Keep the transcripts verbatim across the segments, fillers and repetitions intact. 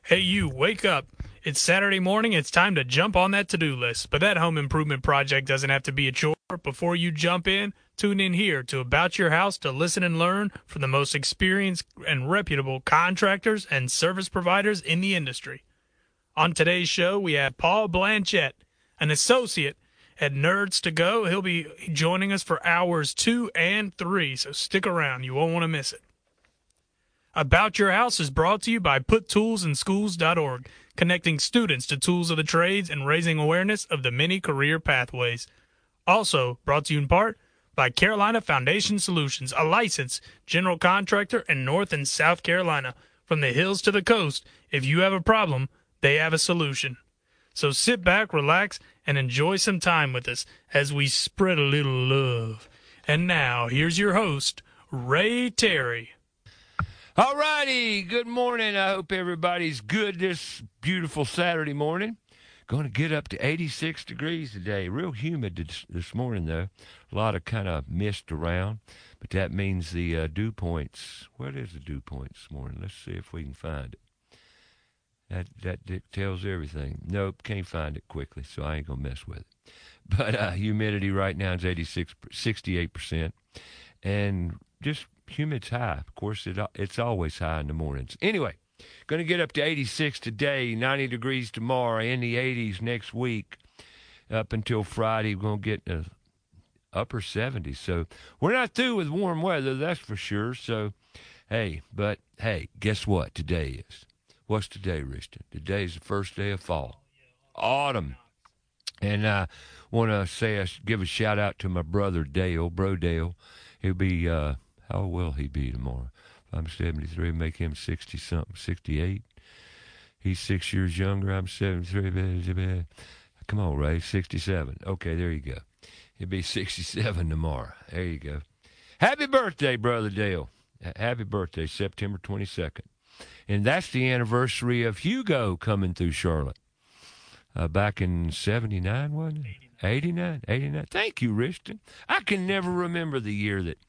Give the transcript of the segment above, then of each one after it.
Hey, you, wake up. It's Saturday morning. It's time to jump on that to-do list. But that home improvement project doesn't have to be a chore. Before you jump in, tune in here to About Your House to listen and learn from the most experienced and reputable contractors and service providers in the industry. On today's show, we have Paul Blanchette, an associate at Nerds to Go. He'll be joining us for hours two and three, so stick around. You won't want to miss it. About Your House is brought to you by put tools in schools dot org, connecting students to tools of the trades and raising awareness of the many career pathways. Also brought to you in part by Carolina Foundation Solutions, a licensed general contractor in North and South Carolina. From the hills to the coast, if you have a problem, they have a solution. So sit back, relax, and enjoy some time with us as we spread a little love. And now, here's your host, Ray Terry. All righty, good morning. I hope everybody's good this beautiful Saturday morning. Going to get up to eighty-six degrees today. Real humid this, this morning, though. A lot of kind of mist around, but that means the uh, dew points. Where is the dew point this morning? Let's see if we can find it. That, that that tells everything. Nope, can't find it quickly, so I ain't going to mess with it. But uh, humidity right now is eighty-six, sixty-eight percent, and just humid's high. Of course, it, it's always high in the mornings. Anyway, going to get up to eighty-six today, ninety degrees tomorrow, in the eighties next week. Up until Friday, we're going to get in the upper seventies. So we're not through with warm weather, that's for sure. So, hey, but, hey, guess what today is? What's today, Richton? Today is the first day of fall. Autumn. And I want to say, I give a shout-out to my brother Dale, Bro Dale. He'll be... Uh, How will he be tomorrow? If I'm seventy-three, make him sixty-something, sixty-eight. He's six years younger. I'm seventy-three. Come on, Ray, sixty-seven. Okay, there you go. He'll be sixty-seven tomorrow. There you go. Happy birthday, Brother Dale. Happy birthday, September twenty-second. And that's the anniversary of Hugo coming through Charlotte. Uh, back in seventy-nine, wasn't it? eighty-nine. eighty-nine. Thank you, Richton. I can never remember the year that...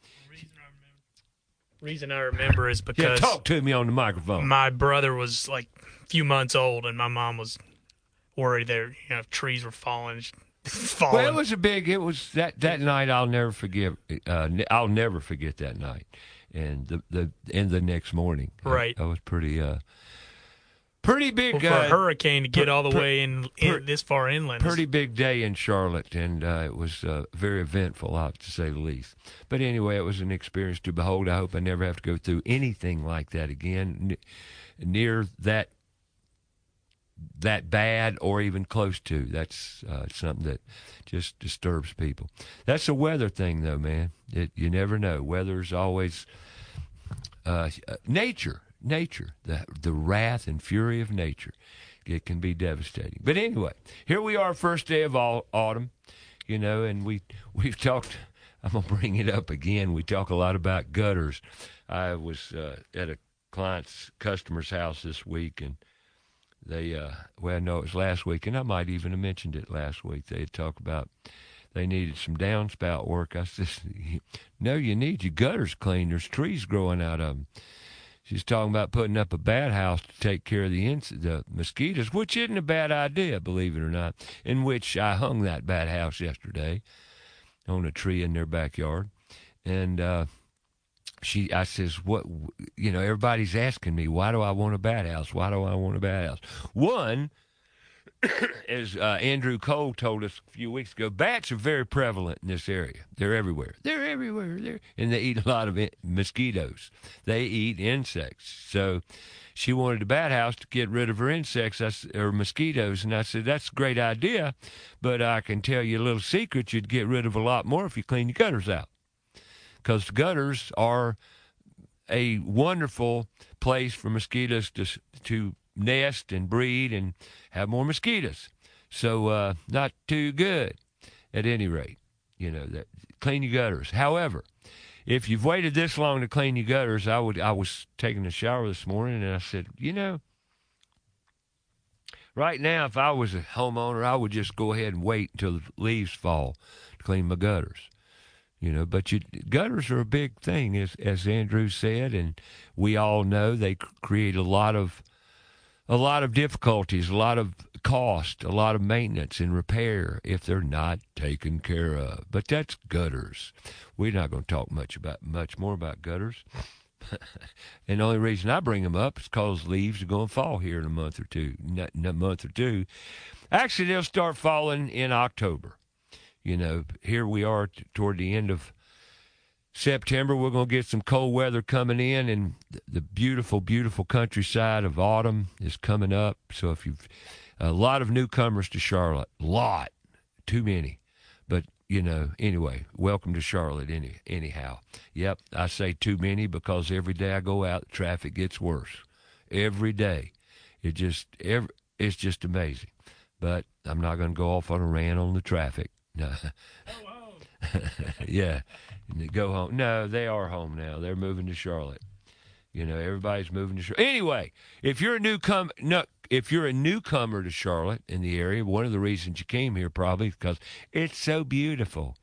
Reason I remember is because yeah, talk to me on the microphone. My brother was like a few months old, and my mom was worried that you know trees were falling. falling. Well, it was a big. It was that that night. I'll never forget. Uh, I'll never forget that night, and the the and the next morning. Right. I, I was pretty. Uh, Pretty big well, for uh, a hurricane to get per, all the per, way in, in per, this far inland. Pretty big day in Charlotte, and uh, it was uh, very eventful, out to say the least. But anyway, it was an experience to behold. I hope I never have to go through anything like that again, n- near that that bad or even close to. That's uh, something that just disturbs people. That's a weather thing, though, man. It, you never know. Weather's always uh, nature. Nature, the the wrath and fury of nature, it can be devastating. But anyway, here we are, first day of all, autumn, you know, and we we've talked. I'm gonna bring it up again. We talk a lot about gutters. I was uh, at a client's customer's house this week, and they uh, well, no, it was last week, and I might even have mentioned it last week. They had talked about they needed some downspout work. I said, no, you need your gutters cleaned. There's trees growing out of them. She's talking about putting up a bat house to take care of the ins- the mosquitoes, which isn't a bad idea, believe it or not, in which I hung that bat house yesterday on a tree in their backyard. And uh, she, I says, what, you know, everybody's asking me, why do I want a bat house? Why do I want a bat house? One, as uh, Andrew Cole told us a few weeks ago, bats are very prevalent in this area. They're everywhere. They're everywhere. They're, and they eat a lot of in- mosquitoes. They eat insects. So she wanted a bat house to get rid of her insects I, or mosquitoes. And I said, that's a great idea, but I can tell you a little secret. You'd get rid of a lot more if you clean your gutters out. Because the gutters are a wonderful place for mosquitoes to to nest and breed and have more mosquitoes. So uh, not too good at any rate. You know, that clean your gutters. However, if you've waited this long to clean your gutters, I would I was taking a shower this morning and I said, you know, right now if I was a homeowner, I would just go ahead and wait until the leaves fall to clean my gutters. You know, but you, gutters are a big thing, as as Andrew said, and we all know they create a lot of a lot of difficulties, a lot of cost, a lot of maintenance and repair if they're not taken care of. But that's gutters. We're not going to talk much about much more about gutters. And the only reason I bring them up is because leaves are going to fall here in a month or two. In a month or two. Actually, they'll start falling in October. You know, here we are t- toward the end of September. We're going to get some cold weather coming in, and the beautiful, beautiful countryside of autumn is coming up. So if you've a lot of newcomers to Charlotte, lot, too many, but you know, anyway, welcome to Charlotte. Any anyhow, yep, I say too many because every day I go out, the traffic gets worse. Every day, it just every it's just amazing. But I'm not going to go off on a rant on the traffic. No. Yeah, go home. No, they are home now. They're moving to Charlotte. You know, everybody's moving to Charlotte. Anyway, if you're a newcomer, no, if you're a newcomer to Charlotte in the area, one of the reasons you came here probably is because it's so beautiful.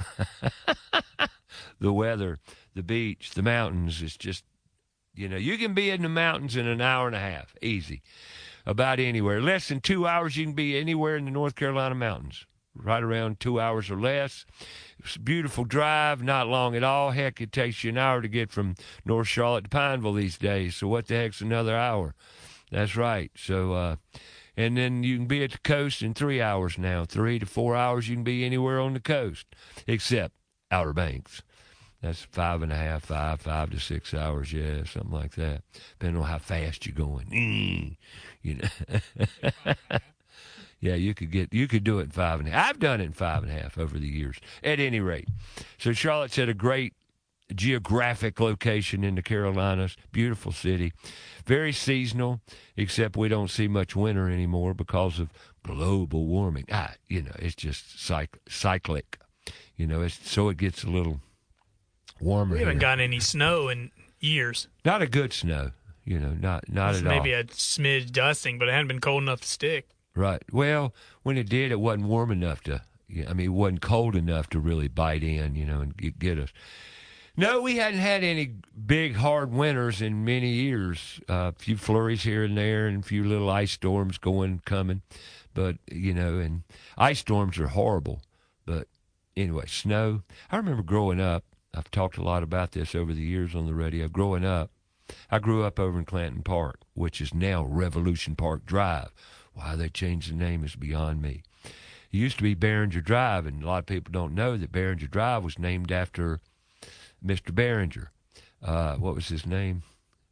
The weather, the beach, the mountains. It's just, you know, you can be in the mountains in an hour and a half, easy. About anywhere, less than two hours, you can be anywhere in the North Carolina mountains. Right around two hours or less. It's a beautiful drive, not long at all. Heck, it takes you an hour to get from North Charlotte to Pineville these days. So what the heck's another hour? That's right. So, uh, and then you can be at the coast in three hours now. Three to four hours, you can be anywhere on the coast, except Outer Banks. That's five and a half, five, five to six hours, yeah, something like that. Depending on how fast you're going. Mm, you know. Yeah, you could get you could do it in five and a half. I've done it in five and a half over the years. At any rate, so Charlotte's at a great geographic location in the Carolinas. Beautiful city, very seasonal, except we don't see much winter anymore because of global warming. Ah, you know, it's just cyc- cyclic. You know, it's so it gets a little warmer. We haven't here. gotten any snow in years. Not a good snow. You know, not not Just at all. maybe a smidge dusting, but it hadn't been cold enough to stick. Right. Well, when it did, it wasn't warm enough to, I mean, it wasn't cold enough to really bite in, you know, and get, get us. No, we hadn't had any big, hard winters in many years. Uh, a few flurries here and there and a few little ice storms going, coming. But, you know, and ice storms are horrible. But anyway, snow. I remember growing up, I've talked a lot about this over the years on the radio. Growing up, I grew up over in Clanton Park, which is now Revolution Park Drive. Why they changed the name is beyond me. It used to be Behringer Drive, and a lot of people don't know that Behringer Drive was named after Mister Behringer. Uh, what was his name?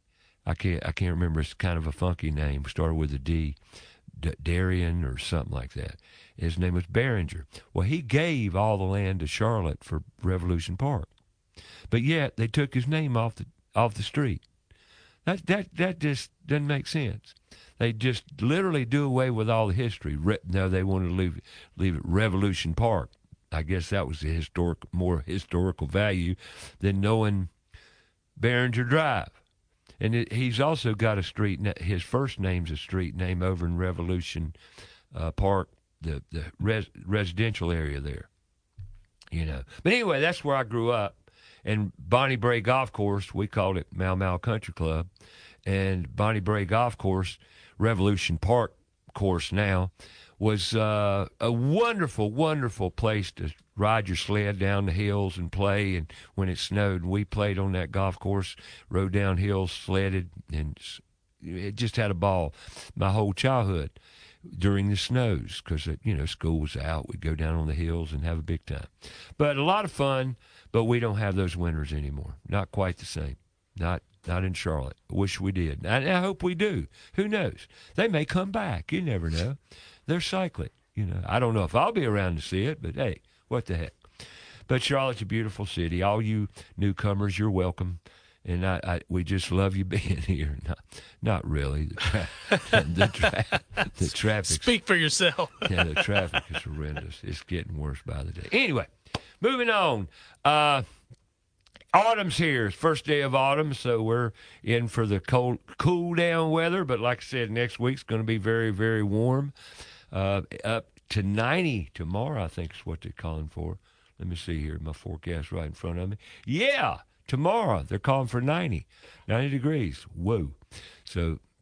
I can't I can't remember. It's kind of a funky name. Started with a D, D- Darien or something like that. His name was Behringer. Well, he gave all the land to Charlotte for Revolution Park, but yet they took his name off the off the street. That that that just doesn't make sense. They just literally do away with all the history. Re- no, they wanted to leave leave it Revolution Park. I guess that was the historic, more historical value than knowing Behringer Drive. And it, he's also got a street. His first name's a street name over in Revolution uh, Park, the the res, residential area there. You know. But anyway, that's where I grew up. And Bonnie Bray Golf Course, we called it Mau Mau Country Club. And Bonnie Bray Golf Course, Revolution Park course now, was uh, a wonderful, wonderful place to ride your sled down the hills and play. And when it snowed, we played on that golf course, rode down hills, sledded, and it just had a ball my whole childhood during the snows because, you know, school was out. We'd go down on the hills and have a big time. But a lot of fun, but we don't have those winters anymore. Not quite the same. Not Not in Charlotte. I wish we did. I, I hope we do. Who knows? They may come back. You never know. They're cyclic. You know, I don't know if I'll be around to see it, but hey, what the heck? But Charlotte's a beautiful city. All you newcomers, you're welcome. And I, I we just love you being here. Not, not really. The, tra- the, tra- the traffic. Speak for yourself. Yeah, the traffic is horrendous. It's getting worse by the day. Anyway, moving on. Uh, Autumn's here. It's first day of autumn, so we're in for the cold, cool down weather. But like I said, next week's going to be very, very warm. Uh, up to ninety tomorrow, I think is what they're calling for. Let me see here. My forecast right in front of me. Yeah, tomorrow they're calling for ninety. ninety degrees. Whoa. So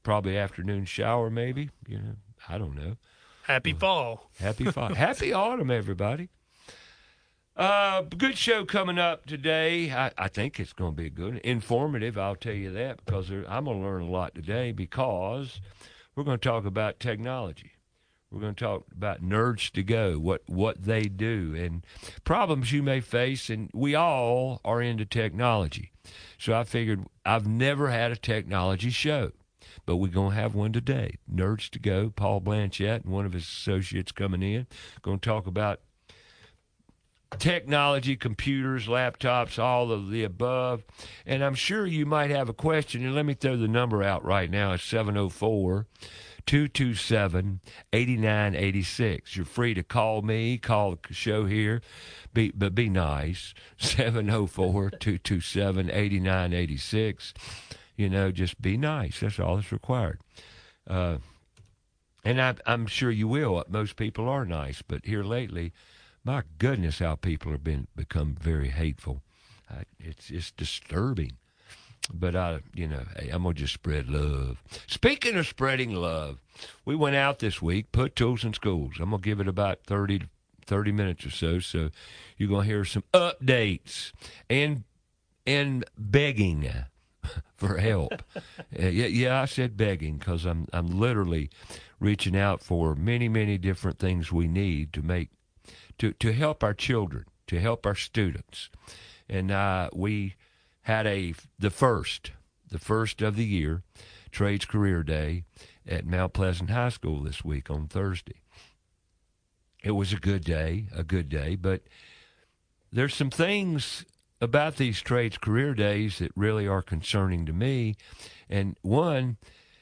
probably afternoon shower, maybe. You know, I don't know. Happy fall. Happy fall. Happy autumn, everybody. Uh, good show coming up today. I, I think it's going to be good, informative. I'll tell you that because there, I'm going to learn a lot today because we're going to talk about technology. We're going to talk about Nerds to Go, what what they do, and problems you may face. And we all are into technology, so I figured I've never had a technology show, but we're going to have one today. Nerds to Go. Paul Blanchett and one of his associates coming in, going to talk about technology, computers, laptops, all of the above. And I'm sure you might have a question, and let me throw the number out right now. It's seven oh four, two two seven, eight nine eight six. You're free to call me, call the show here, be, but be nice. seven oh four, two two seven, eight nine eight six. You know, just be nice. That's all that's required. Uh, and I, I'm sure you will. Most people are nice, but here lately, my goodness, how people have been become very hateful. I, it's it's disturbing. But I, you know, hey, I'm gonna just spread love. Speaking of spreading love, we went out this week, put tools in schools. I'm gonna give it about thirty to thirty minutes or so. So you're gonna hear some updates and and begging for help. uh, yeah, yeah, I said begging because I'm I'm literally reaching out for many many different things we need to make. To, to help our children, to help our students. And uh, we had a the first, the first of the year, Trades Career Day at Mount Pleasant High School this week on Thursday. It was a good day, a good day, but there's some things about these Trades Career Days that really are concerning to me. And one,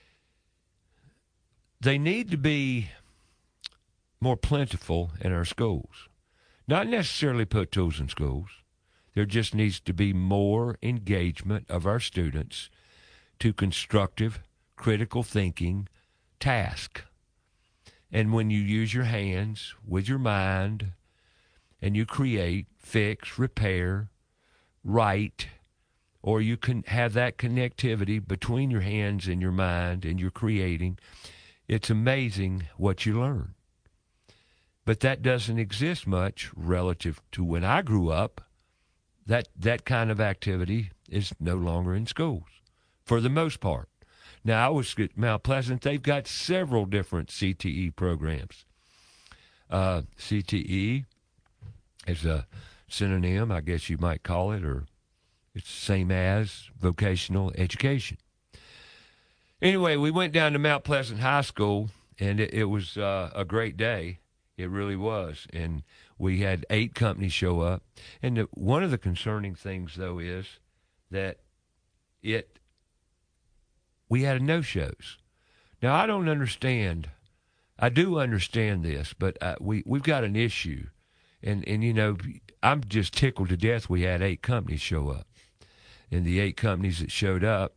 they need to be more plentiful in our schools. Not necessarily put tools in schools. There just needs to be more engagement of our students to constructive, critical thinking task. And when you use your hands with your mind and you create, fix, repair, write, or you can have that connectivity between your hands and your mind and you're creating, it's amazing what you learn. But that doesn't exist much relative to when I grew up. That that kind of activity is no longer in schools, for the most part. Now, I was at Mount Pleasant. They've got several different C T E programs. Uh, C T E is a synonym, I guess you might call it, or it's the same as vocational education. Anyway, we went down to Mount Pleasant High School, and it, it was uh, a great day. It really was. And we had eight companies show up. And the, one of the concerning things, though, is that it we had no-shows. Now, I don't understand. I do understand this, but uh, we, we've got an issue. And, and, you know, I'm just tickled to death we had eight companies show up. And the eight companies that showed up,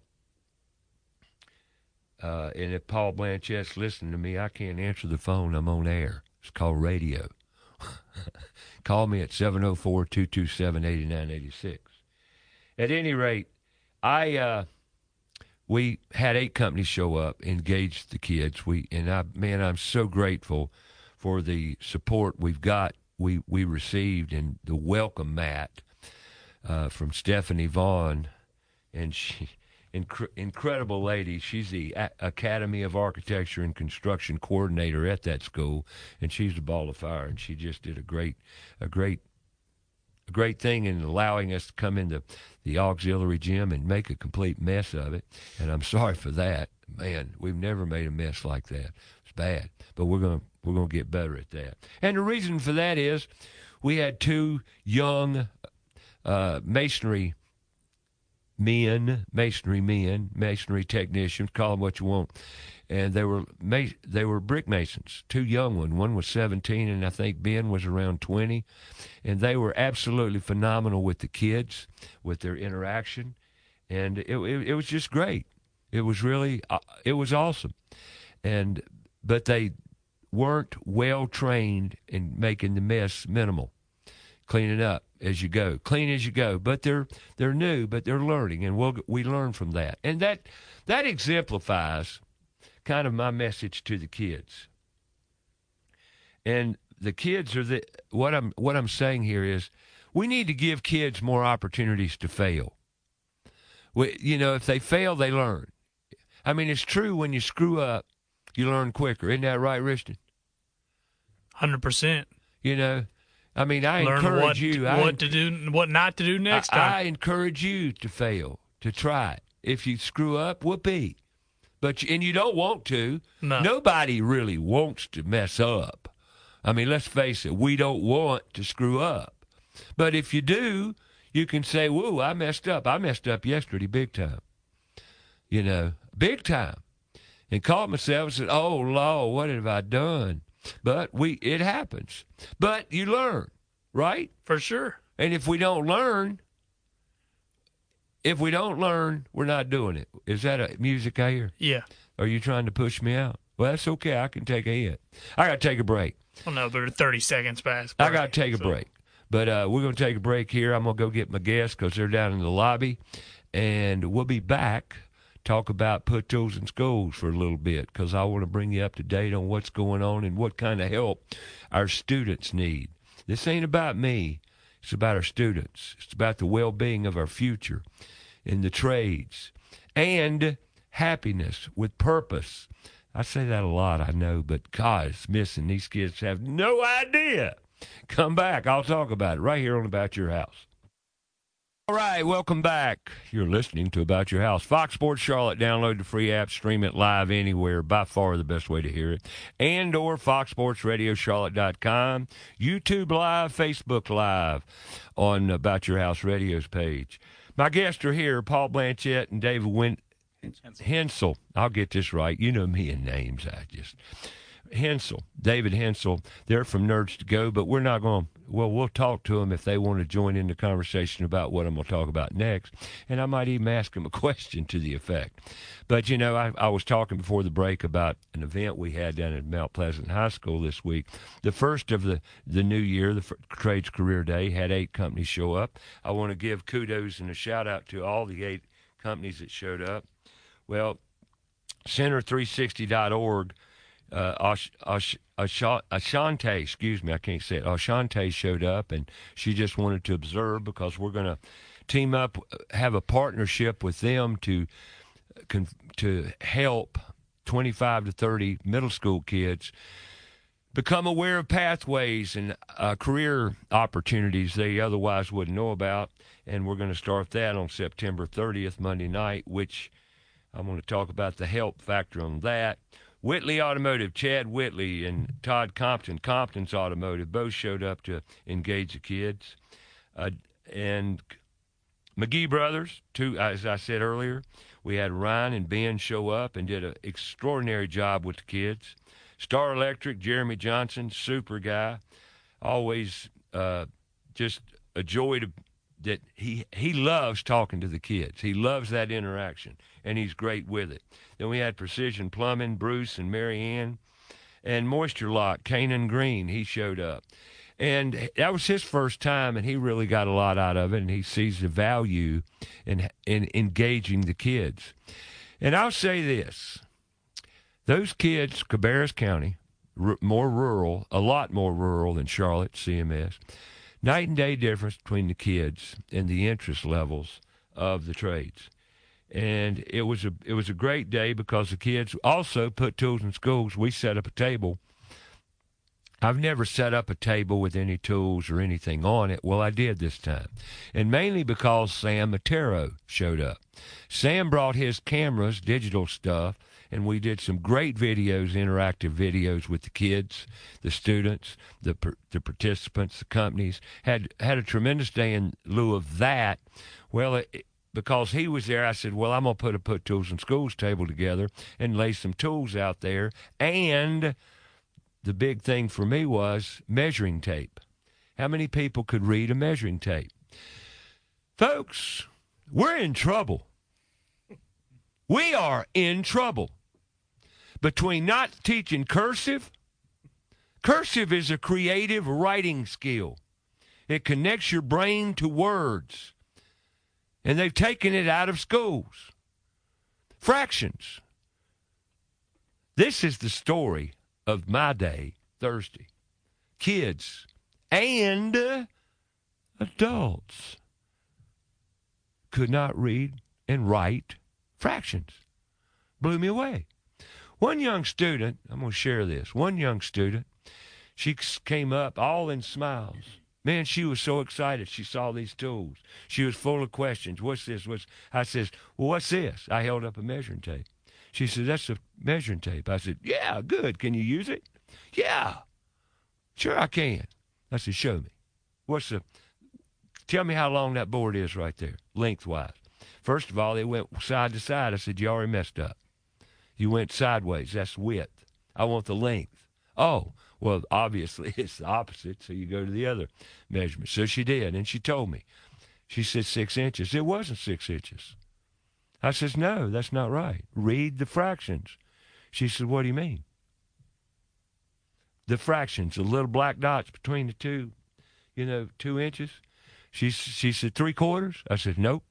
uh, and if Paul Blanchett's listening to me, I can't answer the phone. I'm on air. It's called radio. Call me at seven oh four, two two seven, eight nine eight six. At any rate, I uh, we had eight companies show up, engage the kids. We and I, man, I'm so grateful for the support we've got. We we received and the welcome mat uh, from Stephanie Vaughn, and she. Inc- incredible lady. She's the A- Academy of Architecture and Construction coordinator at that school, and she's a ball of fire. And she just did a great, a great, a great thing in allowing us to come into the auxiliary gym and make a complete mess of it. And I'm sorry for that, man. We've never made a mess like that. It's bad, but we're gonna we're gonna get better at that. And the reason for that is we had two young uh, masonry. men, masonry men, masonry technicians, call them what you want. And they were ma- they were brick masons, two young ones. One was seventeen, and I think Ben was around twenty. And they were absolutely phenomenal with the kids, with their interaction. And it, it, it was just great. It was really, uh, it was awesome. And but they weren't well trained in making the mess minimal. Cleaning up as you go, clean as you go. But they're they're new, but they're learning, and we'll we learn from that. And that that exemplifies kind of my message to the kids. And the kids are the what I'm what I'm saying here is we need to give kids more opportunities to fail. We, you know, if they fail, they learn. I mean, it's true when you screw up, you learn quicker. Isn't that right, Richton? one hundred percent. You know, I mean, I learn encourage what, you. what I, to do, what not to do next I, time. I encourage you to fail, to try it. If you screw up, whoopee. But you, and you don't want to. No. Nobody really wants to mess up. I mean, let's face it, we don't want to screw up. But if you do, you can say, whoa, I messed up. I messed up yesterday big time. You know, big time. And caught myself and said, oh, Lord, what have I done? But we it happens. But you learn, right? For sure. And if we don't learn, if we don't learn, we're not doing it. Is that a music I hear? Yeah. Are you trying to push me out? Well, that's okay. I can take a hit. I got to take a break. Well, no, but thirty seconds past. I got to take a so. break. But uh, we're going to take a break here. I'm going to go get my guests because they're down in the lobby. And we'll be back, talk about Put Tools in Schools for a little bit because I want to bring you up to date on what's going on and what kind of help our students need. This ain't about me. It's about our students. It's about the well-being of our future in the trades and happiness with purpose. I say that a lot, I know, but God, it's missing. These kids have no idea. Come back. I'll talk about it right here on About Your House. All right, welcome back. You're listening to About Your House. Fox Sports Charlotte. Download the free app. Stream it live anywhere. By far the best way to hear it. And or fox sports radio charlotte dot com. YouTube Live, Facebook Live on About Your House Radio's page. My guests are here, Paul Blanchett and David Win- Hensel. I'll get this right. You know me and names. I just... Hensel, David Hensel, they're from Nerds to Go, but we're not going to, well, we'll talk to them if they want to join in the conversation about what I'm going to talk about next, and I might even ask them a question to the effect. But, you know, I, I was talking before the break about an event we had down at Mount Pleasant High School this week. The first of the, the new year, the f- Trades Career Day, had eight companies show up. I want to give kudos and a shout-out to all the eight companies that showed up. Well, center three sixty dot org, Uh, Ash, Ash, Ash, Ashante, excuse me, I can't say it. Ashante showed up, and she just wanted to observe because we're going to team up, have a partnership with them to to help twenty-five to thirty middle school kids become aware of pathways and uh, career opportunities they otherwise wouldn't know about. And we're going to start that on September thirtieth, Monday night, which I'm going to talk about the help factor on that. Whitley Automotive, Chad Whitley and Todd Compton, Compton's Automotive, both showed up to engage the kids. Uh, and McGee Brothers, two, as I said earlier, we had Ryan and Ben show up and did an extraordinary job with the kids. Star Electric, Jeremy Johnson, super guy, always uh, just a joy to that he he loves talking to the kids. He loves that interaction, and he's great with it. Then we had Precision Plumbing, Bruce and Mary Ann, and Moisture Lock, Kanan Green, he showed up. And that was his first time, and he really got a lot out of it, and he sees the value in, in engaging the kids. And I'll say this. Those kids, Cabarrus County, r- more rural, a lot more rural than Charlotte, C M S, night and day difference between the kids and the interest levels of the trades. And it was a it was a great day because the kids also put tools in schools. We set up a table. I've never set up a table with any tools or anything on it. Well, I did this time. And mainly because Sam Matero showed up. Sam brought his cameras, digital stuff, and we did some great videos, interactive videos with the kids, the students, the the participants, the companies. Had had a tremendous day in lieu of that. Well, it, because he was there, I said, well, I'm going to put a Put Tools in Schools table together and lay some tools out there. And the big thing for me was measuring tape. How many people could read a measuring tape? Folks, we're in trouble. We are in trouble. Between not teaching cursive, cursive is a creative writing skill. It connects your brain to words. And they've taken it out of schools. Fractions. This is the story of my day, Thursday. Kids and uh, adults could not read and write fractions. Blew me away. One young student, I'm going to share this. One young student, she came up all in smiles. Man, she was so excited she saw these tools. She was full of questions. What's this? What's I says, well, what's this? I held up a measuring tape. She said, that's a measuring tape. I said, yeah, good. Can you use it? Yeah, sure I can. I said, show me. What's the, tell me how long that board is right there, lengthwise. First of all, it went side to side. I said, you already messed up. You went sideways. That's width. I want the length. Oh, well, obviously it's the opposite, so you go to the other measurement. So she did, and she told me. She said six inches. It wasn't six inches. I says, no, that's not right. Read the fractions. She said, what do you mean? The fractions, the little black dots between the two, you know, two inches. She, she said, three quarters? I said, nope.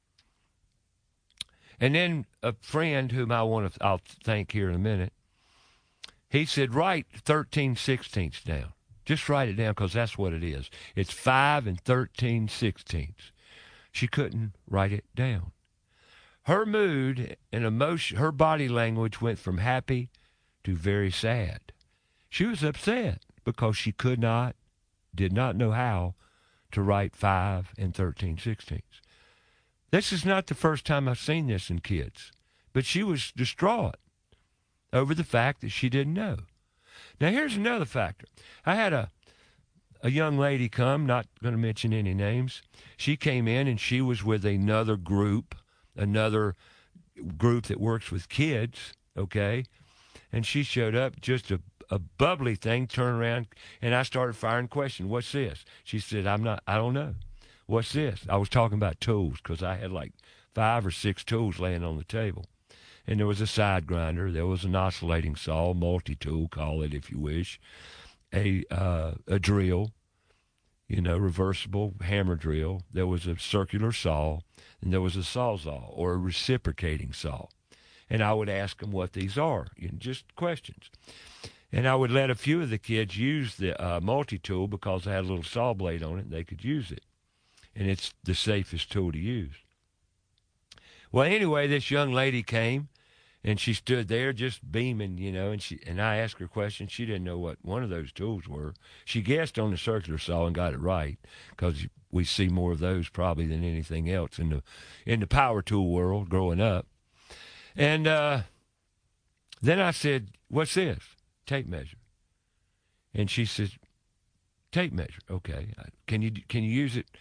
And then a friend whom I want to, I'll thank here in a minute, he said, write thirteen sixteenths down. Just write it down because that's what it is. It's five and thirteen sixteenths. She couldn't write it down. Her mood and emotion, her body language went from happy to very sad. She was upset because she could not, did not know how to write five and thirteen sixteenths. This is not the first time I've seen this in kids, but she was distraught over the fact that she didn't know. Now, here's another factor. I had a a young lady come, not going to mention any names. She came in, and she was with another group, another group that works with kids, okay? And she showed up, just a, a bubbly thing, turned around, and I started firing questions. What's this? She said, I'm not, I don't know. What's this? I was talking about tools because I had like five or six tools laying on the table. And there was a side grinder. There was an oscillating saw, multi-tool, call it if you wish, a uh, a drill, you know, reversible hammer drill. There was a circular saw, and there was a sawzall or a reciprocating saw. And I would ask them what these are, you know, just questions. And I would let a few of the kids use the uh, multi-tool because I had a little saw blade on it, and they could use it. And it's the safest tool to use. Well, anyway, this young lady came, and she stood there just beaming, you know, and she and I asked her questions. She didn't know what one of those tools were. She guessed on the circular saw and got it right because we see more of those probably than anything else in the in the power tool world growing up. And uh, then I said, what's this? Tape measure. And she said, tape measure. Okay. Can you can you use it?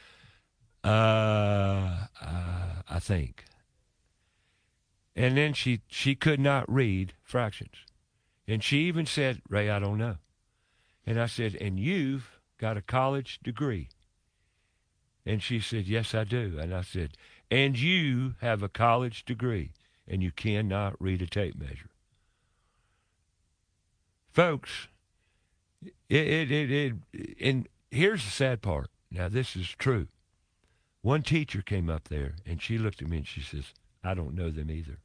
Uh, uh, I think. And then she, she could not read fractions. And she even said, Ray, I don't know. And I said, and you've got a college degree. And she said, yes, I do. And I said, and you have a college degree, and you cannot read a tape measure. Folks, it, it, it, it, and here's the sad part. Now, this is true. One teacher came up there, and she looked at me, and she says, I don't know them either.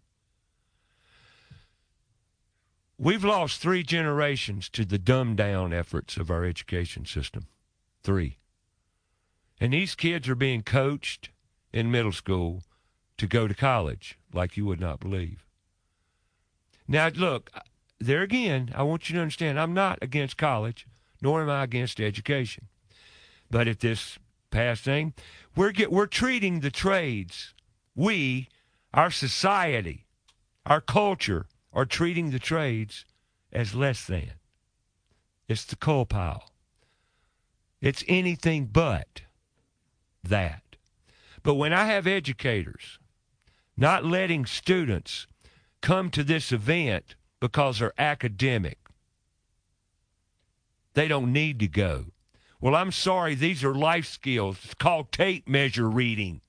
We've lost three generations to the dumbed-down efforts of our education system. Three. And these kids are being coached in middle school to go to college like you would not believe. Now, look, there again, I want you to understand, I'm not against college, nor am I against education. But at this past thing, we're, get, we're treating the trades, we, our society, our culture, are treating the trades as less than. It's the coal pile. It's anything but that. But when I have educators not letting students come to this event because they're academic, they don't need to go. Well, I'm sorry, these are life skills. It's called tape measure reading.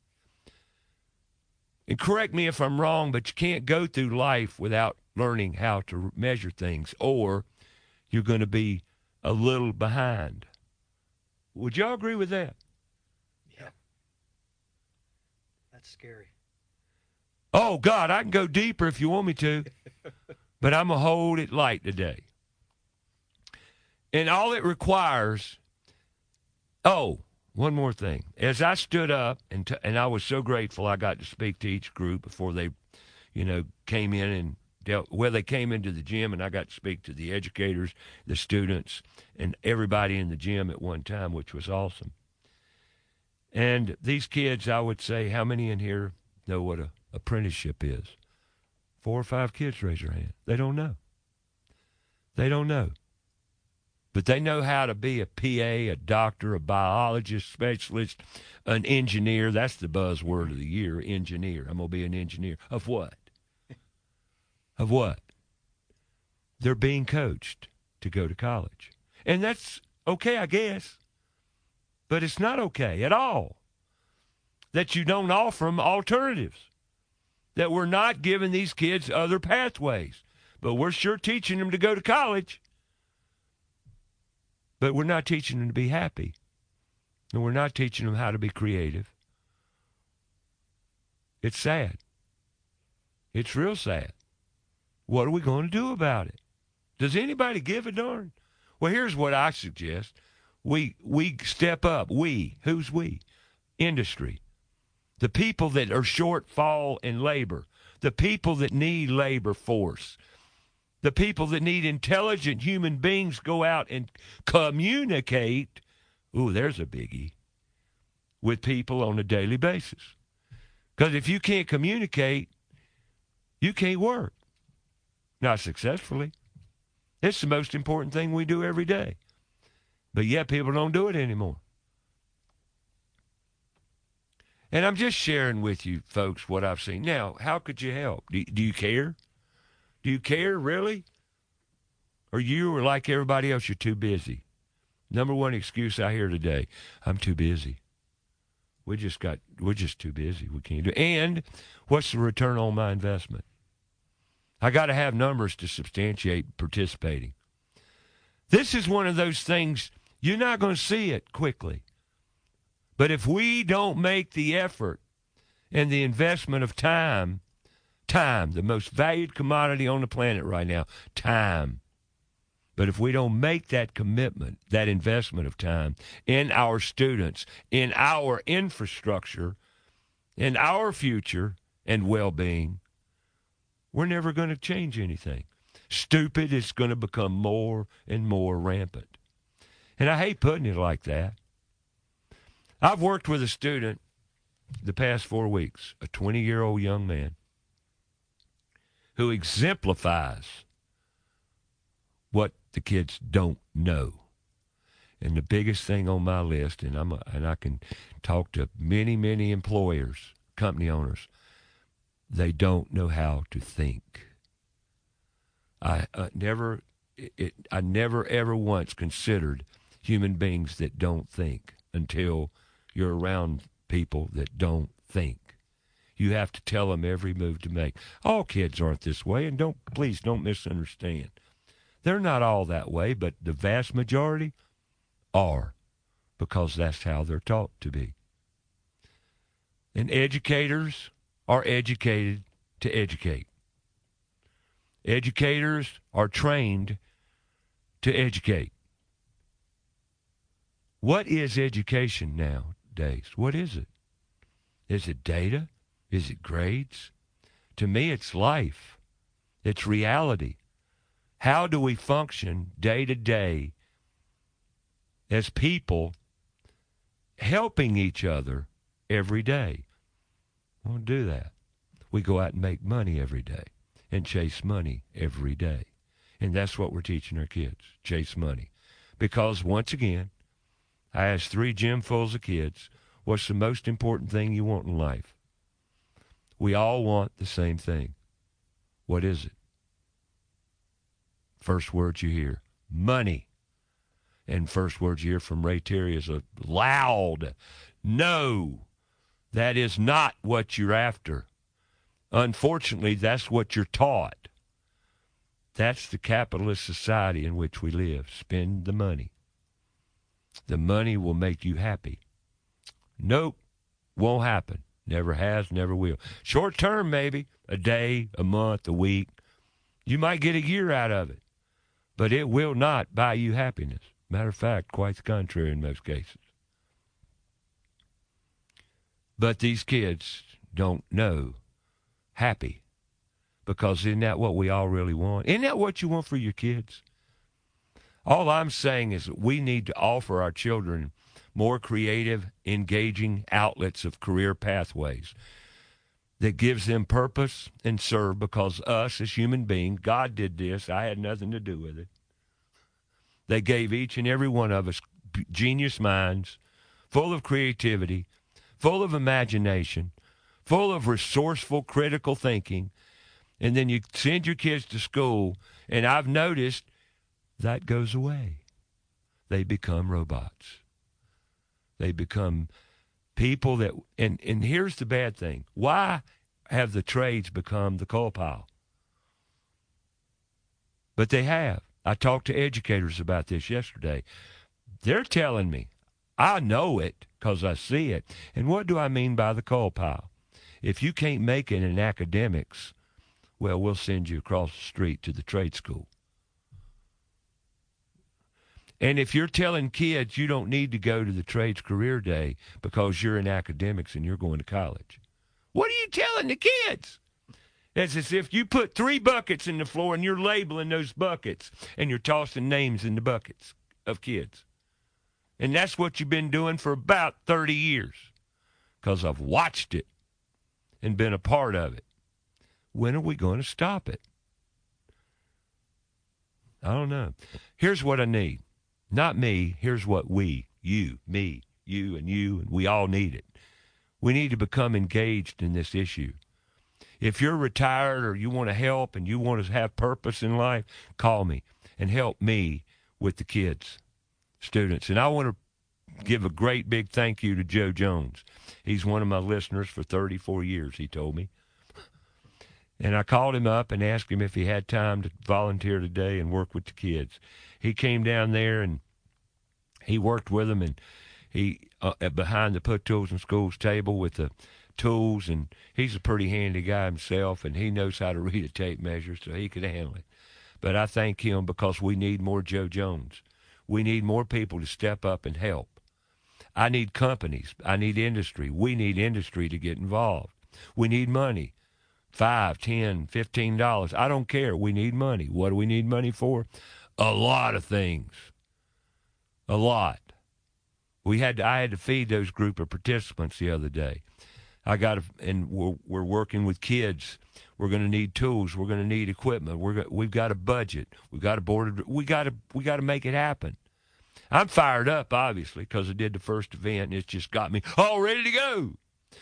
And correct me if I'm wrong, but you can't go through life without learning how to measure things, or you're going to be a little behind. Would y'all agree with that? Yeah. That's scary. Oh, God, I can go deeper if you want me to. But I'm going to hold it light today. And all it requires, oh, one more thing. As I stood up, and t- and I was so grateful I got to speak to each group before they, you know, came in and dealt, well, they came into the gym, and I got to speak to the educators, the students, and everybody in the gym at one time, which was awesome. And these kids, I would say, how many in here know what an apprenticeship is? Four or five kids raise their hand. They don't know. They don't know. But they know how to be a P A, a doctor, a biologist, specialist, an engineer. That's the buzzword of the year, engineer. I'm going to be an engineer. Of what? Of what? They're being coached to go to college. And that's okay, I guess. But it's not okay at all that you don't offer them alternatives, that we're not giving these kids other pathways. But we're sure teaching them to go to college. But we're not teaching them to be happy. And we're not teaching them how to be creative. It's sad. It's real sad. What are we going to do about it? Does anybody give a darn? Well, here's what I suggest. We we step up. We. Who's we? Industry. The people that are shortfall in labor. The people that need labor force. The people that need intelligent human beings go out and communicate, ooh, there's a biggie, with people on a daily basis. Because if you can't communicate, you can't work. Not successfully. It's the most important thing we do every day. But yet people don't do it anymore. And I'm just sharing with you, folks, what I've seen. Now, how could you help? Do, do you care? Do you care, really? Or you are like everybody else, you're too busy. Number one excuse I hear today, I'm too busy. We just got, we're just too busy. We can't do it. And what's the return on my investment? I got to have numbers to substantiate participating. This is one of those things, you're not going to see it quickly. But if we don't make the effort and the investment of time, time, the most valued commodity on the planet right now, time. But if we don't make that commitment, that investment of time in our students, in our infrastructure, in our future and well-being, we're never going to change anything. Stupid is going to become more and more rampant. And I hate putting it like that. I've worked with a student the past four weeks, a twenty-year-old young man, who exemplifies what the kids don't know. And the biggest thing on my list, and I'm a, and I can talk to many, many employers, company owners, they don't know how to think. I uh, never, it, I never ever once considered human beings that don't think until you're around people that don't think. You have to tell them every move to make. All kids aren't this way, and don't please don't misunderstand. They're not all that way, but the vast majority are, because that's how they're taught to be. And educators are educated to educate. Educators are trained to educate. What is education nowadays? What is it? Is it data? Is it grades? To me, it's life. It's reality. How do we function day to day as people helping each other every day? We don't do that. We go out and make money every day and chase money every day. And that's what we're teaching our kids, chase money. Because, once again, I asked three gym fulls of kids, what's the most important thing you want in life? We all want the same thing. What is it? First words you hear, money. And first words you hear from Ray Terry is a loud no. That is not what you're after. Unfortunately, that's what you're taught. That's the capitalist society in which we live. Spend the money. The money will make you happy. Nope, won't happen. Never has, never will. Short term, maybe. A day, a month, a week. You might get a year out of it, but it will not buy you happiness. Matter of fact, quite the contrary in most cases. But these kids don't know happy, because isn't that what we all really want? Isn't that what you want for your kids? All I'm saying is that we need to offer our children more creative, engaging outlets of career pathways that gives them purpose and serve, because us as human beings, God did this. I had nothing to do with it. They gave each and every one of us genius minds, full of creativity, full of imagination, full of resourceful, critical thinking. And then you send your kids to school, and I've noticed that goes away. They become robots. They become people that, and, and here's the bad thing. Why have the trades become the coal pile? But they have. I talked to educators about this yesterday. They're telling me, I know it because I see it. And what do I mean by the coal pile? If you can't make it in academics, well, we'll send you across the street to the trade school. And if you're telling kids you don't need to go to the trades career day because you're in academics and you're going to college, what are you telling the kids? It's as if you put three buckets in the floor and you're labeling those buckets and you're tossing names in the buckets of kids. And that's what you've been doing for about thirty years, because I've watched it and been a part of it. When are we going to stop it? I don't know. Here's what I need. Not me. Here's what we, you, me, you, and you, and we all need it. We need to become engaged in this issue. If you're retired or you want to help and you want to have purpose in life, call me and help me with the kids, students. And I want to give a great big thank you to Joe Jones. He's one of my listeners for thirty-four years, he told me. And I called him up and asked him if he had time to volunteer today and work with the kids. He came down there and he worked with them, and he uh, behind the Put Tools in Schools table with the tools, and he's a pretty handy guy himself, and he knows how to read a tape measure, so he could handle it. But I thank him because we need more Joe Jones. We need more people to step up and help. I need companies. I need industry. We need industry to get involved. We need money. Five, ten, fifteen dollars. I don't care. We need money. What do we need money for? A lot of things. A lot. We had to, I had to feed those group of participants the other day. I got to, and we're, we're working with kids. We're going to need tools. We're going to need equipment. We're we've got a budget. We've got a board. We got to we got to make it happen. I'm fired up, obviously, because I did the first event, and it's just got me all ready to go.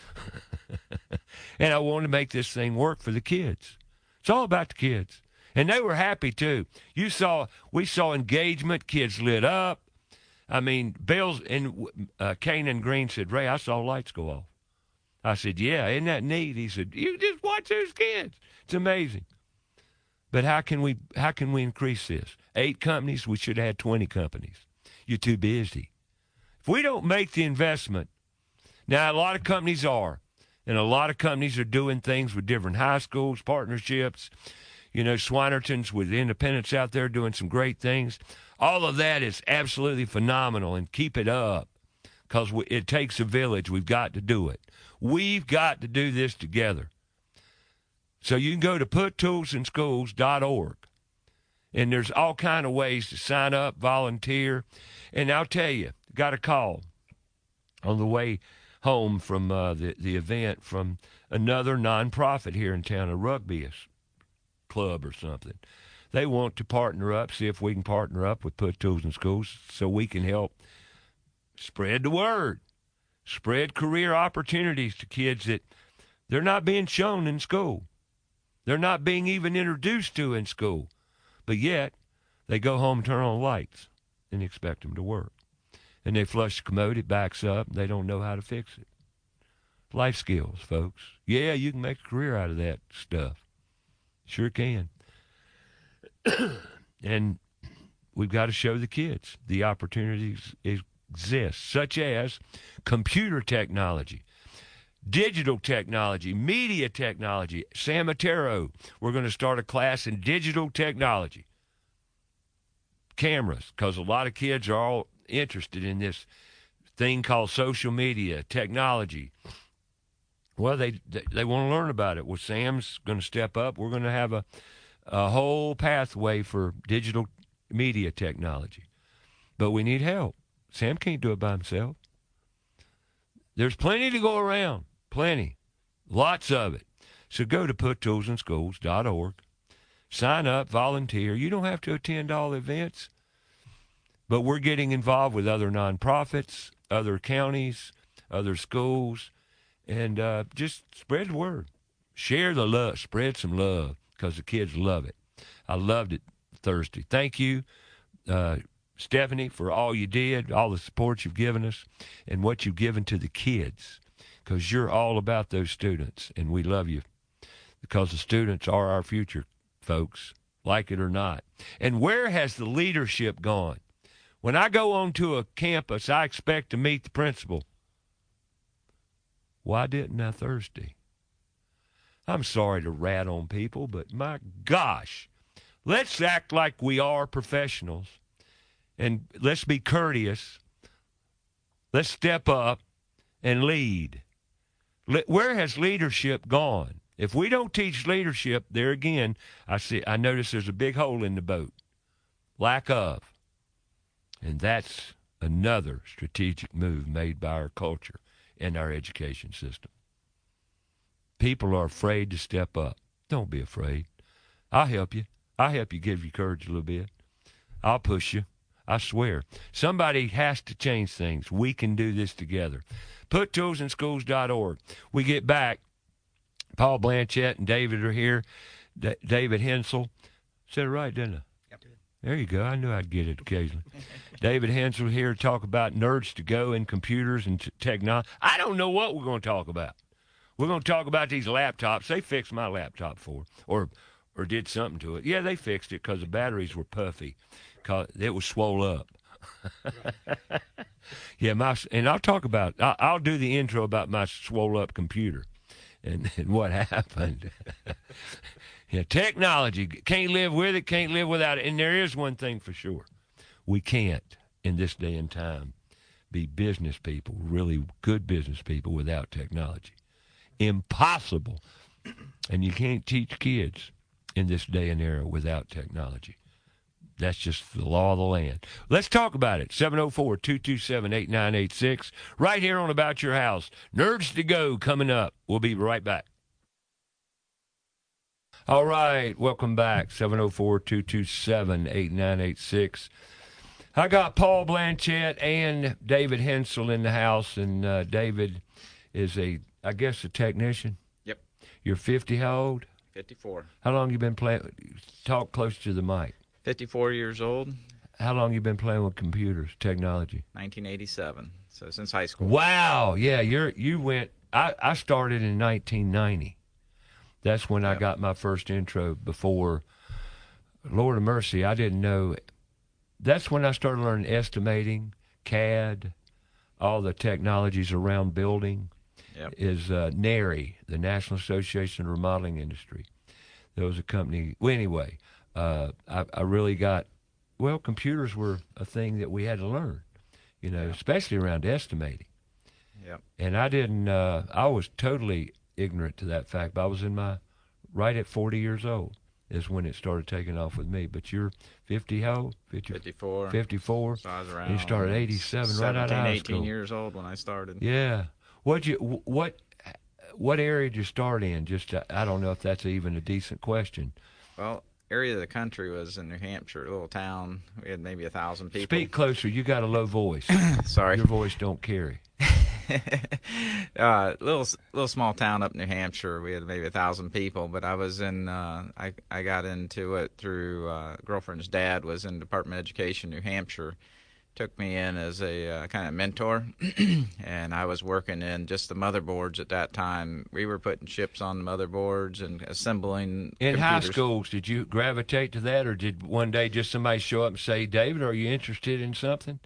And I want to make this thing work for the kids. It's all about the kids. And they were happy, too. You saw, we saw engagement. Kids lit up. I mean, Bill's and uh, Kanan Green said, Ray, I saw lights go off. I said, yeah, isn't that neat? He said, you just watch those kids. It's amazing. But how can we how can we increase this? Eight companies, we should have had twenty companies. You're too busy. If we don't make the investment, now a lot of companies are, and a lot of companies are doing things with different high schools, partnerships. You know, Swinerton's with independents out there doing some great things. All of that is absolutely phenomenal, and keep it up, because it takes a village. We've got to do it. We've got to do this together. So you can go to put tools in schools dot org, and there's all kind of ways to sign up, volunteer. And I'll tell you, got a call on the way home from uh, the, the event from another nonprofit here in town, a rugby club or something. They want to partner up, see if we can partner up with Put Tools in Schools so we can help spread the word, spread career opportunities to kids that they're not being shown in school. They're not being even introduced to in school. But yet, they go home and turn on lights and expect them to work. And they flush the commode, it backs up, and they don't know how to fix it. Life skills, folks. Yeah, you can make a career out of that stuff. Sure can. And we've got to show the kids the opportunities exist, such as computer technology. digital technology, media technology. Sam Otero, we're going to start a class in digital technology. Cameras, because a lot of kids are all interested in this thing called social media, technology. Well, they they, they want to learn about it. Well, Sam's going to step up. We're going to have a, a whole pathway for digital media technology. But we need help. Sam can't do it by himself. There's plenty to go around. Plenty. Lots of it. So go to put tools in schools dot org. Sign up, volunteer. You don't have to attend all events. But we're getting involved with other nonprofits, other counties, other schools, and uh, just spread the word. Share the love. Spread some love because the kids love it. I loved it Thursday. Thank you, uh, Stephanie, for all you did, all the support you've given us, and what you've given to the kids, because you're all about those students, and we love you because the students are our future, folks, like it or not. And where has the leadership gone? When I go onto a campus, I expect to meet the principal. Why didn't I Thursday? I'm sorry to rat on people, but my gosh, let's act like we are professionals, and let's be courteous. Let's step up and lead. Where has leadership gone? If we don't teach leadership, there again, I see. I notice there's a big hole in the boat. Lack of. And that's another strategic move made by our culture and our education system. People are afraid to step up. Don't be afraid. I'll help you. I'll help you give you courage a little bit. I'll push you. I swear. Somebody has to change things. We can do this together. put tools in schools dot org. We get back. Paul Blanchett and David are here. D- David Hensel. Said it right, didn't I? Yep. There you go. I knew I'd get it occasionally. David Hensel here to talk about Nerds to Go and computers and t- technology. I don't know what we're going to talk about. We're going to talk about these laptops. They fixed my laptop for, or or did something to it. Yeah, they fixed it because the batteries were puffy. Cause it was swole up. yeah, my and I'll talk about. I'll, I'll do the intro about my swole up computer, and, and what happened. yeah, technology, can't live with it, can't live without it. And there is one thing for sure: we can't in this day and time be business people, really good business people, without technology. Impossible. And you can't teach kids in this day and era without technology. That's just the law of the land. Let's talk about it. seven oh four, two two seven, eight nine eight six. Right here on About Your House. Nerds to Go coming up. We'll be right back. All right. Welcome back. seven oh four, two two seven, eight nine eight six. I got Paul Blanchett and David Hensel in the house. And uh, David is a, I guess, a technician. Yep. You're fifty. How old? fifty-four. How long you been playing? Talk close to the mic. fifty-four years old. How long you been playing with computers, technology? nineteen eighty-seven. So since high school. Wow. Yeah, you're you went. I, I started in nineteen ninety. That's when yep. I got my first intro. Before, Lord of mercy, I didn't know. That's when I started learning estimating, C A D, all the technologies around building. Yep. Is uh, N A R I, the National Association of Remodeling Industry. There was a company. Well, anyway. Uh, I, I really got, well, computers were a thing that we had to learn, you know, yeah. especially around estimating. Yep. And I didn't, uh, I was totally ignorant to that fact, but I was in my, right at forty years old is when it started taking off with me. But you're fifty, how old? fifty, fifty-four. fifty-four. So I was around. And you started eighty-seven, right out of high eighteen school. years old when I started. Yeah. What'd you, what, what area did you start in? Just, to, I don't know if that's even a decent question. Well, area of the country was in New Hampshire, a little town. We had maybe a thousand people. Speak closer. You got a low voice. Sorry. Your voice don't carry. uh, little little small town up New Hampshire. We had maybe a thousand people, but I was in. Uh, I I got into it through uh, girlfriend's dad was in Department of Education, New Hampshire. Took me in as a uh, kind of mentor, and I was working in just the motherboards at that time. We were putting chips on the motherboards and assembling In computers. high schools, did you gravitate to that, or did one day just somebody show up and say, David, are you interested in something?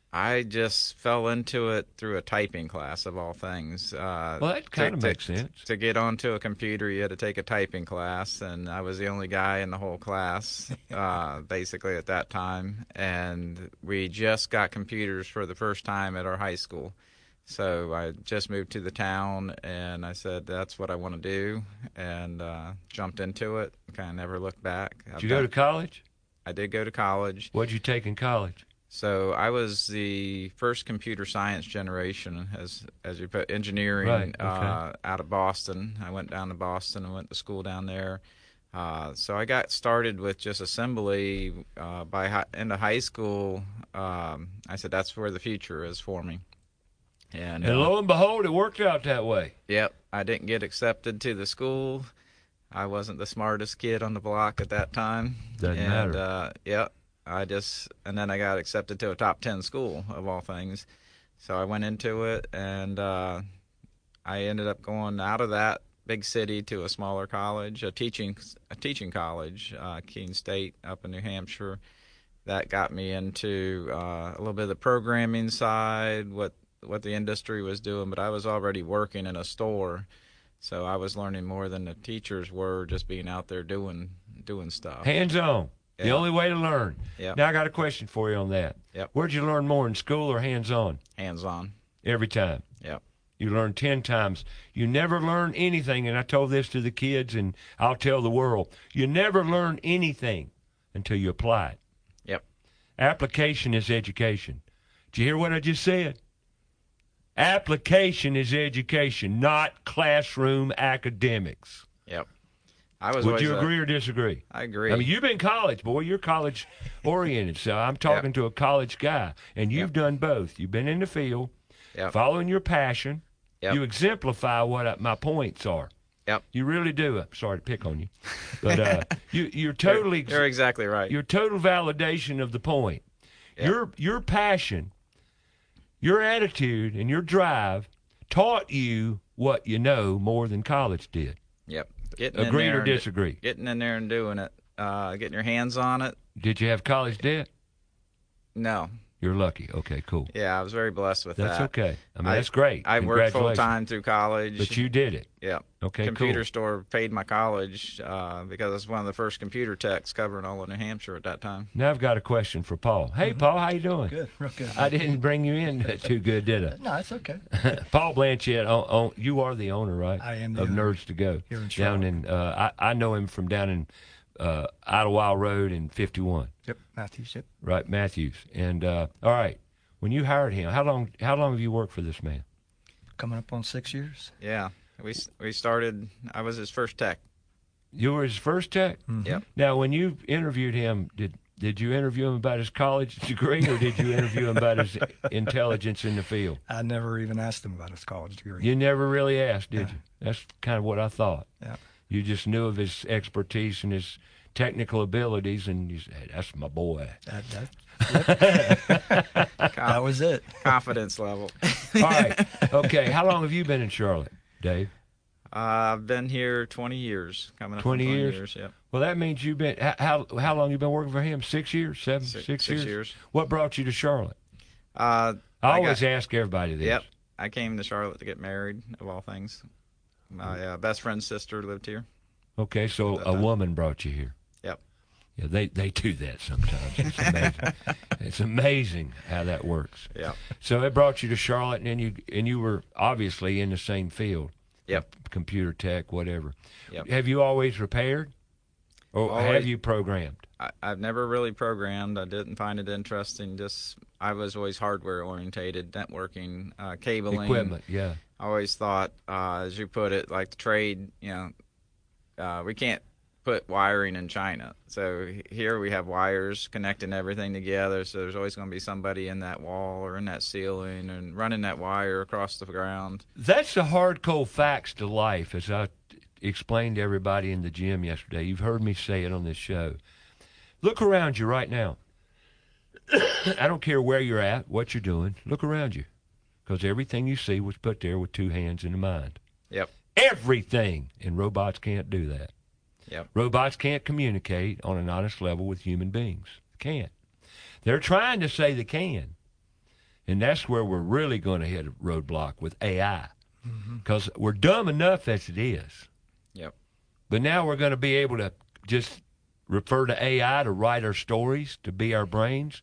I just fell into it through a typing class of all things. Uh, Well, that kind of to, makes to, sense. To get onto a computer, you had to take a typing class, and I was the only guy in the whole class, uh, basically at that time. And we just got computers for the first time at our high school. So I just moved to the town, and I said, that's what I want to do, and uh, jumped into it. Kind of never looked back. Did you go to college? I did go to college. What'd you take in college? So I was the first computer science generation, as as you put, engineering Right, okay. uh, out of Boston. I went down to Boston and went to school down there. Uh, so I got started with just assembly. Uh, by hi- into high school, um, I said that's where the future is for me. And, And uh, lo and behold, it worked out that way. Yep, I didn't get accepted to the school. I wasn't the smartest kid on the block at that time. Doesn't and, matter. Uh, yep, I just and then I got accepted to a top ten school of all things. So I went into it, and uh, I ended up going out of that big city to a smaller college, a teaching a teaching college, uh, Keene State up in New Hampshire. That got me into uh, a little bit of the programming side, what what the industry was doing, but I was already working in a store, so I was learning more than the teachers were, just being out there doing doing stuff. Hands-on. The Yeah. only way to learn. Yep. Now I got a question for you on that. Yep. Where'd you learn more, in school or hands-on? Hands-on. Every time. Yep. You learn ten times. You never learn anything, and I told this to the kids, and I'll tell the world. You never learn anything until you apply it. Yep. Application is education. Did you hear what I just said? Application is education, not classroom academics. Yep. I was. Would always you a- agree or disagree? I agree. I mean, you've been college, boy. You're college oriented. So I'm talking Yep. to a college guy, and you've Yep. done both. You've been in the field, Yep. following your passion. Yep. You exemplify what I, my points are. Yep. You really do. I'm sorry to pick on you, but uh, you, you're totally You're, you're exactly right. your total validation of the point. Yep. Your your passion, your attitude, and your drive taught you what you know more than college did. Yep. Getting in Agreed there or and do- disagree? Getting in there and doing it. Uh, getting your hands on it. Did you have college debt? No. You're lucky. Okay, cool. Yeah, I was very blessed with That's that. okay. I mean, I- that's great. I worked full Congratulations. time through college. But you did it. Yeah. Okay, Computer cool. store paid my college uh, because I was one of the first computer techs covering all of New Hampshire at that time. Now I've got a question for Paul. Hey, Paul, how you doing? Good, real good. I didn't bring you in too good, did I? No, it's okay. Paul Blanchett, own, own, you are the owner, right? I am the of owner. Nerds to Go. Here in down Charlotte. in, uh, I, I know him from down in uh, Idlewild Road in fifty-one, Yep, Matthews, yep. right? Matthews. And uh, all right, when you hired him, how long? How long have you worked for this man? Coming up on six years. Yeah. We we started, I was his first tech. You were his first tech. Yep. Now, when you interviewed him, did did you interview him about his college degree, or did you interview him about his intelligence in the field? I never even asked him about his college degree. You never really asked, did Yeah. you? That's kind of what I thought. Yeah. You just knew of his expertise and his technical abilities, and you said, hey, that's my boy. That, that, that was it. Confidence level. All right. Okay. How long have you been in Charlotte, Dave? Uh, I've been here twenty years. Coming up on twenty twenty years? years. Yep. Well, that means you've been, h- how how long you been working for him? Six years? Seven? Six- six six years? years. What brought you to Charlotte? Uh, I, I always got- ask everybody this. Yep. I came to Charlotte to get married, of all things. My uh, best friend's sister lived here. Okay, so That a time. woman brought you here. Yep. Yeah, they, they do that sometimes. It's amazing. It's amazing how that works. Yep. So it brought you to Charlotte, and then you and you were obviously in the same field. Yep. Computer tech, whatever. Yep. Have you always repaired, or have Always. you programmed? I, I've never really programmed. I didn't find it interesting. Just I was always hardware orientated, networking, uh, cabling, Equipment, yeah. I always thought, uh, as you put it, like the trade. You know, uh, we can't put wiring in China. So here we have wires connecting everything together. So there's always going to be somebody in that wall or in that ceiling and running that wire across the ground. That's the hard, cold facts to life, as I explained to everybody in the gym yesterday. You've heard me say it on this show. Look around you right now. I don't care where you're at, what you're doing. Look around you, because everything you see was put there with two hands and a mind. Yep. Everything, and robots can't do that. Yep. Robots can't communicate on an honest level with human beings. They can't. They're trying to say they can, And that's where we're really going to hit a roadblock with A I. Because we're dumb enough as it is. Yep. But now we're going to be able to just refer to A I to write our stories, to be our brains.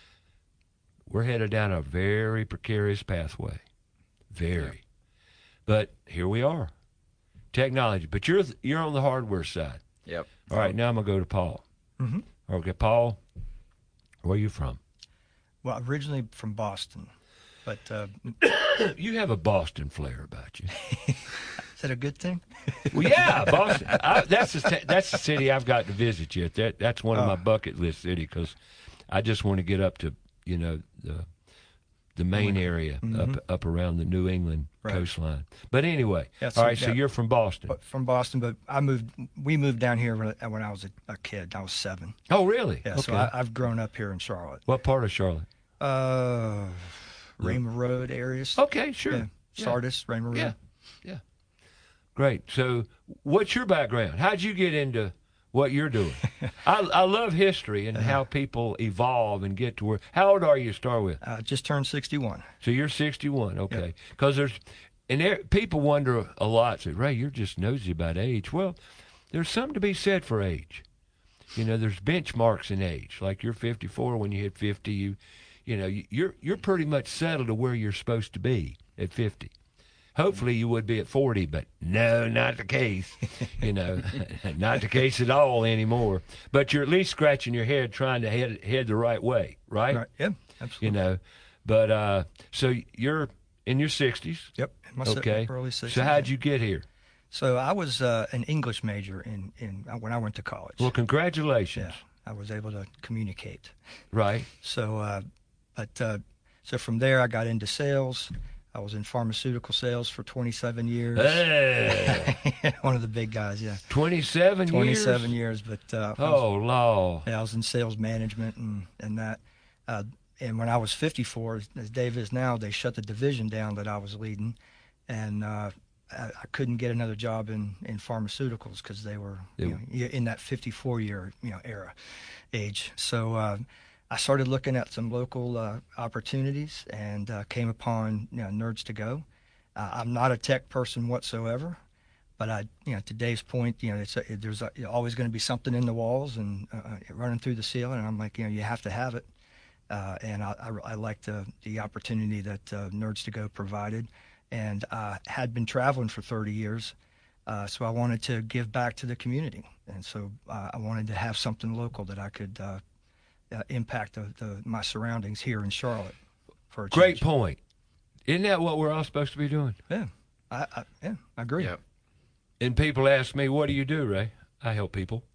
We're headed down a very precarious pathway. Very. Yep. But here we are. Technology. But you're you're on the hardware side. Yep. All right, now I'm going to go to Paul. Mm-hmm. Okay, Paul, where are you from? Well, originally from Boston, but uh, You have a Boston flair about you. is that a good thing? Well, yeah, Boston. I, that's the t- that's the city I've got to visit yet. That that's one of Oh. my bucket list city because I just want to get up to you know the the main area Mhm. up up around the New England Right. coastline. But anyway, Yeah, so- all right. So yeah. you're from Boston. But from Boston, but I moved. We moved down here when, when I was a, a kid. I was seven. Oh, really? Yeah, okay. so I, I've grown up here in Charlotte. What part of Charlotte? Uh, Raymer Road areas. Okay, sure. Yeah, Sardis, Raymer Road. Yeah, yeah. Great. So, what's your background? How'd you get into what you're doing? I, I love history and how people evolve and get to where. How old are you to start with? Uh, just turned sixty-one. So you're sixty-one, okay? Because there's, and there, people wonder a lot. Say, Ray, you're just nosy about age. Well, there's something to be said for age. You know, there's benchmarks in age. Like you're fifty-four. When you hit fifty, you, you know, you- you're you're pretty much settled to where you're supposed to be at fifty. Hopefully you would be at forty, but no, not the case. You know, not the case at all anymore. But you're at least scratching your head trying to head head the right way, right? Right. Yeah, absolutely. You know, but uh, so you're in your sixties. Yep. in my se- Okay. Early sixties. So how'd you get here? So I was uh, an English major in, in when I went to college. Well, congratulations. Yeah, I was able to communicate. Right. So, uh, but uh, so from there I got into sales. I was in pharmaceutical sales for twenty-seven years. Hey, One of the big guys, yeah. twenty-seven years. twenty-seven years, but uh, I was, Oh, law. yeah, I was in sales management and and that. Uh, and when I was fifty-four, as Dave is now, they shut the division down that I was leading, and uh, I, I couldn't get another job in, in pharmaceuticals because they were They- you know, in that fifty-four year you know era age. So uh, I started looking at some local uh, opportunities and uh, came upon you know, Nerds to Go. Uh, I'm not a tech person whatsoever, but I, you know, to Dave's point, you know, it's a, there's a, always going to be something in the walls and uh, running through the ceiling, and I'm like, you know, you have to have it. Uh, and I, I, I liked the, the opportunity that uh, Nerds to Go provided, and I had been traveling for thirty years, uh, so I wanted to give back to the community, and so uh, I wanted to have something local that I could uh, uh, impact the, the, my surroundings here in Charlotte. For a Great change. point. Isn't that what we're all supposed to be doing? Yeah, I, I, yeah, I agree. Yep. And people ask me, what do you do, Ray? I help people.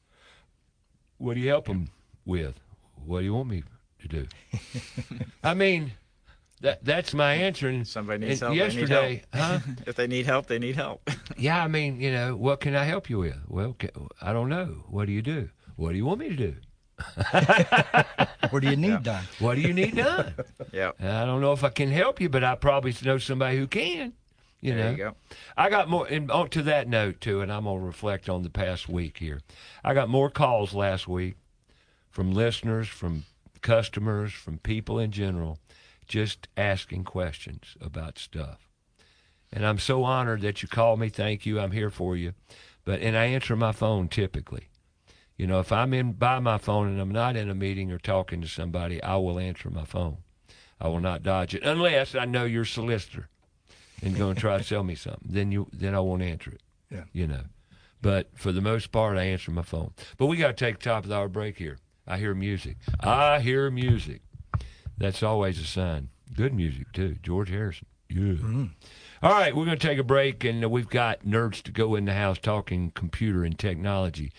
What do you help them with? What do you want me to do? I mean, that that's my answer. And, Somebody needs and help. yesterday, they need help. huh? If they need help, they need help. Yeah, I mean, you know, what can I help you with? Well, ca- I don't know. What do you do? What do you want me to do? What do you need Yeah. done? What do you need done? Yep. I don't know if I can help you, but I probably know somebody who can. You There know, you go. I got more. And on to that note too, and I'm gonna reflect on the past week here. I got more calls last week from listeners, from customers, from people in general, just asking questions about stuff. And I'm so honored that you called me. Thank you. I'm here for you. But and I answer my phone typically. You know, if I'm in by my phone and I'm not in a meeting or talking to somebody, I will answer my phone. I will not dodge it unless I know you're a solicitor and going to try to sell me something. Then you then I won't answer it. Yeah. You know. But for the most part, I answer my phone. But we got to take the top of the hour break here. I hear music. I hear music. That's always a sign. Good music too. George Harrison. Yeah. Mm-hmm. All right, we're going to take a break, and we've got Nerds to Go in the house talking computer and technology.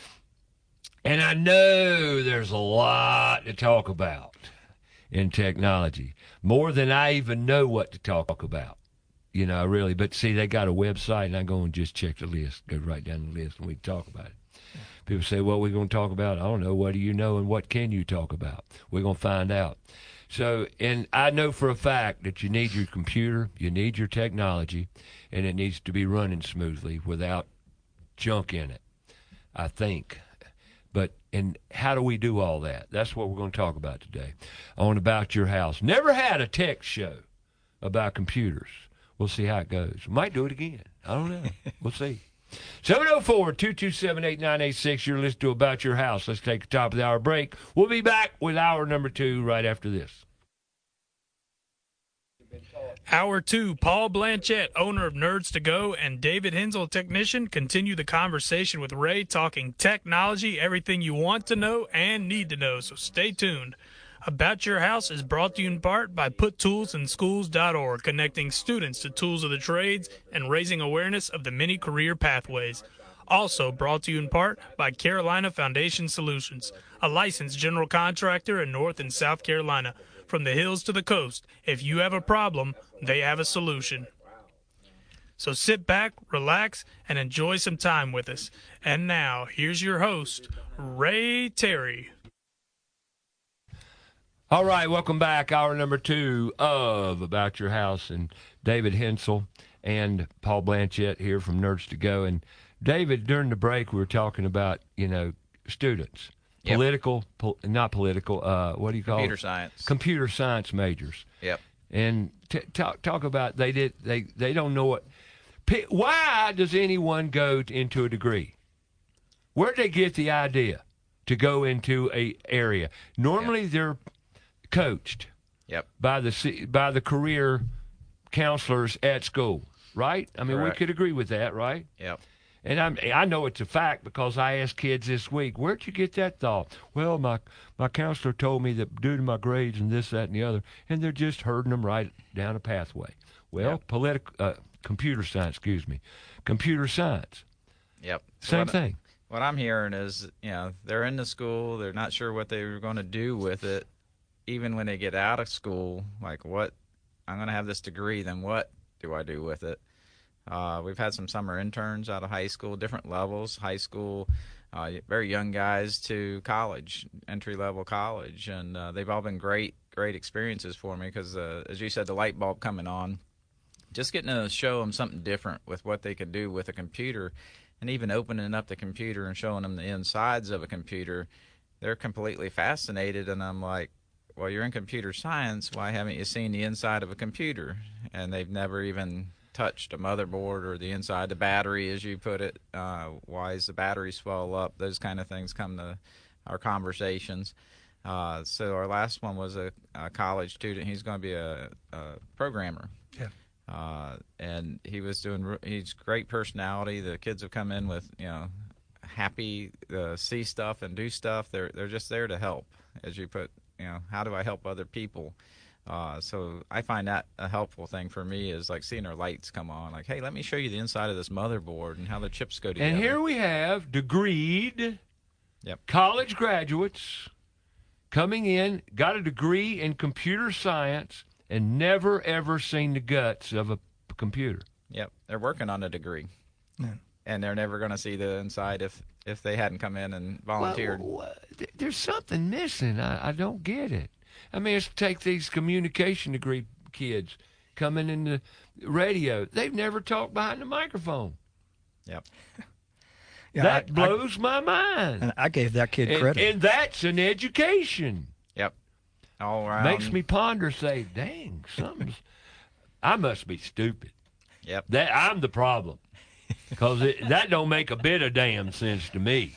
And I know there's a lot to talk about in technology, more than I even know what to talk about. You know, really. But see, they got a website, and I go and just check the list, go right down the list, and we talk about it. People say, what are we going to talk about? I don't know. What do you know, and what can you talk about? We're going to find out. So, and I know for a fact that you need your computer, you need your technology, and it needs to be running smoothly without junk in it, I think. But, and how do we do all that? That's what we're going to talk about today on About Your House. Never had a tech show about computers. We'll see how it goes. We might do it again. I don't know. We'll see. seven oh four, two two seven, eight nine eight six. You're listening to About Your House. Let's take a top of the hour break. We'll be back with hour number two right after this. Hour two, Paul Blanchette, owner of Nerds to Go, and David Hensel, technician, continue the conversation with Ray, talking technology, everything you want to know and need to know, so stay tuned. About Your House is brought to you in part by put tools in schools dot org, connecting students to tools of the trades and raising awareness of the many career pathways. Also brought to you in part by Carolina Foundation Solutions, a licensed general contractor in North and South Carolina. From the hills to the coast, if you have a problem, they have a solution. So sit back, relax, and enjoy some time with us. And now, here's your host, Ray Terry. All right, welcome back. Hour number two of About Your House, and David Hensel and Paul Blanchette here from Nerds to Go. And David, during the break, we were talking about, you know, students. Yep. Political, po- not political, uh, what do you call Computer it? science. Computer science majors. Yep. And t- talk talk about they did they they don't know what. P- why does anyone go t- into a degree? Where did they get the idea to go into a area? Normally, yep. they're coached. Yep. By the by the career counselors at school, right? I mean, Correct. we could agree with that, right? Yep. And I'm, I know it's a fact because I asked kids this week, where'd you get that thought? Well, my my counselor told me that due to my grades and this, that, and the other, and they're just herding them right down a pathway. Well, Yep. political, uh, computer science, excuse me, computer science, Yep. So same what, thing. What I'm hearing is, you know, they're in the school, they're not sure what they're going to do with it. Even when they get out of school, like, what, I'm going to have this degree, then what do I do with it? Uh, we've had some summer interns out of high school, different levels, high school, uh, very young guys to college, entry-level college, and uh, they've all been great, great experiences for me because, uh, as you said, the light bulb coming on, just getting to show them something different with what they could do with a computer, and even opening up the computer and showing them the insides of a computer, they're completely fascinated, and I'm like, well, you're in computer science, why haven't you seen the inside of a computer? And they've never even touched a motherboard or the inside, the battery, as you put it. Uh, why is the battery swell up? Those kind of things come to our conversations. Uh, so our last one was a, a college student. He's going to be a, a programmer. Yeah. Uh, and he was doing. He's great personality. The kids have come in with, you know, happy to see stuff and do stuff. They're they're just there to help, as you put. You know, how do I help other people? Uh, so I find that a helpful thing for me is like seeing their lights come on. Like, hey, let me show you the inside of this motherboard and how the chips go together. And here we have degreed Yep. college graduates coming in, got a degree in computer science, and never, ever seen the guts of a computer. Yep. They're working on a degree. Yeah. And they're never going to see the inside if, if they hadn't come in and volunteered. Well, well, th- there's something missing. I, I don't get it. I mean, let's take these communication degree kids coming in the radio. They've never talked behind the microphone. Yep. Yeah, that I- blows my mind. And I gave that kid And, credit. and that's an education. Yep. All around. Makes me ponder, say, dang, something's... I must be stupid. Yep. That I'm the problem. Because that don't make a bit of damn sense to me.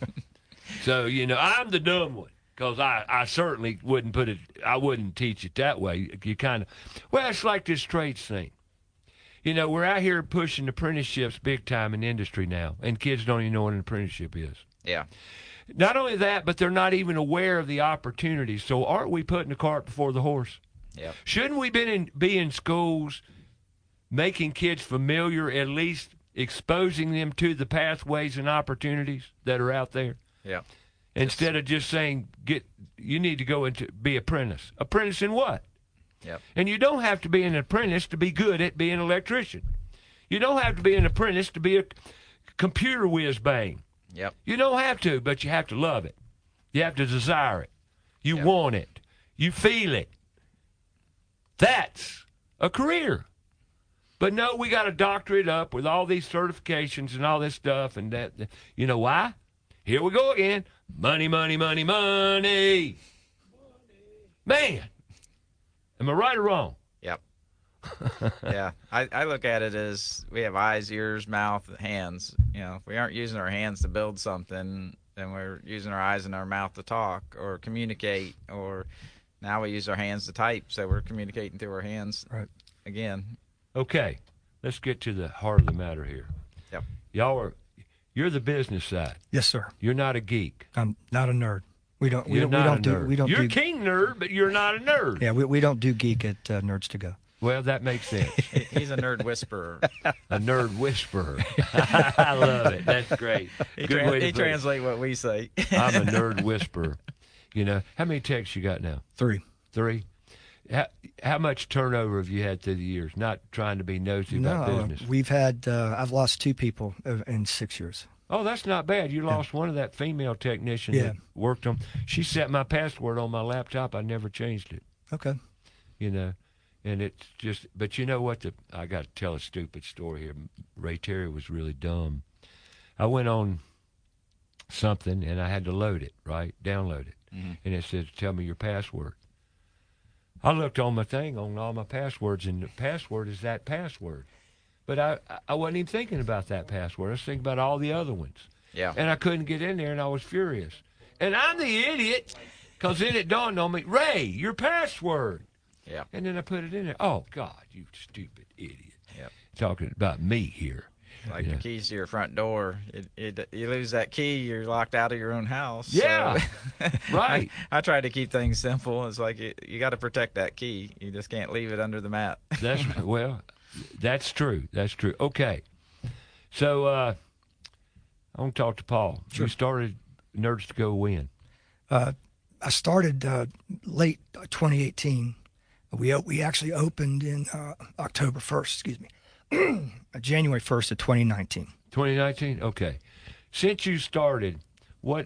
So, you know, I'm the dumb one. Because I, I certainly wouldn't put it, I wouldn't teach it that way. You kind of, well, it's like this trades thing. You know, we're out here pushing apprenticeships big time in industry now, and kids don't even know what an apprenticeship is. Yeah. Not only that, but they're not even aware of the opportunities. So aren't we putting the cart before the horse? Yep. Shouldn't we be in, be in schools making kids familiar, at least exposing them to the pathways and opportunities that are out there? Yep. Instead of just saying, "Get, you need to go into be apprentice." Apprentice in what? Yep. And you don't have to be an apprentice to be good at being an electrician. You don't have to be an apprentice to be a computer whiz bang. Yep. You don't have to, but you have to love it. You have to desire it. You Yep. want it. You feel it. That's a career. But no, we got to doctor it up with all these certifications and all this stuff, and that. You know why? Here we go again. Money, money, money, money. Man, am I right or wrong? Yep. Yeah, I, I look at it as we have eyes, ears, mouth, hands. You know, if we aren't using our hands to build something, then we're using our eyes and our mouth to talk or communicate. Or now we use our hands to type, so we're communicating through our hands. Right. Again. Okay, let's get to the heart of the matter here. Yep. Y'all are, you're the business side. Yes, sir. You're not a geek. I'm not a nerd. We don't. We You're don't. We not don't a do. nerd. We don't You're do. a king nerd, but you're not a nerd. Yeah, we, we don't do geek at uh, Nerds to Go. Well, that makes sense. He- He's a nerd whisperer. A nerd whisperer. I love it. That's great. He, Good tran- way to he put it. translate what we say. I'm a nerd whisperer. You know, how many texts you got now? Three. Three? How, how much turnover have you had through the years? Not trying to be nosy No, about uh, business. we've had. Uh, I've lost two people uh, in six years. Oh, that's not bad. You lost one of that female technician Yeah. that worked on. She set my password on my laptop. I never changed it. Okay. You know, and it's just. But you know what? The I got to tell a stupid story here. Ray Terry was really dumb. I went on something and I had to load it, right? Download it, Mm-hmm. and it says, "Tell me your password." I looked on my thing on all my passwords, and the password is that password. But I, I wasn't even thinking about that password. I was thinking about all the other ones. Yeah. And I couldn't get in there, and I was furious. And I'm the idiot, because then it dawned on me, Ray, your password. Yeah. And then I put it in there. Oh, God, you stupid idiot. Yep. Talking about me here. Like Yeah. the keys to your front door. It, it, you lose that key, you're locked out of your own house. Yeah, So right. I, I try to keep things simple. It's like you, you got to protect that key. You just can't leave it under the mat. That's, well, that's true. That's true. Okay. So uh, I want to talk to Paul. Sure. You started Nerds to Go when? Uh, I started uh, late twenty eighteen. We o- we actually opened in uh, October first. Excuse me, January first of twenty nineteen. twenty nineteen? Okay. Since you started, what,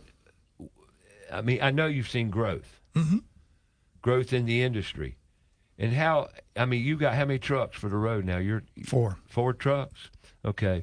I mean, I know you've seen growth. Mm-hmm. Growth in the industry. And how, I mean, you got how many trucks for the road now? You're Four. Four trucks? Okay.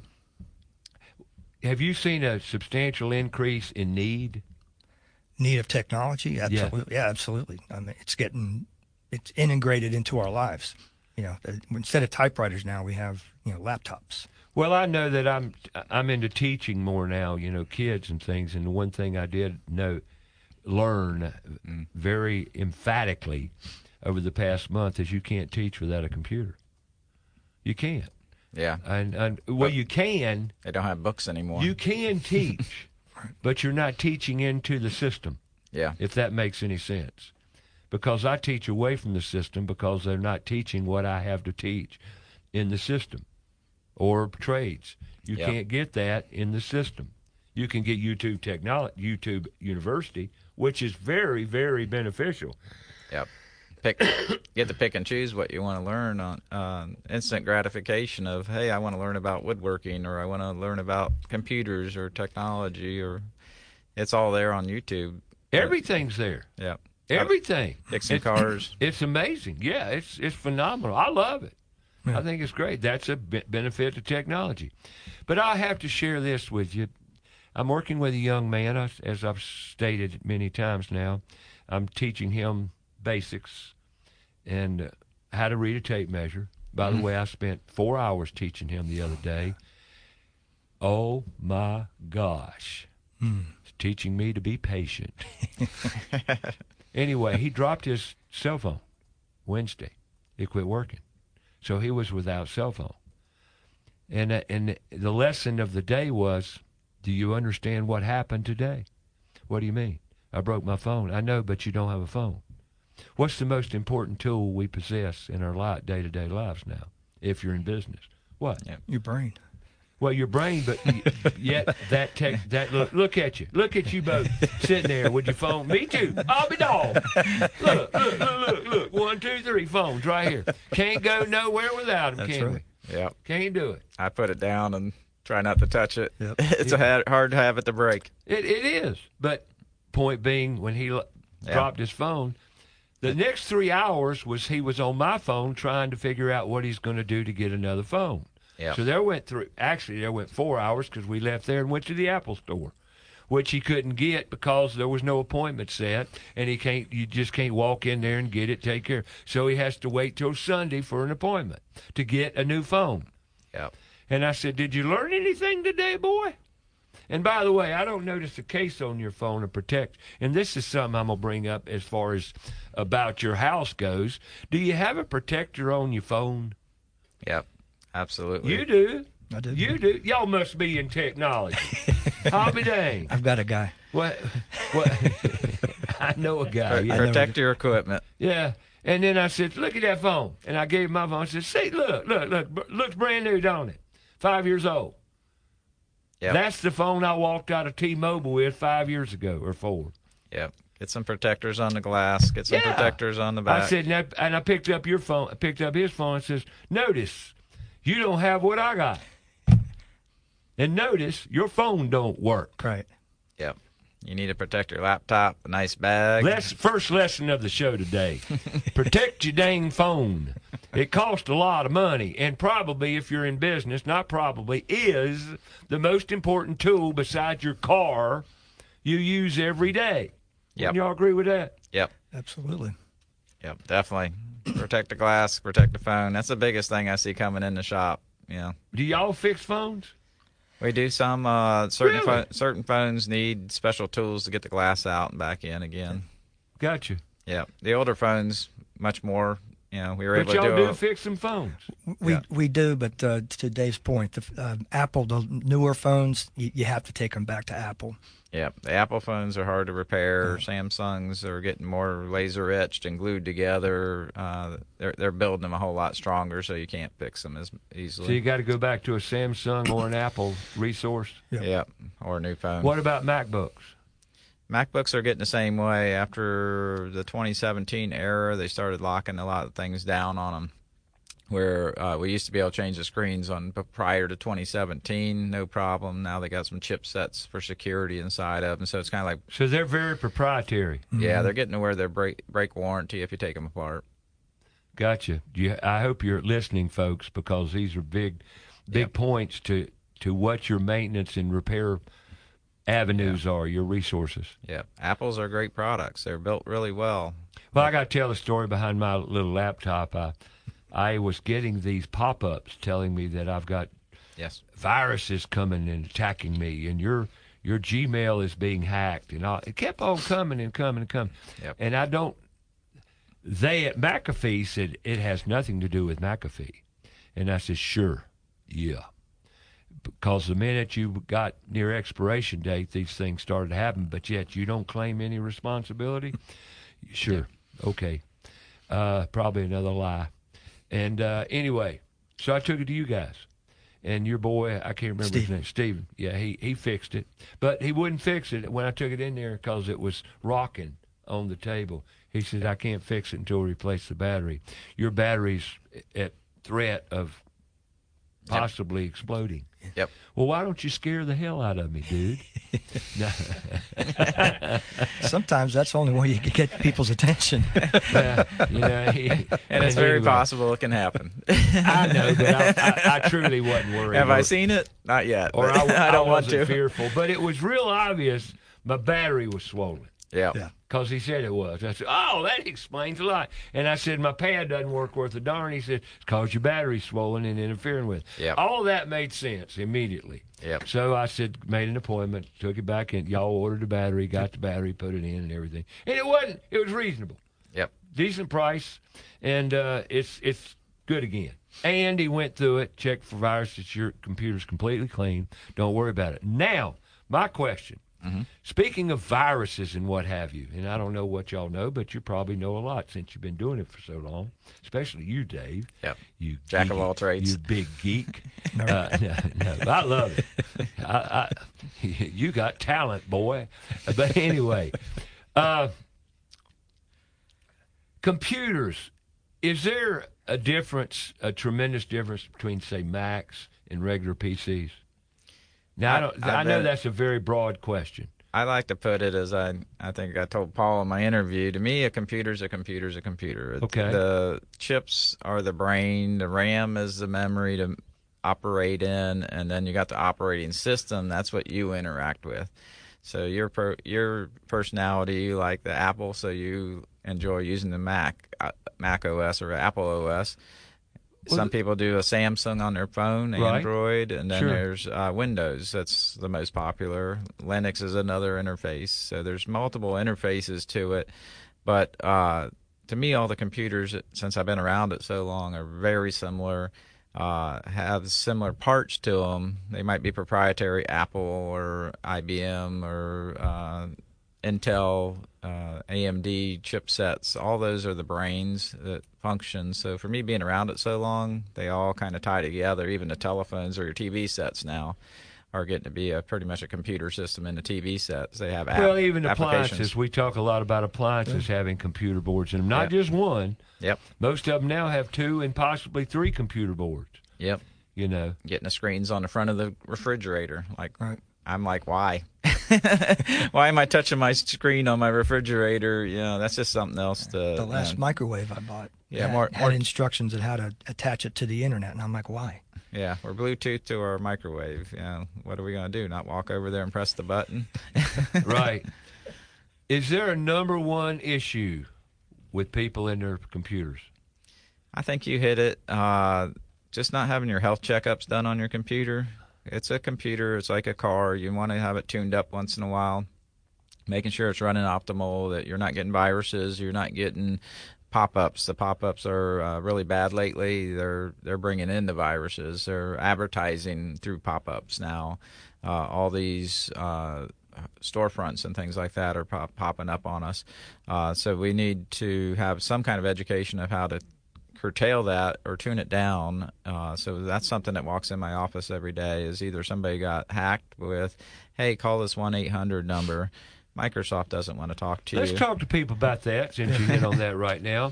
Have you seen a substantial increase in need? Need of technology? Absolutely. Yeah, absolutely. I mean, it's getting it's integrated into our lives. You know, the- instead of typewriters now, we have you know laptops. Well, I know that I'm I'm into teaching more now, you know, kids and things. And the one thing I did know, learn very emphatically over the past month is you can't teach without a computer. You can't. Yeah. And, and well, you can. They don't have books anymore. You can teach, but you're not teaching into the system, yeah. if that makes any sense. Because I teach away from the system because they're not teaching what I have to teach in the system or trades. You Yeah. can't get that in the system. You can get YouTube technology, YouTube University, which is very, very beneficial. Yep. Pick, get to pick and choose what you want to learn on uh, instant gratification of, hey, I want to learn about woodworking, or I want to learn about computers or technology, or it's all there on YouTube. Everything's there. Yep. Everything. Fixing It's- cars. It's amazing. Yeah, it's it's phenomenal. I love it. Yeah. I think it's great. That's a be- benefit to technology. But I have to share this with you. I'm working with a young man, as- as I've stated many times now. I'm teaching him basics and uh, how to read a tape measure. By the way, I spent four hours teaching him the other day. Oh, my gosh. It's teaching me to be patient. Anyway, he dropped his cell phone Wednesday. It quit working. So he was without cell phone. And uh, and the lesson of the day was, do you understand what happened today? What do you mean? I broke my phone. I know, but you don't have a phone. What's the most important tool we possess in our li- day-to-day lives now, if you're in business? What? Yeah. Your brain. Well, your brain, but y- yet that tech, that look, look at you, look at you both sitting there with your phone. Me too. I'll be dog. Look, look, look, look, look. One, two, three phones right here. Can't go nowhere without them, That's can right. Yep. we? Can't do it. I put it down and try not to touch it. Yep. It's a ha- hard habit to break. It it is. But point being, when he l- Yeah. dropped his phone, the next three hours was he was on my phone trying to figure out what he's going to do to get another phone. Yeah. So there went through. Actually, there went four hours because we left there and went to the Apple store. which he couldn't get because there was no appointment set, and he can't. You just can't walk in there and get it, take care. So he has to wait till Sunday for an appointment to get a new phone. Yep. And I said, "Did you learn anything today, boy?" And by the way, I don't notice the case on your phone to protect. And this is something I'm going to bring up as far as about your house goes. Do you have a protector on your phone? Yep. Absolutely. You do. I do. You do. Y'all must be in technology. I'll be dang. I've got a guy. What? What? I know a guy. Pr- Yeah. Protect your equipment. Yeah. And then I said, "Look at that phone." And I gave him my phone. I said, "See, look, look, look. Looks brand new, don't it? Five years old." Yep. That's the phone I walked out of T-Mobile with five years ago or four. Yep. Get some protectors on the glass. Get some Yeah. protectors on the back. I said, and I, and I picked up your phone. I picked up his phone and says, "Notice, you don't have what I got. And notice, your phone don't work." Right. Yep. You need to protect your laptop, a nice bag. Let's, first lesson of the show today. Protect your dang phone. It costs a lot of money, and probably, if you're in business, not probably, is the most important tool besides your car you use every day. Yep. Y'all agree with that? Yep. Absolutely. Yep. Definitely. Protect the glass, protect the phone. That's the biggest thing I see coming in the shop. You know. Do y'all fix phones? We do some. Uh, certain Really? pho- certain phones need special tools to get the glass out and back in again. Gotcha. Yeah, the older phones much more. You know, we were But able to y'all do. do a- fix some phones. We Yeah. we do, but uh, to Dave's point, the, uh, Apple, the newer phones, you, you have to take them back to Apple. Yeah, the Apple phones are hard to repair. Samsungs are getting more laser etched and glued together. Uh, they're they're building them a whole lot stronger, so you can't fix them as easily. So you got to go back to a Samsung or an Apple resource. Yeah. Yep, or a new phone. What about MacBooks? MacBooks are getting the same way. After the twenty seventeen era, they started locking a lot of things down on them. Where uh, we used to be able to change the screens on but prior to twenty seventeen, no problem. Now they got some chipsets for security inside of them, so it's kind of like, So they're very proprietary. yeah, they're getting to where they're break break warranty if you take them apart. Gotcha. You, I hope you're listening, folks, because these are big, big Yep. points to, to what your maintenance and repair avenues are, your resources. Yeah, Apples are great products. They're built really well. Well, I got to tell a story behind my little laptop. I, I was getting these pop-ups telling me that I've got Yes. viruses coming and attacking me, and your your Gmail is being hacked, and all. It kept on coming and coming and coming. Yep. And I don't. They at McAfee said it has nothing to do with McAfee, and I said, sure, yeah, because the minute you got near expiration date, these things started to happen. But yet you don't claim any responsibility. Sure, okay, uh, probably another lie. And uh, anyway, so I took it to you guys. And your boy, I can't remember his Steven. name, Steven. Yeah, he, he fixed it. But he wouldn't fix it when I took it in there because it was rocking on the table. He said, I can't fix it until we replace the battery. Your battery's at threat of possibly exploding. Yep. Well, why don't you scare the hell out of me, dude? No. Sometimes that's the only way you can get people's attention. Yeah, you know, he, And it's very anyway, possible it can happen. I know, but I, I, I truly wasn't worried. Have I Or- seen it? Not yet. Or but I, I don't want wasn't to. fearful, but it was real obvious my battery was swollen Yeah. Yeah. because he said it was. I said, oh, that explains a lot. And I said, my pad doesn't work worth a darn. He said, it's because your battery's swollen and interfering with it. Yep. All that made sense immediately. Yep. So I said, made an appointment, took it back in. Y'all ordered the battery, got the battery, put it in and everything. And it wasn't, it was reasonable. Yep. Decent price, and uh, it's it's good again. And he went through it, checked for viruses. Your computer's completely clean. Don't worry about it. Now, my question. Mm-hmm. Speaking of viruses and what have you, and I don't know what y'all know, but you probably know a lot since you've been doing it for so long, especially you, Dave. Yep. You Jack of geek- all trades. You big geek. uh, no, no, I love it. I, I, you got talent, boy. But anyway, uh, computers. Is there a difference, a tremendous difference between, say, Macs and regular P Cs? Now, I, I- don't, I I know bet- that's a very broad question. I like to put it as I I think I told Paul in my interview. To me, a computer's a computer's a computer. Okay. The chips are the brain. The RAM is the memory to operate in, and then you got the operating system. That's what you interact with. So your per, your personality, you like the Apple, so you enjoy using the Mac, uh, Mac O S or Apple O S. Well, Some people do a Samsung on their phone, right. Android, and then Sure. there's uh, Windows. That's the most popular. Linux is another interface. So there's multiple interfaces to it. But uh, to me, all the computers, since I've been around it so long, are very similar, uh, have similar parts to them. They might be proprietary Apple or I B M or uh, Intel, uh, A M D chipsets. All those are the brains that function. So for me, being around it so long, they all kind of tie together. Even the telephones or your T V sets now are getting to be a pretty much a computer system in the T V sets. They have app, well, even applications. appliances. We talk a lot about appliances yeah. having computer boards in them. Not yep. just one. Yep. Most of them now have two and possibly three computer boards. Yep. You know, getting the screens on the front of the refrigerator. Like, right. I'm like, why? Why am I touching my screen on my refrigerator? You know, that's just something else to. The last you know, microwave I bought. Yeah, had, more, had more instructions on how to attach it to the internet, and I'm like, why? Yeah, we're Bluetooth to our microwave. You know, what are we going to do? Not walk over there and press the button? Right. Is there a number one issue with people in their computers? I think you hit it. Uh, just not having your health checkups done on your computer. It's a computer. It's like a car. You want to have it tuned up once in a while, making sure it's running optimal, that you're not getting viruses, you're not getting pop-ups. The pop-ups are uh, really bad lately. They're they're bringing in the viruses. They're advertising through pop-ups now. Uh, all these uh, storefronts and things like that are pop- popping up on us. Uh, so we need to have some kind of education of how to curtail that or tune it down. Uh, so that's something that walks in my office every day is either somebody got hacked with, hey, call this one eight hundred number. Microsoft doesn't want to talk to Let's you. Let's talk to people about that since you hit on that right now.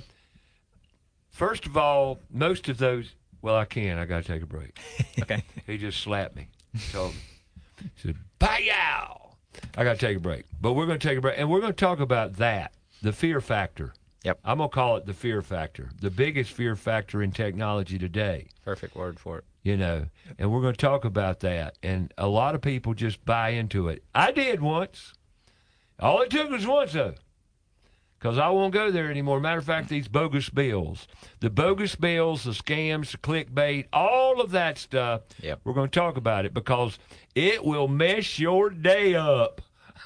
First of all, most of those, well, I can. I got to take a break. Okay. He just slapped me. Told me. He said, "Pow!" I got to take a break. But we're going to take a break, and we're going to talk about that, the fear factor. Yep. I'm going to call it the fear factor, the biggest fear factor in technology today. Perfect word for it. You know, and we're going to talk about that. And a lot of people just buy into it. I did once. All it took was once, though, because I won't go there anymore. Matter of fact, these bogus bills, the bogus bills, the scams, the clickbait, all of that stuff, yep. We're going to talk about it because it will mess your day up.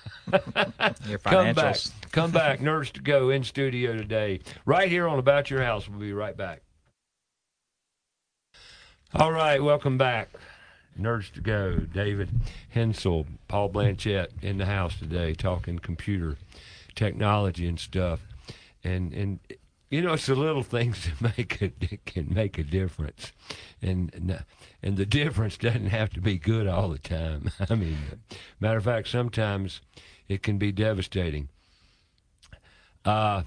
Your Come back. financials. Come back. Nerds to Go in studio today. Right here on About Your House. We'll be right back. All right. Welcome back. Nerds to Go. David Hensel, Paul Blanchett in the house today talking computer technology and stuff. And, and you know, it's the little things that make a, can make a difference. And and the difference doesn't have to be good all the time. I mean, matter of fact, sometimes it can be devastating. Uh,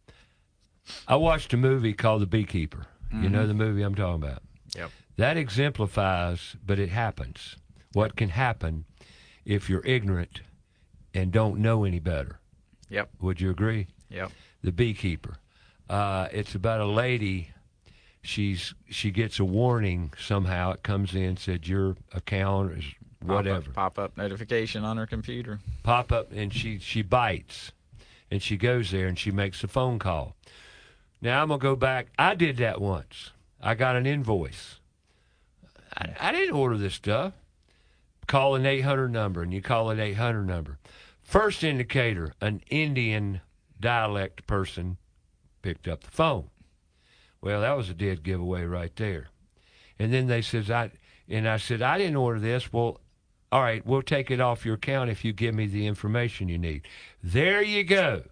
I watched a movie called The Beekeeper. Mm-hmm. You know the movie I'm talking about? Yep. That exemplifies, but it happens, what can happen if you're ignorant and don't know any better. Yep. Would you agree? Yep. The Beekeeper. Uh, it's about a lady. She's she gets a warning somehow. It comes in, said your account is whatever. Pop up, pop up notification on her computer. Pop up, and she, she bites. And she goes there and she makes a phone call. Now I'm going to go back. I did that once. I got an invoice. I, I didn't order this stuff. Call an eight hundred number, and you call an eight hundred number. First indicator, an Indian dialect person picked up the phone. Well, that was a dead giveaway right there. And then they says, I, and I said, I didn't order this. Well, all right, we'll take it off your account if you give me the information you need. There you go.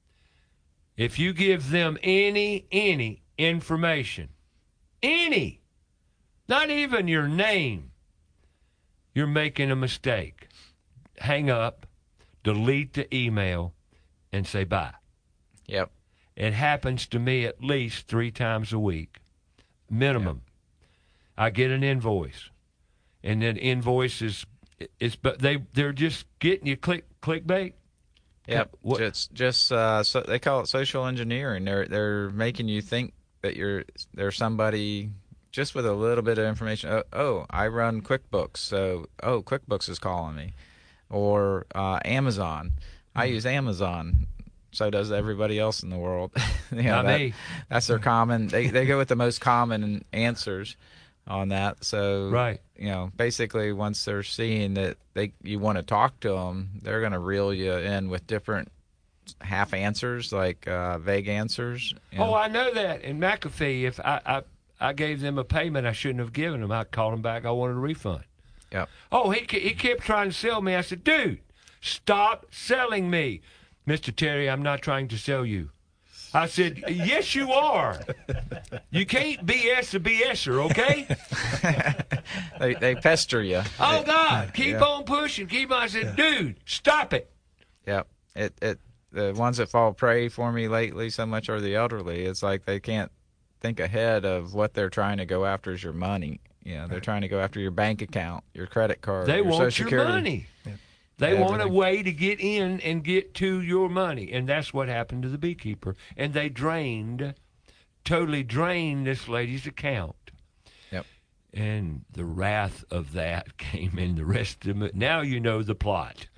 If you give them any, any information, any, not even your name, you're making a mistake. Hang up, delete the email, and say bye. Yep. It happens to me at least three times a week, minimum. Yep. I get an invoice, and then invoice is, is but they they're just getting you click clickbait. Yep. What? Just just uh, so they call it social engineering. They're they're making you think that you're there's somebody just with a little bit of information. Oh, oh I run QuickBooks, so oh QuickBooks is calling me. or uh, Amazon. Mm-hmm. I use Amazon. So does everybody else in the world. you know, Not that, me. That's their common. They they go with the most common answers on that. So Right. you know, basically, once they're seeing that they you want to talk to them, they're going to reel you in with different half answers, like uh, vague answers. You know. Oh, I know that. In McAfee, if I, I I gave them a payment I shouldn't have given them, I called them back. I wanted a refund. Yep. Oh, he he kept trying to sell me. I said, dude, stop selling me. Mister Terry, I'm not trying to sell you. I said, yes, you are. You can't B S a BSer, okay? they they pester you. Oh, They- God, keep yeah. on pushing. Keep on. I said, dude, stop it. Yep. It it the ones that fall prey for me lately so much are the elderly. It's like they can't think ahead of what they're trying to go after is your money. You know, they're trying to go after your bank account, your credit card, They your want Social your Security. money. They want a Everything. way to get in and get to your money. And that's what happened to the beekeeper. And they drained, totally drained this lady's account. Yep. And the wrath of that came in the rest of it. Now you know the plot.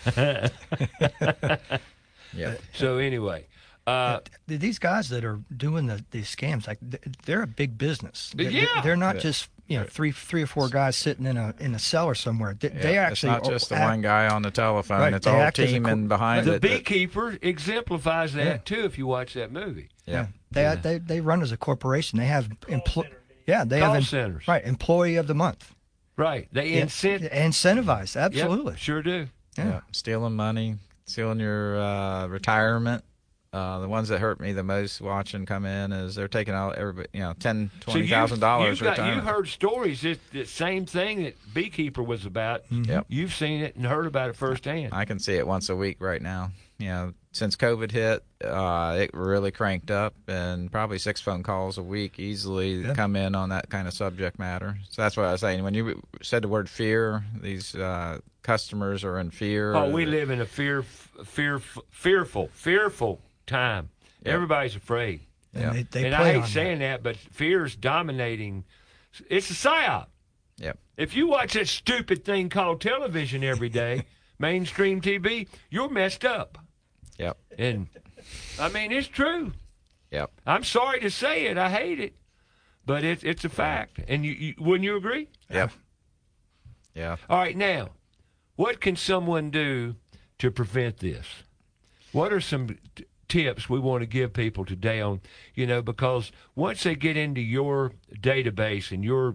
Yep. So anyway, uh, Th- These guys that are doing the these scams, like th- they're a big business. They- Yeah. they're not Yeah. just you know three three or four guys sitting in a in a cellar somewhere. They, they Yeah, actually it's not just the act- one guy on the telephone. Right, It's they all act as a teaming co- behind the it. that- beekeeper exemplifies that Yeah. too if you watch that movie. Yeah. They Yeah. they they run as a corporation. They have employ. center, Yeah, they Call have em- centers. right employee of the month. Right. They Yeah, incent. incentivized. Yep, Absolutely. sure do. Yeah. Yeah, stealing money, stealing your uh, retirement. Uh, the ones that hurt me the most watching come in is they're taking out everybody, you know, ten, twenty thousand dollars you've got, retirement. you've heard stories. It's the same thing that Beekeeper was about. Yep. You've seen it and heard about it firsthand. I can see it once a week right now. You know, since COVID hit, uh, it really cranked up, and probably six phone calls a week easily Yeah. come in on that kind of subject matter. So that's what I was saying. When you said the word fear, these uh, customers are in fear. Oh, we live in a fear, fear, fearful, fearful time. Yep. Everybody's afraid. And Yeah. they, they and play I hate on saying that. but fear's dominating. It's a psyop. Yep. If you watch that stupid thing called television every day, mainstream T V, you're messed up. Yep. And I mean, it's true. Yep. I'm sorry to say it. I hate it, but it's it's a fact. And you, you wouldn't you agree? Yep. Yeah. All right, now, what can someone do to prevent this? What are some t- tips we want to give people today on, you know, because once they get into your database and your,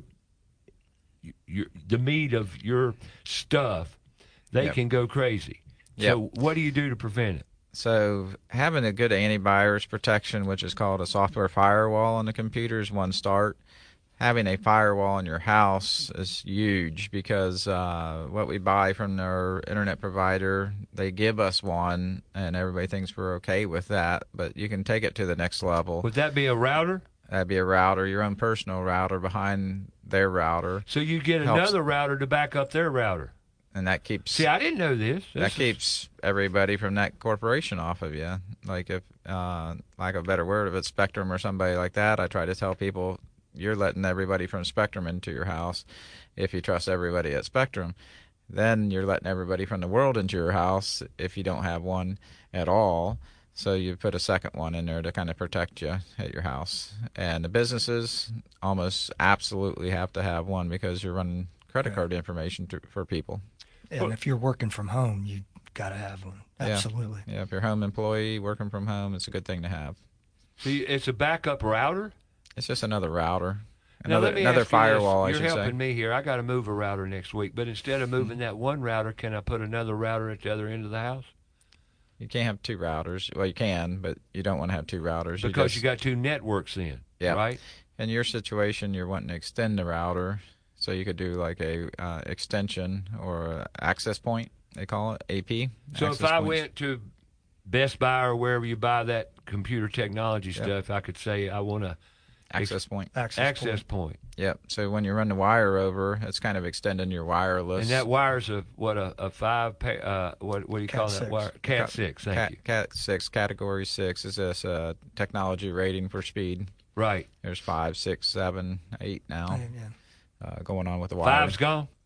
your the meat of your stuff, they Yep. can go crazy. So what do you do to prevent it? So having a good antivirus protection, which is called a software firewall on the computer, is one start. Having a firewall in your house is huge because uh, what we buy from our internet provider, they give us one, and everybody thinks we're okay with that. But you can take it to the next level. Would that be a router? That'd be a router, your own personal router behind their router, So you get Helps. another router to back up their router. and that keeps See, I didn't know this. that This is- keeps everybody from that corporation off of you. Like if, uh, like a better word, if it's Spectrum or somebody like that, I try to tell people you're letting everybody from Spectrum into your house. If you trust everybody at Spectrum, then you're letting everybody from the world into your house if you don't have one at all. So you put a second one in there to kind of protect you at your house. And the businesses almost absolutely have to have one because you're running credit card information to, for people. And if you're working from home, you got to have one. Yeah. Absolutely. Yeah, if you're a home employee working from home, it's a good thing to have. So you- it's a backup router? It's just another router, Now, another let me another ask you this. firewall. I You're should helping say. me here. I got to move a router next week, but instead of moving that one router, can I put another router at the other end of the house? You can't have two routers. Well, you can, but you don't want to have two routers. Because just, you got two networks in, Yeah. right? in your situation, you're wanting to extend the router, so you could do like a uh, extension or a access point. They call it A P. So access if I points. went to Best Buy or wherever you buy that computer technology Yep. stuff, I could say I want a access point. Access, access point. point. Yep. So when you run the wire over, it's kind of extending your wireless. And that wire's a what a, a five pa- uh what what do you Cat call that six. wire? Cat Cat- six, thank Cat, you. Cat six, category six is this uh, technology rating for speed. Right. There's five, six, seven, eight now Yeah, yeah. uh, going on with the wire. Five's gone.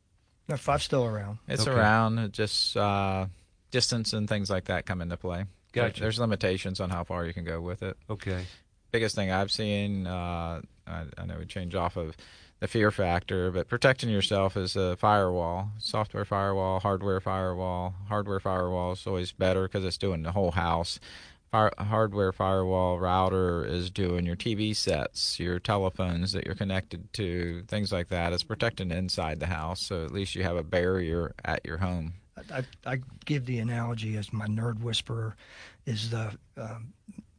No, five's still around. It's Okay. around. It just uh, distance and things like that come into play. Gotcha. There's limitations on how far you can go with it. Okay. Biggest thing I've seen, uh, I, I know we change off of the fear factor, but protecting yourself is a firewall, software firewall, hardware firewall. Hardware firewall is always better because it's doing the whole house. Fire, hardware firewall router is doing your T V sets, your telephones that you're connected to, things like that. It's protecting inside the house, so at least you have a barrier at your home. I, I give the analogy as my nerd whisperer is the um,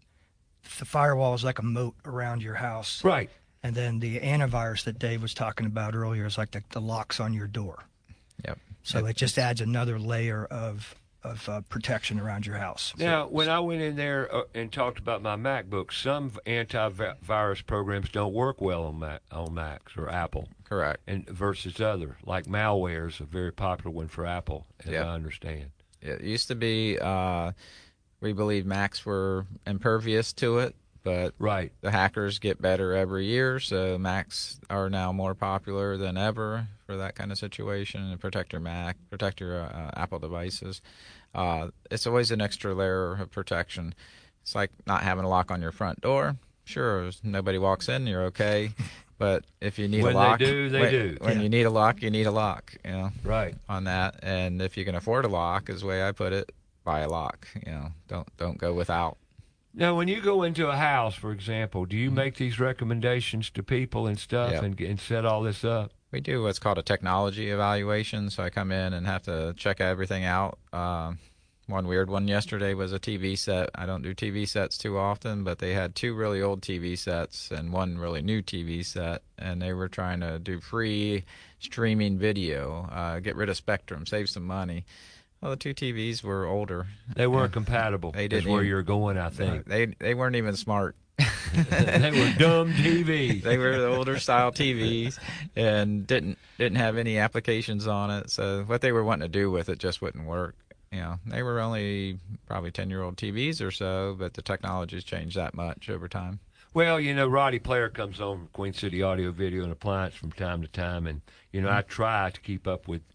the firewall is like a moat around your house. Right. And then the antivirus that Dave was talking about earlier is like the, the locks on your door. Yep. So it just adds another layer of of uh, protection around your house. Now, when I went in there uh, and talked about my MacBook, some antivirus programs don't work well on Mac, on Macs or Apple, Correct. and versus other. Like malware is a very popular one for Apple, as Yep. I understand. It used to be, uh, we believe Macs were impervious to it, but Right. the hackers get better every year, so Macs are now more popular than ever for that kind of situation. And protect your Mac, protect your uh, Apple devices. Uh, it's always an extra layer of protection. It's like not having a lock on your front door. Sure, if nobody walks in, you're okay. But if you need When a they lock, do, they when, do. When Yeah. you need a lock, you need a lock. You know, Right. on that. And if you can afford a lock, is the way I put it, buy a lock. You know, don't don't go without. Now, when you go into a house, for example, do you make these recommendations to people and stuff Yep. and, and set all this up? We do what's called a technology evaluation. So I come in and have to check everything out. Um, one weird one yesterday was a T V set. I don't do T V sets too often, but they had two really old T V sets and one really new T V set, and they were trying to do free streaming video, uh, get rid of Spectrum, save some money. Well, the two T Vs were older. They weren't compatible. They That's didn't where even- you're going, I think. They they weren't even smart. They were dumb T Vs. They were the older style T Vs and didn't didn't have any applications on it. So what they were wanting to do with it just wouldn't work. You know, they were only probably ten year old T Vs or so, but the technology's changed that much over time. Well, you know, Roddy Player comes on from Queen City Audio, Video, and Appliance from time to time, and you know, I try to keep up with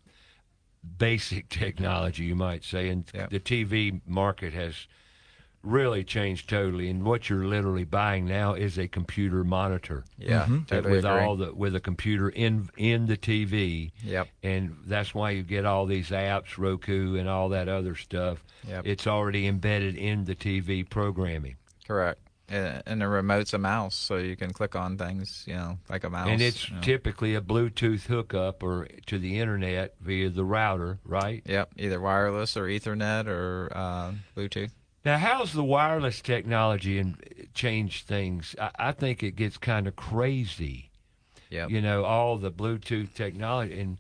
basic technology, you might say, and Yep. the T V market has really changed totally. And what you're literally buying now is a computer monitor. Yeah, Mhm. totally with agree. all the with a computer in in the T V. Yep. And that's why you get all these apps, Roku, and all that other stuff. Yep. It's already embedded in the T V programming. Correct. And and the remote's a mouse, so you can click on things, you know, like a mouse. And it's you know. typically a Bluetooth hookup or to the internet via the router, right? Yep, either wireless or Ethernet or uh, Bluetooth. Now, how's the wireless technology and change things? I, I think it gets kind of crazy. Yep. You know, all the Bluetooth technology, and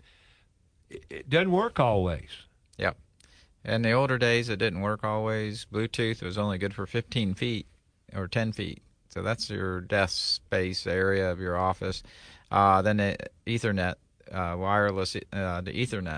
it, it doesn't work always. Yep. In the older days, it didn't work always. Bluetooth was only good for fifteen feet or ten feet. So that's your desk space area of your office. Uh, then the Ethernet, uh, wireless, uh, the Ethernet.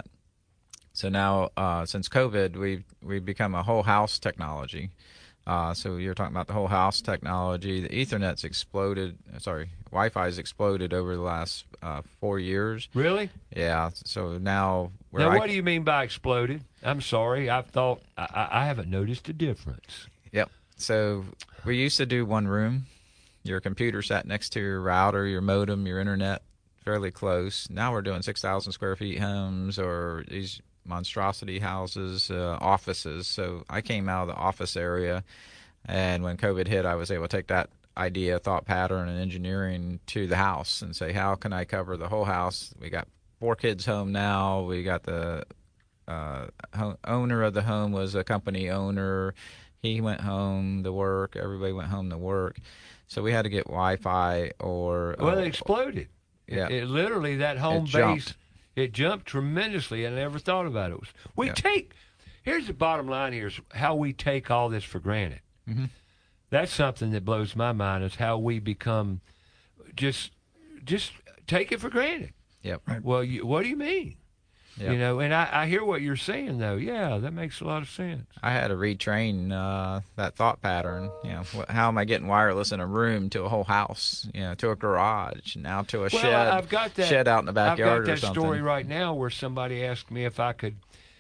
So now, uh, since COVID, we've we've become a whole house technology. Uh, so you're talking about the whole house technology. The Ethernet's exploded. Sorry, Wi-Fi's exploded over the last uh, four years. Really? Yeah. So now, where Now, I, what do you mean by exploded? I'm sorry. I thought I, I haven't noticed a difference. Yep. So we used to do one room. Your computer sat next to your router, your modem, your internet, fairly close. Now we're doing six thousand square feet homes or these monstrosity houses, uh, offices. So I came out of the office area, and when COVID hit, I was able to take that idea, thought pattern, and engineering to the house and say, how can I cover the whole house? We got four kids home now. We got the uh, ho- owner of the home was a company owner. He went home to work. Everybody went home to work. So we had to get Wi-Fi or... Well, uh, it exploded. Yeah. It, it literally, that home It base, jumped. it jumped tremendously. I never thought about it. We Yeah. take, here's the bottom line here, is how we take all this for granted. Mhm. That's something that blows my mind, is how we become just, just take it for granted. Yep. Right. Well, you, what do you mean? Yep. You know, and I, I hear what you're saying, though. Yeah, that makes a lot of sense. I had to retrain uh, that thought pattern. You know, wh- how am I getting wireless in a room to a whole house? You know, to a garage, now to a Well, shed, I've got that, shed out in the backyard I've got or that something. story right now where somebody asked me if I could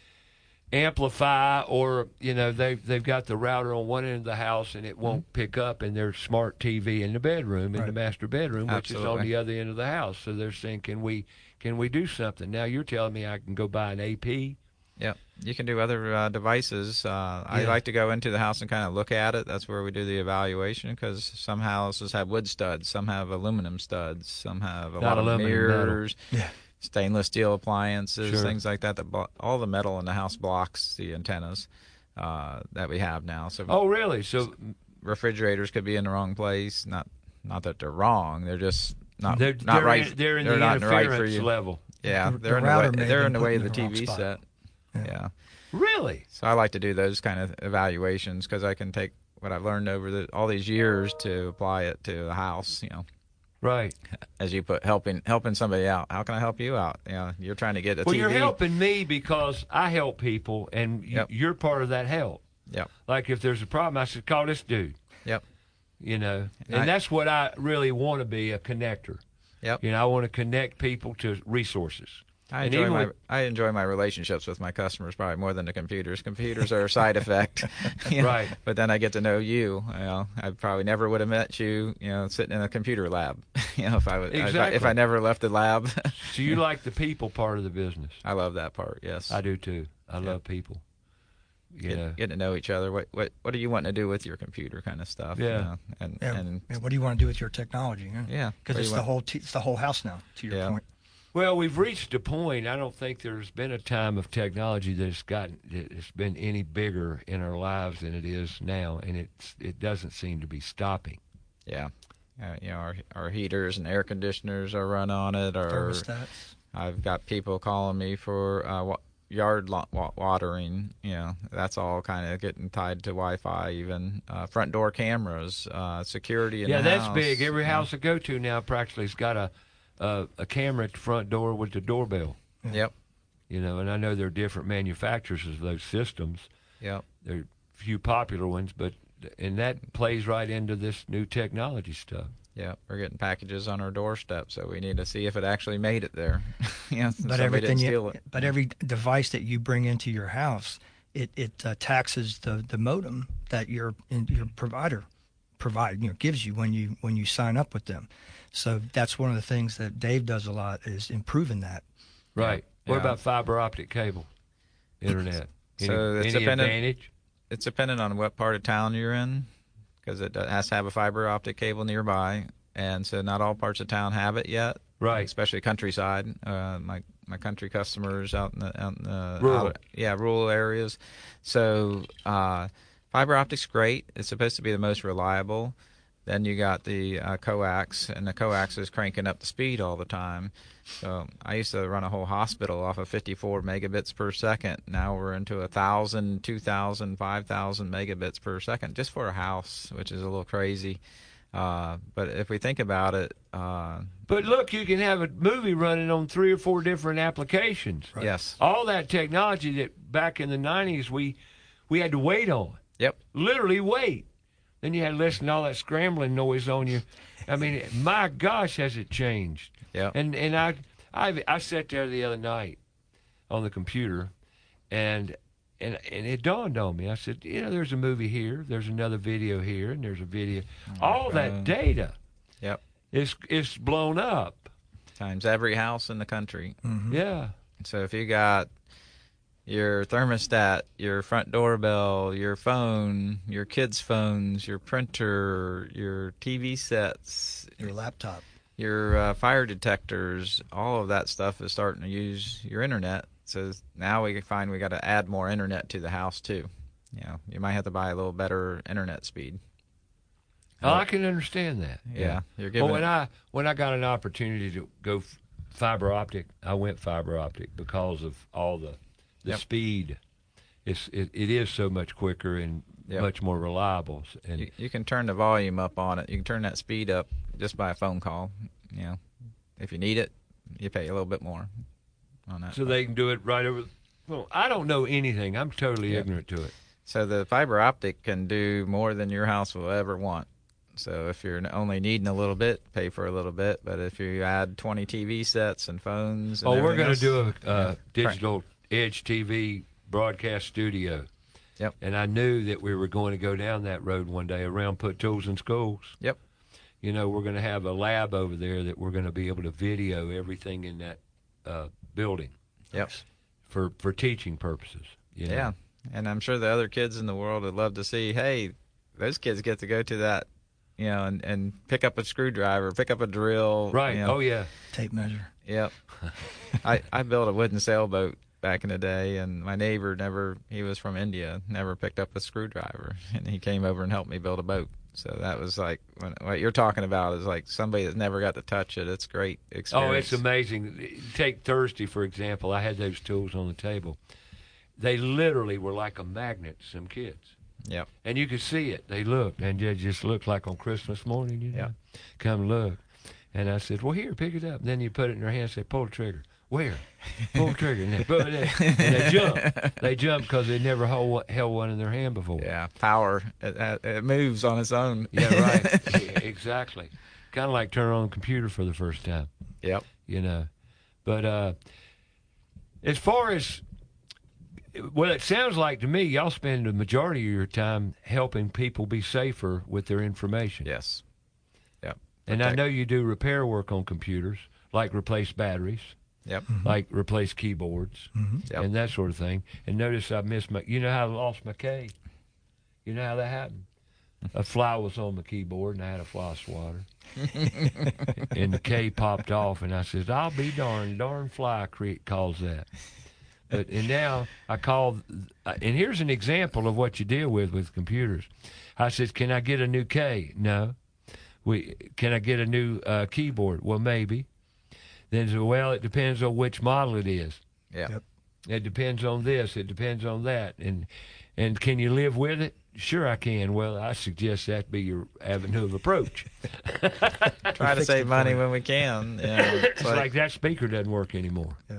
amplify, or you know, they they've got the router on one end of the house and it won't mm-hmm. pick up, and there's smart T V in the bedroom, in right. the master bedroom, which Absolutely. is on the other end of the house. So they're saying, can we can we do something? Now you're telling me I can go buy an A P. Yeah, you can do other uh, devices. Uh, yeah. I like to go into the house and kind of look at it. That's where we do the evaluation, because some houses have wood studs, some have aluminum studs, some have a Not lot of mirrors, yeah. stainless steel appliances, sure. things like that. That blo- all the metal in the house blocks the antennas uh, that we have now. So oh, really? So refrigerators could be in the wrong place. Not not that they're wrong. They're just not they're, not they're right. In, they're in they're the not interference right for you. level. Yeah, the, they're the in the way. They're in the way of the T V set. Yeah. yeah. Really? So I like to do those kind of evaluations, because I can take what I've learned over the, all these years to apply it to a house. You know, right? As you put helping helping somebody out. How can I help you out? You know, you're trying to get a well, T V. Well, you're helping me because I help people, and yep. you're part of that help. Yep. Like if there's a problem, I said, call this dude. Yep. You know, and I, that's what I really want to be, a connector. Yep. You know, I want to connect people to resources. I enjoy my with, I enjoy my relationships with my customers probably more than the computers. Computers are a side effect, you know? Right? But then I get to know you. You know, I probably never would have met you, you know, sitting in a computer lab. You know, if I would, exactly. if, I, if I never left the lab. So you like the people part of the business? I love that part. Yes, I do too. I yep. love people. You Get, know, getting to know each other. What what what are you wanting to do with your computer, kind of stuff? Yeah. You know? And yeah. and yeah, what do you want to do with your technology? Yeah. Because it's the whole t- it's the whole house now. To your yeah. point. Well, we've reached a point. I don't think there's been a time of technology that's gotten it's been any bigger in our lives than it is now, and it's it doesn't seem to be stopping. Yeah, uh, you know, our our heaters and air conditioners are run on it. Or thermostats. I've got people calling me for uh, wa- yard lo- wa- watering. You know, that's all kind of getting tied to Wi-Fi. Even uh, front door cameras, uh, security in yeah, the that's house. big. Every yeah. house I go to now practically has got a. Uh, a camera at the front door with the doorbell. Yep. You know, and I know there are different manufacturers of those systems. Yep. There are a few popular ones, but and that plays right into this new technology stuff. Yeah, we're getting packages on our doorstep, so we need to see if it actually made it there. Yeah, but everything you, but every device that you bring into your house, it it uh, taxes the, the modem that your your provider provide you know gives you when you when you sign up with them. So that's one of the things that Dave does a lot, is improving that. Right. Yeah. What yeah. about fiber optic cable, internet? Any, so it's any dependent, advantage? It's dependent on what part of town you're in, because it has to have a fiber optic cable nearby, and so not all parts of town have it yet. Right. Especially countryside. Uh, my my country customers out in the, out in the rural. Out, yeah, rural areas. So uh, fiber optic's great. It's supposed to be the most reliable. Then you got the uh, coax, and the coax is cranking up the speed all the time. So I used to run a whole hospital off of fifty-four megabits per second. Now we're into one thousand, two thousand, five thousand megabits per second just for a house, which is a little crazy. Uh, but if we think about it... Uh, but look, you can have a movie running on three or four different applications. Right. Yes. All that technology that back in the nineties we we had to wait on. Yep. Literally wait. Then you had to listen to all that scrambling noise on you. I mean, my gosh, has it changed? Yeah. And and I I I sat there the other night on the computer, and and and it dawned on me. I said, you know, there's a movie here, there's another video here, and there's a video. Oh, all that God. data. Yep. Is is blown up. Times every house in the country. Mm-hmm. Yeah. So if you got your thermostat, your front doorbell, your phone, your kids' phones, your printer, your T V sets, your laptop, your uh, fire detectors, all of that stuff is starting to use your internet. So now we find we got to add more internet to the house too. You know, you might have to buy a little better internet speed. Oh, I can understand that. Yeah, Yeah. you're giving. Well, when it, I when I got an opportunity to go f- fiber optic, I went fiber optic because of all the the Yep. speed. It's it, it is so much quicker and Yep. much more reliable. And you, you can turn the volume up on it. You can turn that speed up just by a phone call. You know, if you need it, you pay a little bit more. on that. So they can do it right over. Well, I don't know anything. I'm totally Yeah. ignorant to it. So the fiber optic can do more than your house will ever want. So if you're only needing a little bit, pay for a little bit. But if you add twenty T V sets and phones, and Oh, we're going to do a uh, Yeah. digital Edge T V broadcast studio. Yep. And I knew that we were going to go down that road one day around Put Tools in Schools. Yep. You know, we're going to have a lab over there that we're going to be able to video everything in that uh, building. Yep. For, for teaching purposes. You know? Yeah. And I'm sure the other kids in the world would love to see, hey, those kids get to go to that, you know, and, and pick up a screwdriver, pick up a drill. Right. You know. Oh, yeah. Tape measure. Yep. I, I built a wooden sailboat back in the day, and my neighbor never, he was from India, never picked up a screwdriver. And he came over and helped me build a boat. So that was like, when, what you're talking about is like somebody that never got to touch it. It's great experience. Oh, it's amazing. Take Thursday, for example. I had those tools on the table. They literally were like a magnet to some kids. Yep. And you could see it. They looked, and they just looked like on Christmas morning, you know. Yep. Come look. And I said, well, here, pick it up. And then you put it in their hand and say, pull the trigger. Where? Pull the trigger. And they, pull it in. And they jump. They jump because they never hold, held one in their hand before. Yeah, power. It, it moves on its own. Yeah, right. Yeah, exactly. Kind of like turning on the computer for the first time. Yep. You know. But uh, as far as, well, it sounds like to me, y'all spend the majority of your time helping people be safer with their information. Yes. Yep. And I Protect. know you do repair work on computers, like replace batteries, Yep. like replace keyboards, Yep. and that sort of thing. And notice I missed my, you know how I lost my K? You know how that happened? A fly was on my keyboard, and I had a fly swatter. And the K popped off, and I said, I'll be darned, darn fly cre- calls that. But and now I call, and here's an example of what you deal with with computers. I said, can I get a new K? No. We can I get a new uh, keyboard? Well, maybe. Then said, well, it depends on which model it is. Yeah. Yep. It depends on this. It depends on that. And and can you live with it? Sure, I can. Well, I suggest that be your avenue of approach. Try to Fix save it money for you. when we can. You know, it's It's like, like, that speaker doesn't work anymore. Yeah.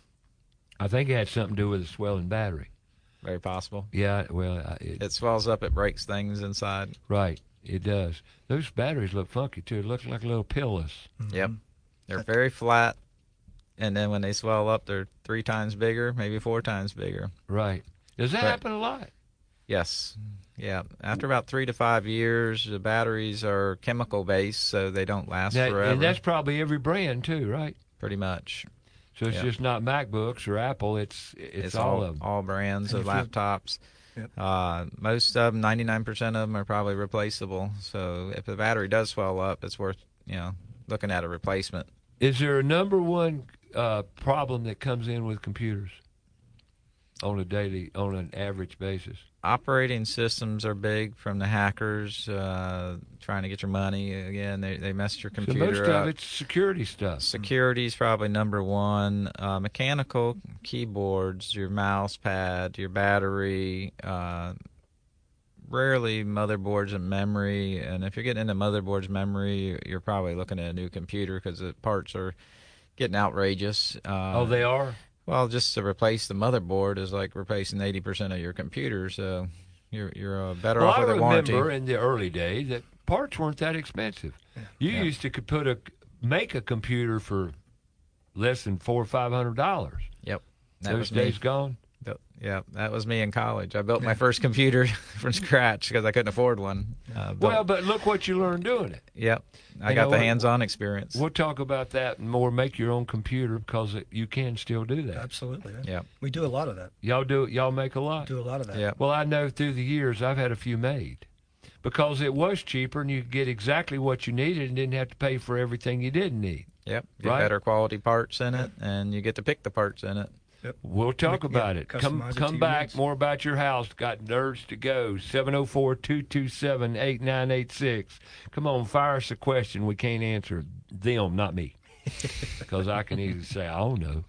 I think it had something to do with a swelling battery. very possible. Yeah, well, I- it, It swells up. It breaks things inside. right, it does. Those batteries look funky too. It looks like little pillows. Yep. They're very flat, and then when they swell up, they're three times bigger, maybe four times bigger. Right. Does that Right. happen a lot? Yes. Yeah. After about three to five years, the batteries are chemical based, so they don't last That- forever. and that's probably every brand too, right? pretty much. So it's Yeah. just not MacBooks or Apple. It's it's, It's, all, all, of them. all brands And of if you- laptops. Yep. Uh, most of them, ninety-nine percent of them, are probably replaceable. So if the battery does swell up, it's worth you know looking at a replacement. Is there a number one uh, problem that comes in with computers on a daily, on an average basis? Operating systems are big from the hackers uh, trying to get your money. Again, they they mess your So computer most up. of it's security stuff. Security is probably number one. Uh, mechanical keyboards, your mouse pad, your battery. Uh, rarely motherboards and memory. And if you're getting into motherboards, memory, you're probably looking at a new computer because the parts are getting outrageous. Uh, Oh, they are? Well, just to replace the motherboard is like replacing eighty percent of your computer. So you're you're uh, better Well, off I with a warranty. remember in the early days that parts weren't that expensive. You Yeah. used to could put a make a computer for less than four or five hundred dollars. Yep. That Those was me. days gone. Th- Yeah, that was me in college. I built my first computer from scratch because I couldn't afford one. Uh, built- Well, but look what you learned doing it. yep, I you got know the what? hands-on experience. We'll talk about that and more. Make your own computer because it, you can still do that. Absolutely. Yeah. Yep, We do a lot of that. Y'all do. Y'all make a lot. Do a lot of that. yep, Well, I know through the years I've had a few made because it was cheaper and you could get exactly what you needed and didn't have to pay for everything you didn't need. yep. Get Right. better quality parts in it, and you get to pick the parts in it. We'll talk Yeah, about it. Come customize it to come your back. needs. More about your house. Got Nerds to Go. seven oh four, two two seven, eight nine eight six. Come on, fire us a question. We can't answer them, not me. Because I can easily say, I don't know.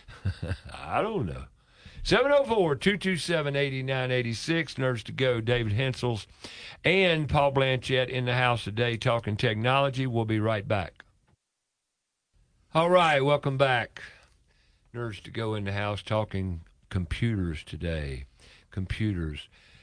I don't know. seven oh four, two two seven, eight nine eight six. Nerds to Go. David Hensels and Paul Blanchett in the house today talking technology. We'll be right back. All right, welcome back. Nerds to Go in the house talking computers today. Computers.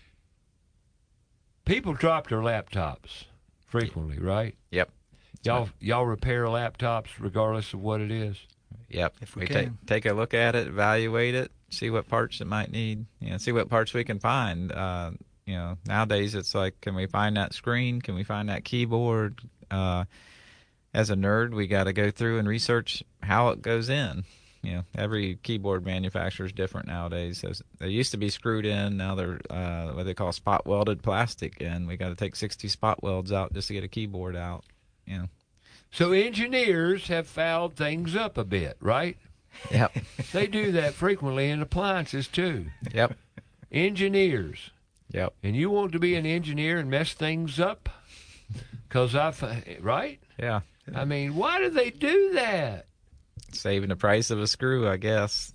People drop their laptops frequently, right? Yep. Y'all y'all repair laptops regardless of what it is? Yep. If we we can. take take a look at it, evaluate it, see what parts it might need, you know, see what parts we can find. Uh, you know, nowadays it's like, can we find that screen? Can we find that keyboard? Uh, as a nerd, we got to go through and research how it goes in. You know, every keyboard manufacturer is different nowadays. So they used to be screwed in. Now they're uh, what they call spot welded plastic, and we got to take sixty spot welds out just to get a keyboard out. You know. So engineers have fouled things up a bit, right? Yep. They do that frequently in appliances too. Yep. Engineers. Yep. And you want to be an engineer and mess things up? Because I, fi- right? Yeah. I mean, why do they do that? Saving the price of a screw, I guess.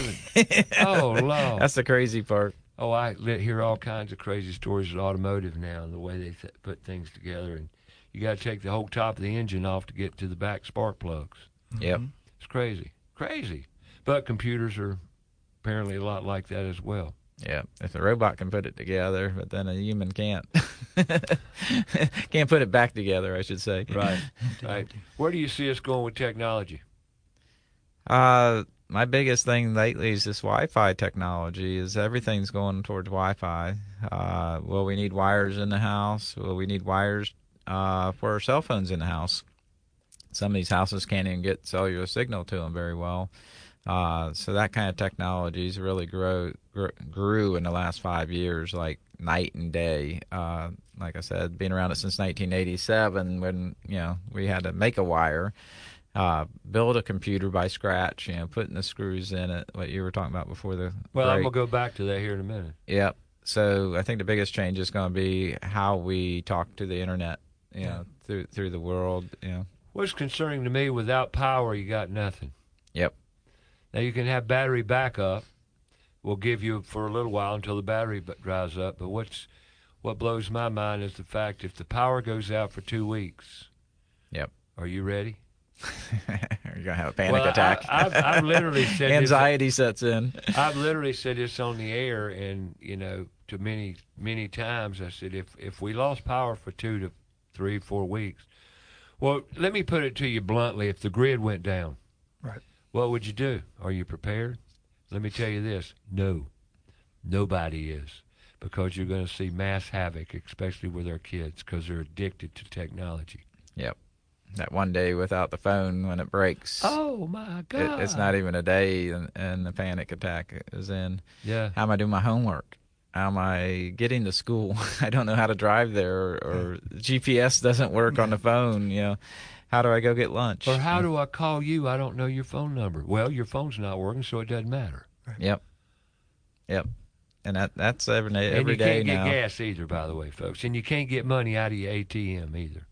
Oh, Lord. That's the crazy part. Oh, I li- hear all kinds of crazy stories with automotive now and the way they th- put things together. And you got to take the whole top of the engine off to get to the back spark plugs. Yep. It's crazy. Crazy. But computers are apparently a lot like that as well. Yeah, if a robot can put it together, but then a human can't. Can't put it back together, I should say. Right, right. Where do you see us going with technology? Uh, my biggest thing lately is this Wi-Fi technology. Is everything's going towards Wi-Fi. Uh, will we need wires in the house? Will we need wires uh, for our cell phones in the house? Some of these houses can't even get cellular signal to them very well. Uh, so that kind of technologies really grow, gr- grew in the last five years, like night and day. Uh, like I said, been around it since nineteen eighty-seven, when you know we had to make a wire, uh, build a computer by scratch, you know, putting the screws in it. What you were talking about before the Well, break. I'm gonna go back to that here in a minute. Yep. So I think the biggest change is going to be how we talk to the internet, you know, through through the world. You know. What's concerning to me, without power, you got nothing. Yep. Now, you can have battery backup. We'll give you for a little while until the battery b- dries up. But what's what blows my mind is the fact if the power goes out for two weeks, Yep. are you ready? You're going to have a panic Well, I- attack. I've, I've literally said this, Anxiety sets in. I've literally said this on the air, and you know, to many many times, I said if if we lost power for two to three, four weeks, well, let me put it to you bluntly: if the grid went down, Right. what would you do? Are you prepared? Let me tell you this: no, nobody is, because you're going to see mass havoc, especially with our kids, because they're addicted to technology. Yep. That one day without the phone when it breaks. Oh my God! It, it's not even a day, and, and the panic attack is in. Yeah. How am I doing my homework? How am I getting to school? I don't know how to drive there, or, or G P S doesn't work on the phone. You know, how do I go get lunch? Or how do I call you? I don't know your phone number. Well, your phone's not working, so it doesn't matter. Yep. Yep. And that that's every day. And Every you day can't get now. gas either, by the way, folks. And you can't get money out of your A T M either.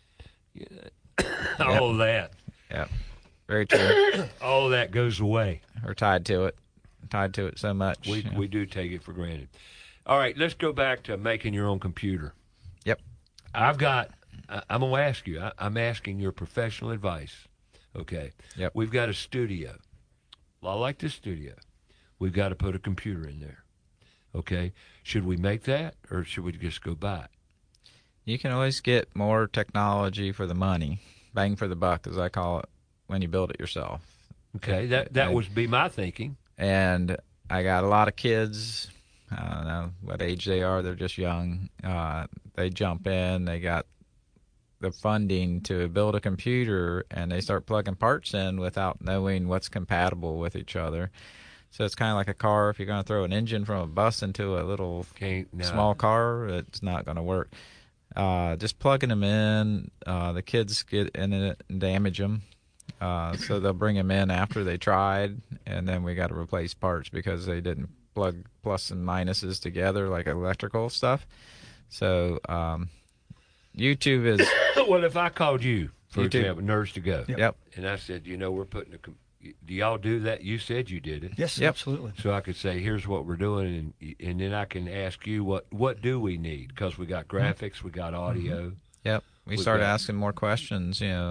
Yeah. All that. Yep. Very true. All that goes away. We're tied to it. Tied to it so much. We Yeah. we do take it for granted. All right, let's go back to making your own computer. Yep. I've got. I, I'm gonna ask you. I, I'm asking your professional advice. Okay. Yep. We've got a studio. Well, I like this studio. We've got to put a computer in there. Okay. Should we make that, or should we just go buy it? You can always get more technology for the money, bang for the buck, as I call it, when you build it yourself. Okay. That that I- would be my thinking. And I got a lot of kids. I don't know what age they are. They're just young. Uh, they jump in. They got the funding to build a computer, and they start plugging parts in without knowing what's compatible with each other. So it's kind of like a car. If you're going to throw an engine from a bus into a little Can't no. small car, it's not going to work. Uh, just plugging them in, uh, the kids get in it and damage them. Uh, so they'll bring them in after they tried, and then we got to replace parts because they didn't plug plus and minuses together like electrical stuff. So um, YouTube is Well, if I called you, for You too. example, Nerds to Go, Yep. yep, and I said, you know, we're putting a, com- do y'all do that? You said you did it. Yes, Yep. absolutely. So I could say, here's what we're doing, and and then I can ask you, what what do we need? Because we got graphics, we got audio. yep. We With started that. asking more questions. You know,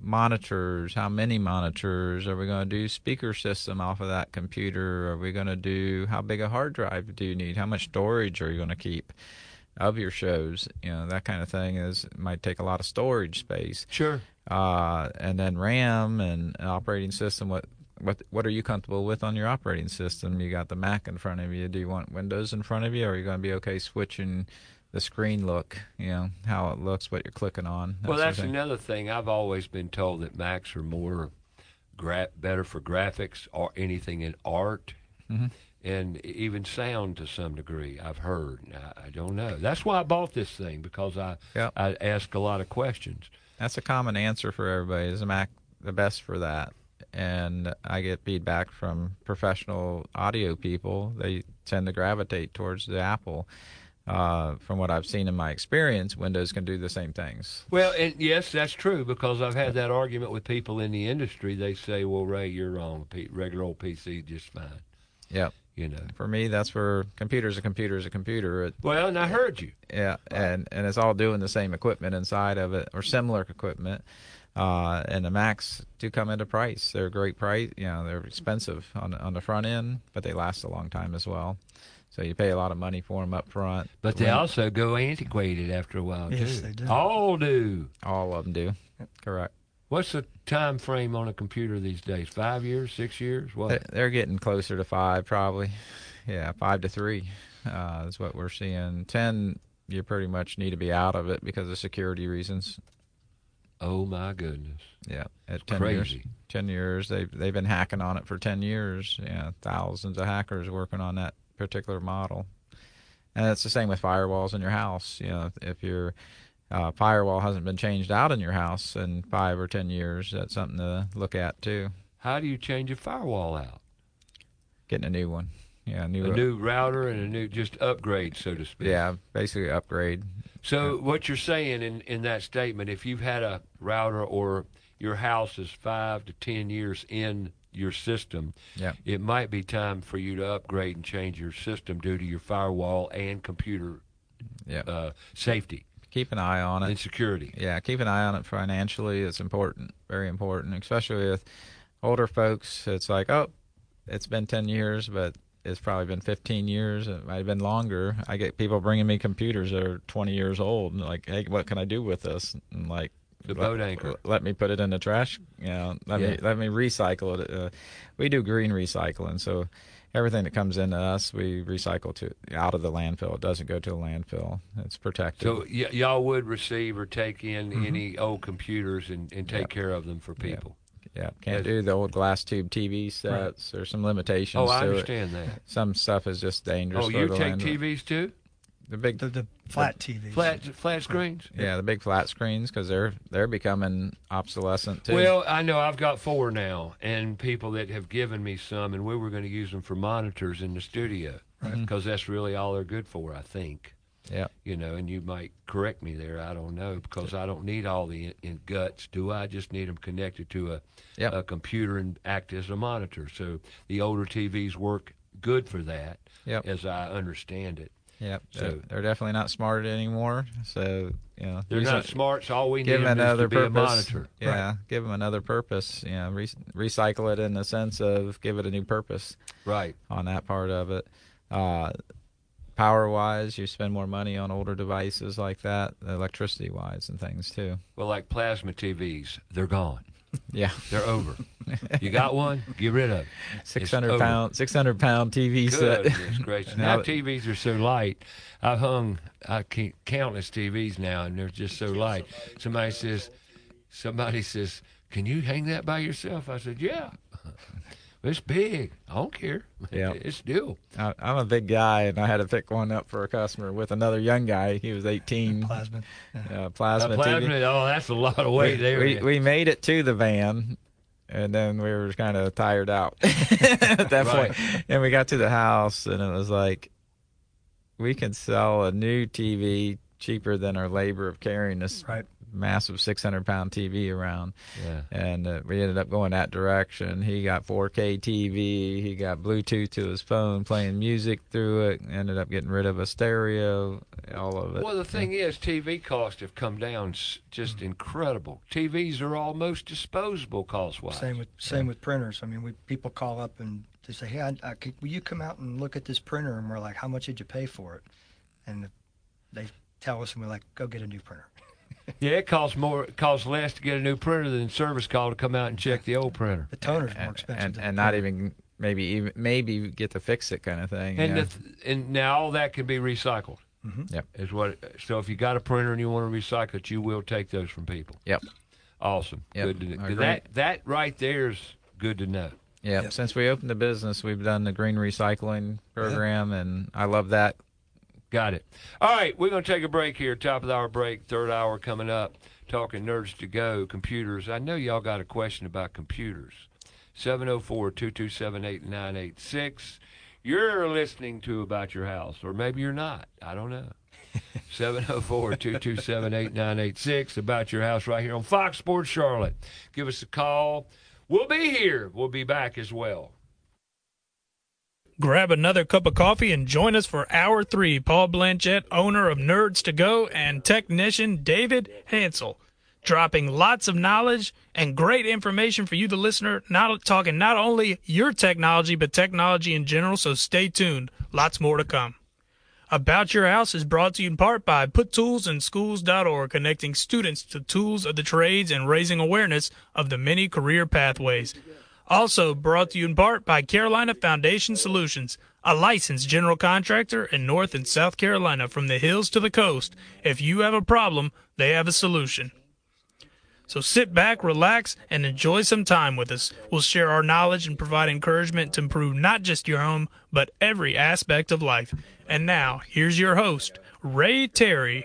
monitors, how many monitors? Are we going to do speaker system off of that computer? Are we going to do, how big a hard drive do you need? How much storage are you going to keep of your shows? You know, that kind of thing is might take a lot of storage space. Sure. Uh, and then RAM and operating system. What what what are you comfortable with on your operating system? You got the Mac in front of you. Do you want Windows in front of you? Or are you going to be okay switching the screen look, you know, how it looks, what you're clicking on? That Well, sort of that's thing. another thing. I've always been told that Macs are more gra- better for graphics or anything in art, Mm-hmm. and even sound to some degree. I've heard. I, I don't know. That's why I bought this thing, because I Yep. I ask a lot of questions. That's a common answer for everybody. Is the Mac the best for that? And I get feedback from professional audio people. They tend to gravitate towards the Apple. Uh, from what I've seen in my experience, Windows can do the same things. Well, and yes, that's true, because I've had that argument with people in the industry. They say, "Well, Ray, you're wrong. P- regular old P C is just fine." Yep. You know. For me, that's where computer's a computer's a computer. It, Well, and I heard you. yeah, and, and it's all doing the same equipment inside of it, or similar equipment. Uh, and the Macs do come into price. They're a great price. You know, they're expensive on on the front end, but they last a long time as well. So you pay a lot of money for them up front. But they also go antiquated after a while, Yes, too. they do. All do. All of them do. Correct. What's the time frame on a computer these days? Five years, six years? What? They- They're getting closer to five, probably. Yeah, five to three uh, is what we're seeing. Ten, you pretty much need to be out of it because of security reasons. Oh my goodness! Yeah, at ten Crazy. years. Ten years. They've they've been hacking on it for ten years. Yeah, thousands of hackers working on that particular model. And it's the same with firewalls in your house. You know, if, if your uh, firewall hasn't been changed out in your house in five or ten years, that's something to look at too. How do you change a firewall out? Getting a new one. Yeah, new. A new router and a new just upgrade, so to speak. Yeah, basically upgrade. So what you're saying in, in that statement, if you've had a router or your house is five to ten years in your system, Yeah. it might be time for you to upgrade and change your system due to your firewall and computer Yeah. uh, safety Keep an eye on and it. security. Yeah, keep an eye on it financially. It's important, very important, especially with older folks. It's like, oh, it's been ten years, but it's probably been fifteen years. It might have been longer. I get people bringing me computers that are twenty years old, and like, hey, what can I do with this? And like, The let, boat anchor. Let me put it in the trash. You know, let Yeah. me let me recycle it. Uh, we do green recycling, so everything that comes into us, we recycle to out of the landfill. It doesn't go to a landfill. It's protected. So y- y'all would receive or take in any old computers and, and take Yeah. care of them for people. Yeah, can't Yes. do the old glass tube T V sets. There's some limitations Oh, I to it. understand that. Some stuff is just dangerous. Oh, for you the take land- T Vs too? The big, The, the flat T Vs. Flat flat screens? yeah, the big flat screens because they're they're becoming obsolescent too. Well, I know I've got four now, and people that have given me some, and we were going to use them for monitors in the studio because that's really all they're good for, I think. yeah, You know, and you might correct me there. I don't know, because I don't need all the in, in guts, do I? I just need them connected to a, Yep. a computer and act as a monitor. So the older T Vs work good for that, Yep. as I understand it. yeah. So- they're, they're definitely not smart anymore. So you know, They're use not it- smart, so all we need Give them them is another to be purpose. a monitor. Yeah, give them another purpose. You know, re- recycle it in the sense of give it a new purpose Right. on that part of it. Uh, power wise, you spend more money on older devices like that, electricity wise, and things too. Well, like plasma T Vs, they're gone. Yeah, They're over. You got one? Get rid of it. six It's hundred over. pound, six hundred pound T V set. Goodness gracious. Now- Now T Vs are so light. I've hung I can't, countless T Vs now, and they're just so light. Somebody says, somebody says, can you hang that by yourself? I said, yeah. It's big. I don't care. Yeah. It's still. I, I'm a big guy, and I had to pick one up for a customer with another young guy. He was eighteen. Plasma. Yeah. Uh, plasma, A plasma, T V. oh, that's a lot of weight we, there. we, we made it to the van, and then we were kind of tired out at that Right. point. And we got to the house, and it was like, we can sell a new T V cheaper than our labor of carrying this Right. massive six hundred pound T V around. Yeah. And uh, we ended up going that direction. He got four K T V. He got Bluetooth to his phone, playing music through it. Ended up getting rid of a stereo, all of it. Well, the thing yeah. is, T V costs have come down just mm-hmm. incredible. T Vs are almost disposable cost-wise. Same with same yeah. with printers. I mean, we people call up and they say, "Hey, I, I, will you come out and look at this printer?" And we're like, "How much did you pay for it?" And they tell us, and we're like, "Go get a new printer." Yeah, it costs more. It costs less to get a new printer than service call to come out and check the old printer. The toner's and, more expensive, and, than and not even maybe even maybe get to fix it, kind of thing. And yeah. the, and now all that can be recycled. Mm-hmm. Yep. Is what. So if you got a printer and you want to recycle it, you will take those from people. Yep. Awesome. Yep. Good to know. That that right there is good to know. Yep. yep. Since we opened the business, we've done the green recycling program, yep. and I love that. Got it. All right, we're going to take a break here. Top of the hour break, third hour coming up. Talking Nerds to Go, computers. I know y'all got a question about computers. seven oh four, two two seven, eight nine eight six. You're listening to About Your House, or maybe you're not. I don't know. seven oh four, two two seven, eight nine eight six. About Your House right here on Fox Sports Charlotte. Give us a call. We'll be here. We'll be back as well. Grab another cup of coffee and join us for Hour three. Paul Blanchett, owner of Nerds to Go, and technician David Hansel, dropping lots of knowledge and great information for you, the listener, not talking not only your technology, but technology in general, so stay tuned. Lots more to come. About Your House is brought to you in part by put tools in schools dot org, connecting students to tools of the trades and raising awareness of the many career pathways. Also brought to you in part by Carolina Foundation Solutions, a licensed general contractor in North and South Carolina from the hills to the coast. If you have a problem, they have a solution. So sit back, relax, and enjoy some time with us. We'll share our knowledge and provide encouragement to improve not just your home, but every aspect of life. And now, here's your host, Ray Terry.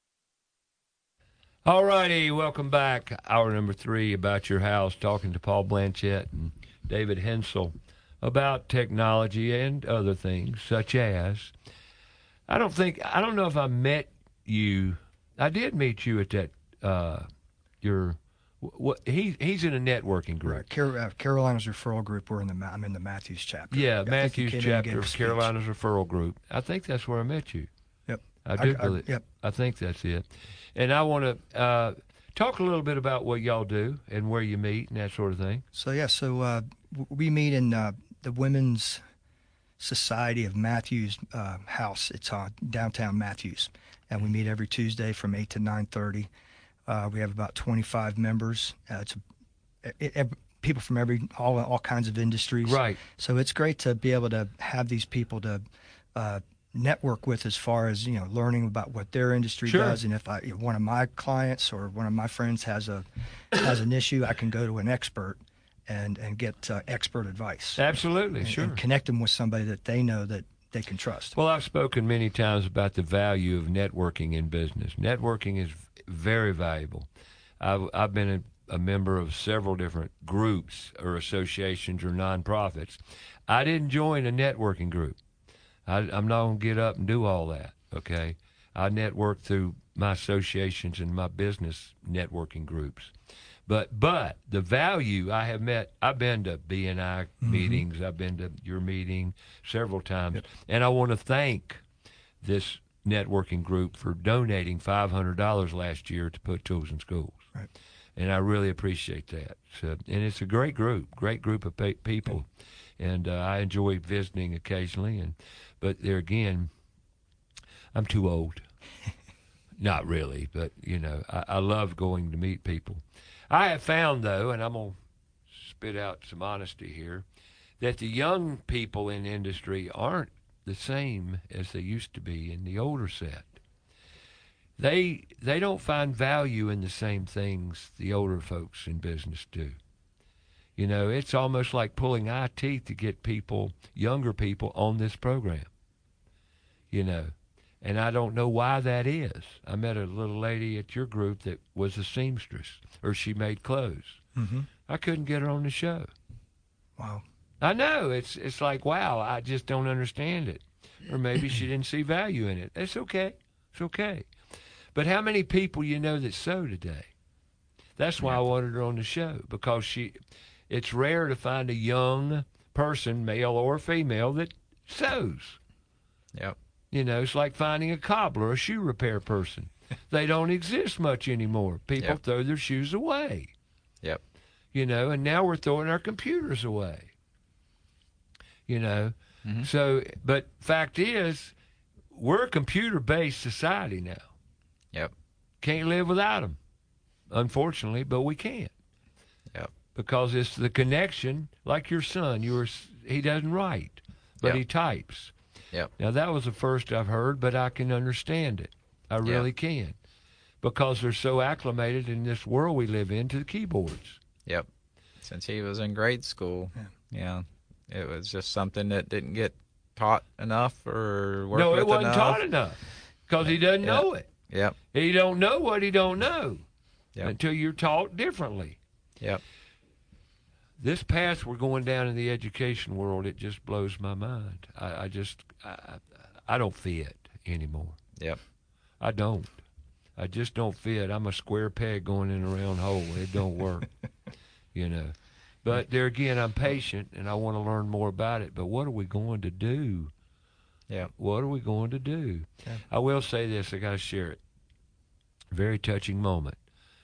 All righty, welcome back. Hour number three, About Your House, talking to Paul Blanchett and David Hensel about technology and other things, such as, I don't think, I don't know if I met you. I did meet you at that, uh, your, what, he, he's in a networking group. Right. Car- uh, Carolina's Referral Group, we're in the, I'm in the Matthews chapter. Yeah, I Matthews chapter of Carolina's Referral Group. I think that's where I met you. Yep. I do I, believe. I, yep. I think that's it. And I want to uh, talk a little bit about what y'all do and where you meet and that sort of thing. So, yeah, so uh, we meet in uh, the Women's Society of Matthews uh, House. It's on downtown Matthews. And we meet every Tuesday from eight to nine thirty. Uh, we have about twenty-five members. Uh, it's a, it, it, people from every all all kinds of industries. Right. So it's great to be able to have these people to uh, network with, as far as, you know, learning about what their industry sure. does. And if I, if one of my clients or one of my friends has a has an issue, I can go to an expert and and get uh, expert advice. Absolutely, and, sure. And connect them with somebody that they know that they can trust. Well, I've spoken many times about the value of networking in business. Networking is very valuable. I've, I've been a, a member of several different groups or associations or nonprofits. I didn't join a networking group. I, I'm not going to get up and do all that, okay? I network through my associations and my business networking groups. But but the value, I have met, I've been to B N I mm-hmm. meetings, I've been to your meeting several times, yep. and I want to thank this networking group for donating five hundred dollars last year to put tools in schools. Right. And I really appreciate that. So, and it's a great group, great group of pe- people, and uh, I enjoy visiting occasionally. And but there again, I'm too old. Not really, but, you know, I, I love going to meet people. I have found, though, and I'm going to spit out some honesty here, that the young people in industry aren't the same as they used to be in the older set. They they don't find value in the same things the older folks in business do. You know, it's almost like pulling eye teeth to get people, younger people, on this program. You know, and I don't know why that is. I met a little lady at your group that was a seamstress, or she made clothes. Mm-hmm. I couldn't get her on the show. Wow. I know. It's it's like, wow, I just don't understand it. Or maybe she didn't see value in it. It's okay. It's okay. But how many people you know that sew today? That's why Yeah. I wanted her on the show, because she, it's rare to find a young person, male or female, that sews. Yep. You know, it's like finding a cobbler, a shoe repair person. They don't exist much anymore. People Yep. throw their shoes away. Yep. You know, and now we're throwing our computers away. You know, Mhm. so, but fact is, we're a computer-based society now. Yep. Can't live without them, unfortunately, but we can't. Yep. Because it's the connection, like your son, you were, he doesn't write, but Yep. he types. Yep. Now, that was the first I've heard, but I can understand it. I really can. Because they're so acclimated in this world we live in to the keyboards. Yep. Since he was in grade school, Yeah. yeah, it was just something that didn't get taught enough or worked No, with it wasn't enough. taught enough. Because he doesn't Yeah. know it. Yep. He don't know what he don't know Yep. until you're taught differently. Yep. This path we're going down in the education world, it just blows my mind. I, I just, I, I don't fit anymore. Yep. I don't. I just don't fit. I'm a square peg going in a round hole. It don't work, you know. But there again, I'm patient, and I want to learn more about it. But what are we going to do? Yeah. What are we going to do? Yeah. I will say this. I got to share it. Very touching moment.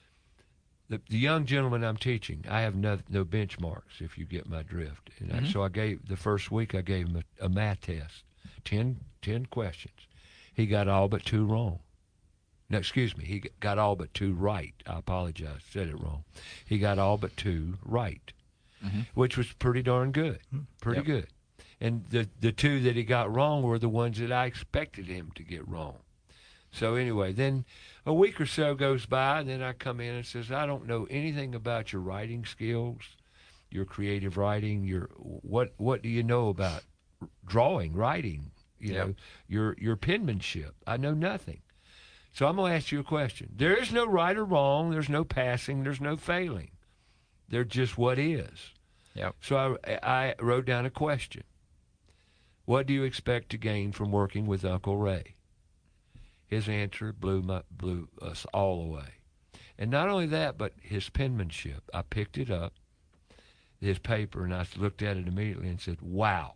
The, the young gentleman I'm teaching, I have no, no benchmarks, if you get my drift. And I, Mhm. so I gave, the first week I gave him a, a math test, ten, ten questions. He got all but two wrong. No, excuse me, he got all but two right. I apologize, said it wrong. He got all but two right, Mhm. which was pretty darn good, pretty Yep. good. And the, the two that he got wrong were the ones that I expected him to get wrong. So anyway, then a week or so goes by, and then I come in and says, I don't know anything about your writing skills, your creative writing, your what what do you know about drawing, writing, you Yep. know, your your penmanship? I know nothing. So I'm going to ask you a question. There is no right or wrong. There's no passing. There's no failing. There's just what is. Yep. So I, I wrote down a question. What do you expect to gain from working with Uncle Ray? His answer blew my, blew us all away. And not only that, but his penmanship. I picked it up, his paper, and I looked at it immediately and said, wow.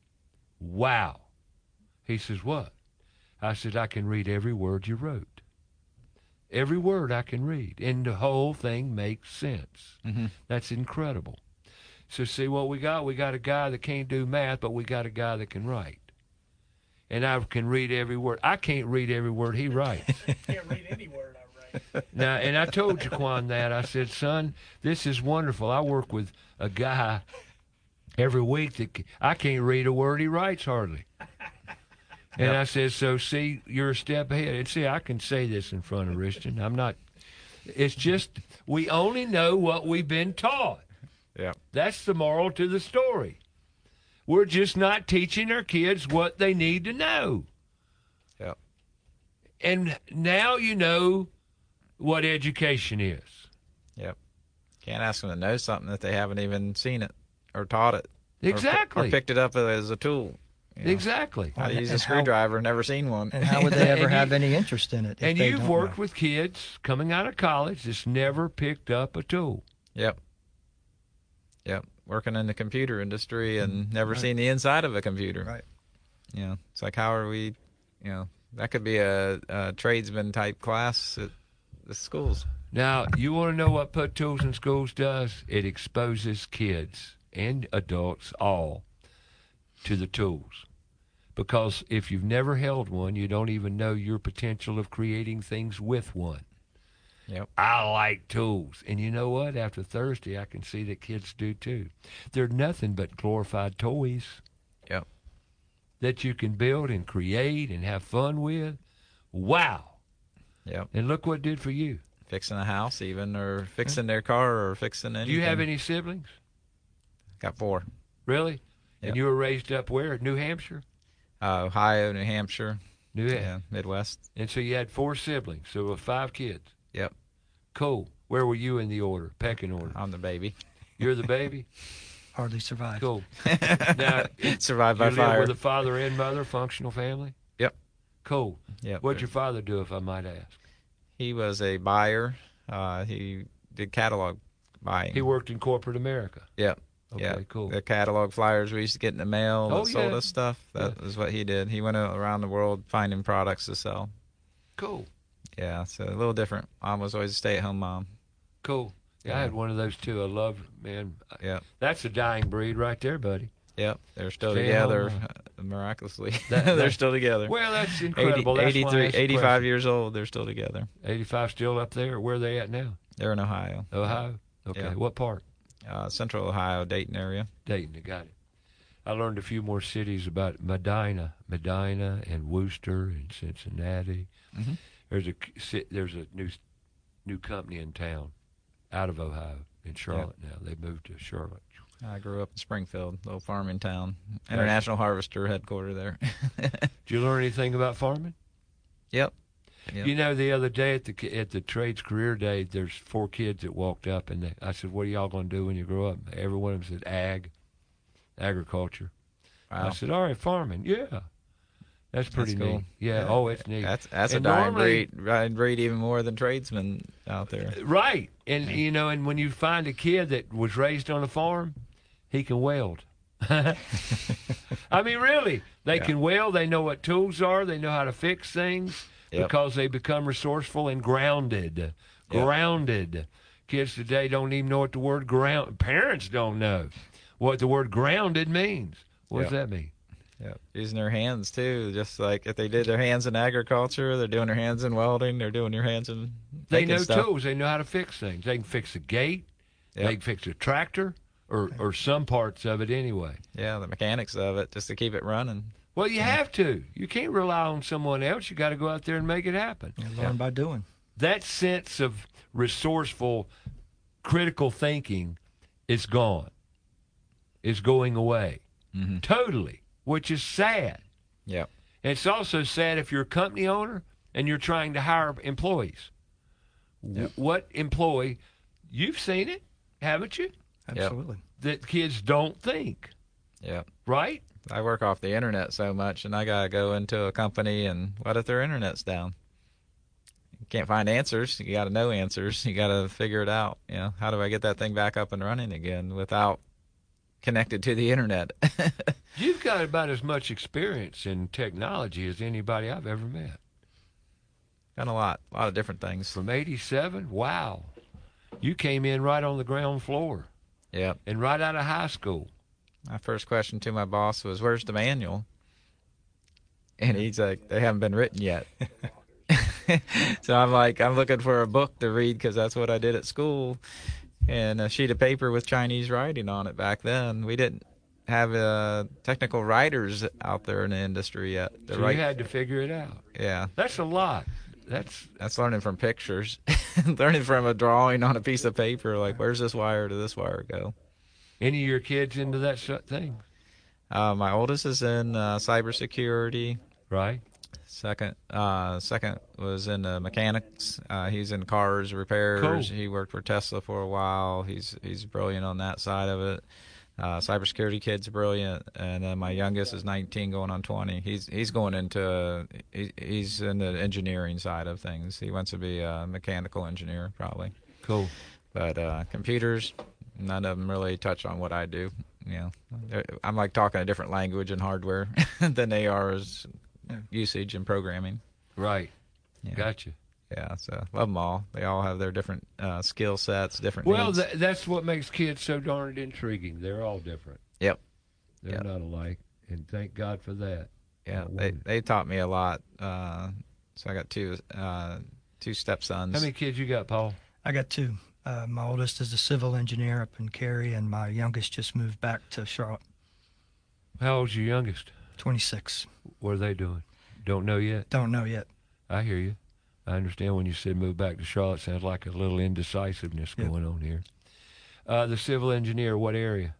Wow. He says, what? I said, I can read every word you wrote. Every word I can read. And the whole thing makes sense. Mm-hmm. That's incredible. So see what we got? We got a guy that can't do math, but we got a guy that can write. And I can read every word. I can't read every word he writes. Can't read any word I write. Now, and I told Jaquan that. I said, son, this is wonderful. I work with a guy every week that c- I can't read a word he writes hardly. And Yep. I said, so see, you're a step ahead. And see, I can say this in front of Richton. I'm not, it's just, we only know what we've been taught. Yep. That's the moral to the story. We're just not teaching our kids what they need to know. Yep. And now you know what education is. Yep. Can't ask them to know something that they haven't even seen it or taught it. or pi- Exactly. Or, picked it up as a tool. you know. Exactly. How to use a And how- screwdriver, never seen one. And how would they ever And you- have any interest in it? if And they you've don't worked know? with kids coming out of college that's never picked up a tool. Yep. Yep. Working in the computer industry and never Right. seen the inside of a computer. Right. You know, it's like, how are we, you know, that could be a, a tradesman type class at the schools. Now, you want to know what Put Tools in Schools does? It exposes kids and adults all to the tools. Because if you've never held one, you don't even know your potential of creating things with one. Yep. I like tools. And you know what? After Thursday, I can see that kids do too. They're nothing but glorified toys Yep. that you can build and create and have fun with. Wow. Yep. And look what it did for you. Fixing a house even, or fixing their car, or fixing anything. Do you have any siblings? Got four. Really? Yep. And you were raised up where? New Hampshire? Uh, Ohio, New Hampshire, New Hampshire. yeah, Midwest. And so you had four siblings, so five kids. Yep. Cool. Where were you in the order, pecking order? I'm the baby. You're the baby? Hardly survived. Cool. Now, Survived by you live fire. with a father and mother, functional family? Yep. Cool. Yep. What'd your father do, if I might ask? He was a buyer. Uh, he did catalog buying. He worked in corporate America. Yep. Okay, Yeah, cool. The catalog flyers we used to get in the mail that Oh, sold yeah. us stuff. That Yeah. was what he did. He went around the world finding products to sell. Cool. Yeah, so a little different. Mom was always a stay-at-home mom. Cool. Yeah, I Yeah. had one of those too. I love, man. Yep. That's a dying breed right there, buddy. Yep. They're still Stay together, home. uh, miraculously. That- they're that- still together. Well, that's eighty, incredible. That's why I eighty-three, asked the eighty-five question. years old, they're still together. eighty-five still up there? Where are they at now? They're in Ohio. Ohio? Okay. Yeah. What part? Uh, Central Ohio, Dayton area. Dayton. I got it. I learned a few more cities about Medina, Medina, and Worcester, and Cincinnati. Mhm. There's a ci- there's a new new company in town, out of Ohio, in Charlotte now. They moved to Charlotte. I grew up in Springfield, little farming town. International Harvester headquarter there. Did you learn anything about farming? Yep. Yep. You know, the other day at the at the Trades Career Day, there's four kids that walked up, and they, I said, "What are y'all going to do when you grow up?" Every one of them said, "Ag, agriculture." Wow. I said, "All right, farming, yeah, that's pretty That's cool. neat." Yeah, Yeah. oh, it's neat. That's that's And a dying normally- breed. Dying breed even more than tradesmen out there. Right, and you know, and when you find a kid that was raised on a farm, he can weld. I mean, really, they Yeah. can weld. They know what tools are. They know how to fix things Yep. because they become resourceful and grounded. Yep. Grounded. Kids today don't even know what the word ground. Parents don't know what the word grounded means. What does Yep. that mean? Yeah, using their hands too. Just like if they did their hands in agriculture, they're doing their hands in welding. They're doing their hands in They making know stuff. tools. They know how to fix things. They can fix a gate. Yep. They can fix a tractor, or or some parts of it anyway. Yeah, the mechanics of it, just to keep it running. Well, you have to. You can't rely on someone else. You got to go out there and make it happen. You learn by doing. That sense of resourceful, critical thinking is gone. It's going away. Mm-hmm. Totally, which is sad. Yep. And it's also sad if you're a company owner and you're trying to hire employees. W- Yep. What employee, you've seen it, haven't you? Absolutely. That kids don't think, Yep. right? I work off the internet so much, and I gotta go into a company, and what if their internet's down? You can't find answers. You gotta know answers. You gotta figure it out. You know, how do I get that thing back up and running again without connected to the internet? You've got about as much experience in technology as anybody I've ever met. Done a lot, a lot of different things. From eighty-seven, wow. You came in right on the ground floor Yep. and right out of high school. My first question to my boss was, "Where's the manual?" And he's like, "They haven't been written yet." So I'm like, I'm looking for a book to read because that's what I did at school, and a sheet of paper with Chinese writing on it. Back then, we didn't have uh, technical writers out there in the industry yet. To So write. you had to figure it out. Yeah, That's a lot. That's that's learning from pictures, learning from a drawing on a piece of paper. Like, where's this wire to this wire go? any of your kids into that sort thing, Uh, my oldest is in uh, cybersecurity. right? Second, uh, second was in uh, mechanics. Uh, he's in cars repairs. Cool. He worked for Tesla for a while. He's he's brilliant on that side of it. Uh, cybersecurity kid's brilliant, and then my youngest is nineteen, going on twenty. He's he's going into he, he's in the engineering side of things. He wants to be a mechanical engineer probably, Cool. but uh, computers, none of them really touch on what I do. You know, They're- I'm like talking a different language and hardware than they are as usage and programming. Right. Yeah. Gotcha. Yeah, so love them all. They all have their different uh, skill sets, different Well, needs. th- that's what makes kids so darned intriguing. They're all different. Yep. They're Yep. not alike, and thank God for that. Yeah, Oh, they wonderful. they taught me a lot. Uh, so I got two uh, two stepsons. How many kids you got, Paul? I got two. Uh, my oldest is a civil engineer up in Cary, and my youngest just moved back to Charlotte, How old's your youngest? twenty-six. What are they doing? Don't know yet. Don't know yet. I hear you. I understand when you said move back to Charlotte. Sounds like a little indecisiveness Yeah. going on here. Uh, the civil engineer, what area?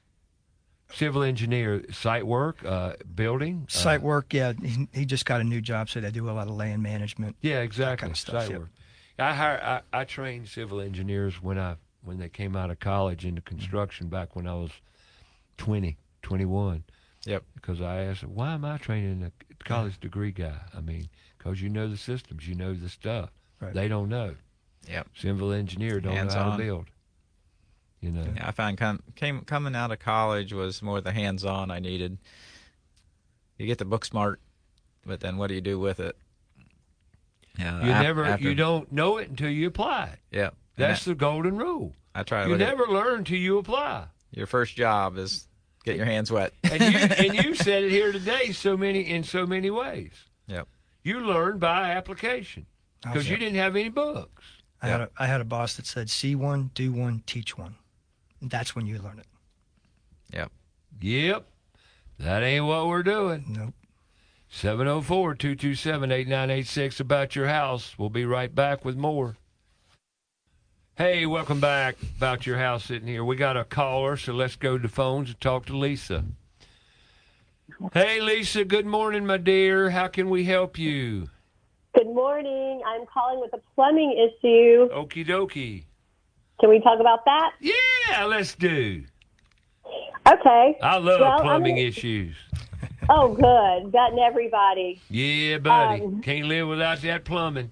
Civil engineer, site work, uh, building? Site Uh, work, yeah. He, he just got a new job, so they do a lot of land management. yeah, exactly. kind of stuff, site yep. work. I, hire, I I trained civil engineers when I when they came out of college into construction back when I was twenty, twenty-one. Yep. Because I asked, why am I training a college degree guy? I mean, because you know the systems, you know the stuff. Right. They don't know. Yep. Civil engineer don't know how Hands-on. to build. You know. Yeah, I found com- came, coming out of college was more the hands-on I needed. You get the book smart, but then what do you do with it? Yeah, You ap- never, after- you don't know it until you apply it. Yeah, That's the golden rule. I try to You look at never learn till you apply. your first job is get your hands wet. And you and you said it here today so many in so many ways. Yep. You learn by application because you didn't have any books. I had a I had a boss that said, "See one, do one, teach one." And that's when you learn it. Yep. Yep. That ain't what we're doing. Nope. seven oh four, two two seven, eight nine eight six about your house. We'll be right back with more. Hey, welcome back. About Your House sitting here. We got a caller, so let's go to the phones and talk to Lisa. Hey, Lisa, good morning, my dear. How can we help you? Good morning. I'm calling with a plumbing issue. Okie dokie. Can we talk about that? Yeah, let's do. Okay. I love Well, plumbing I'm- issues. Oh, good. Gotten everybody. Yeah, buddy. Um, Can't live without that plumbing.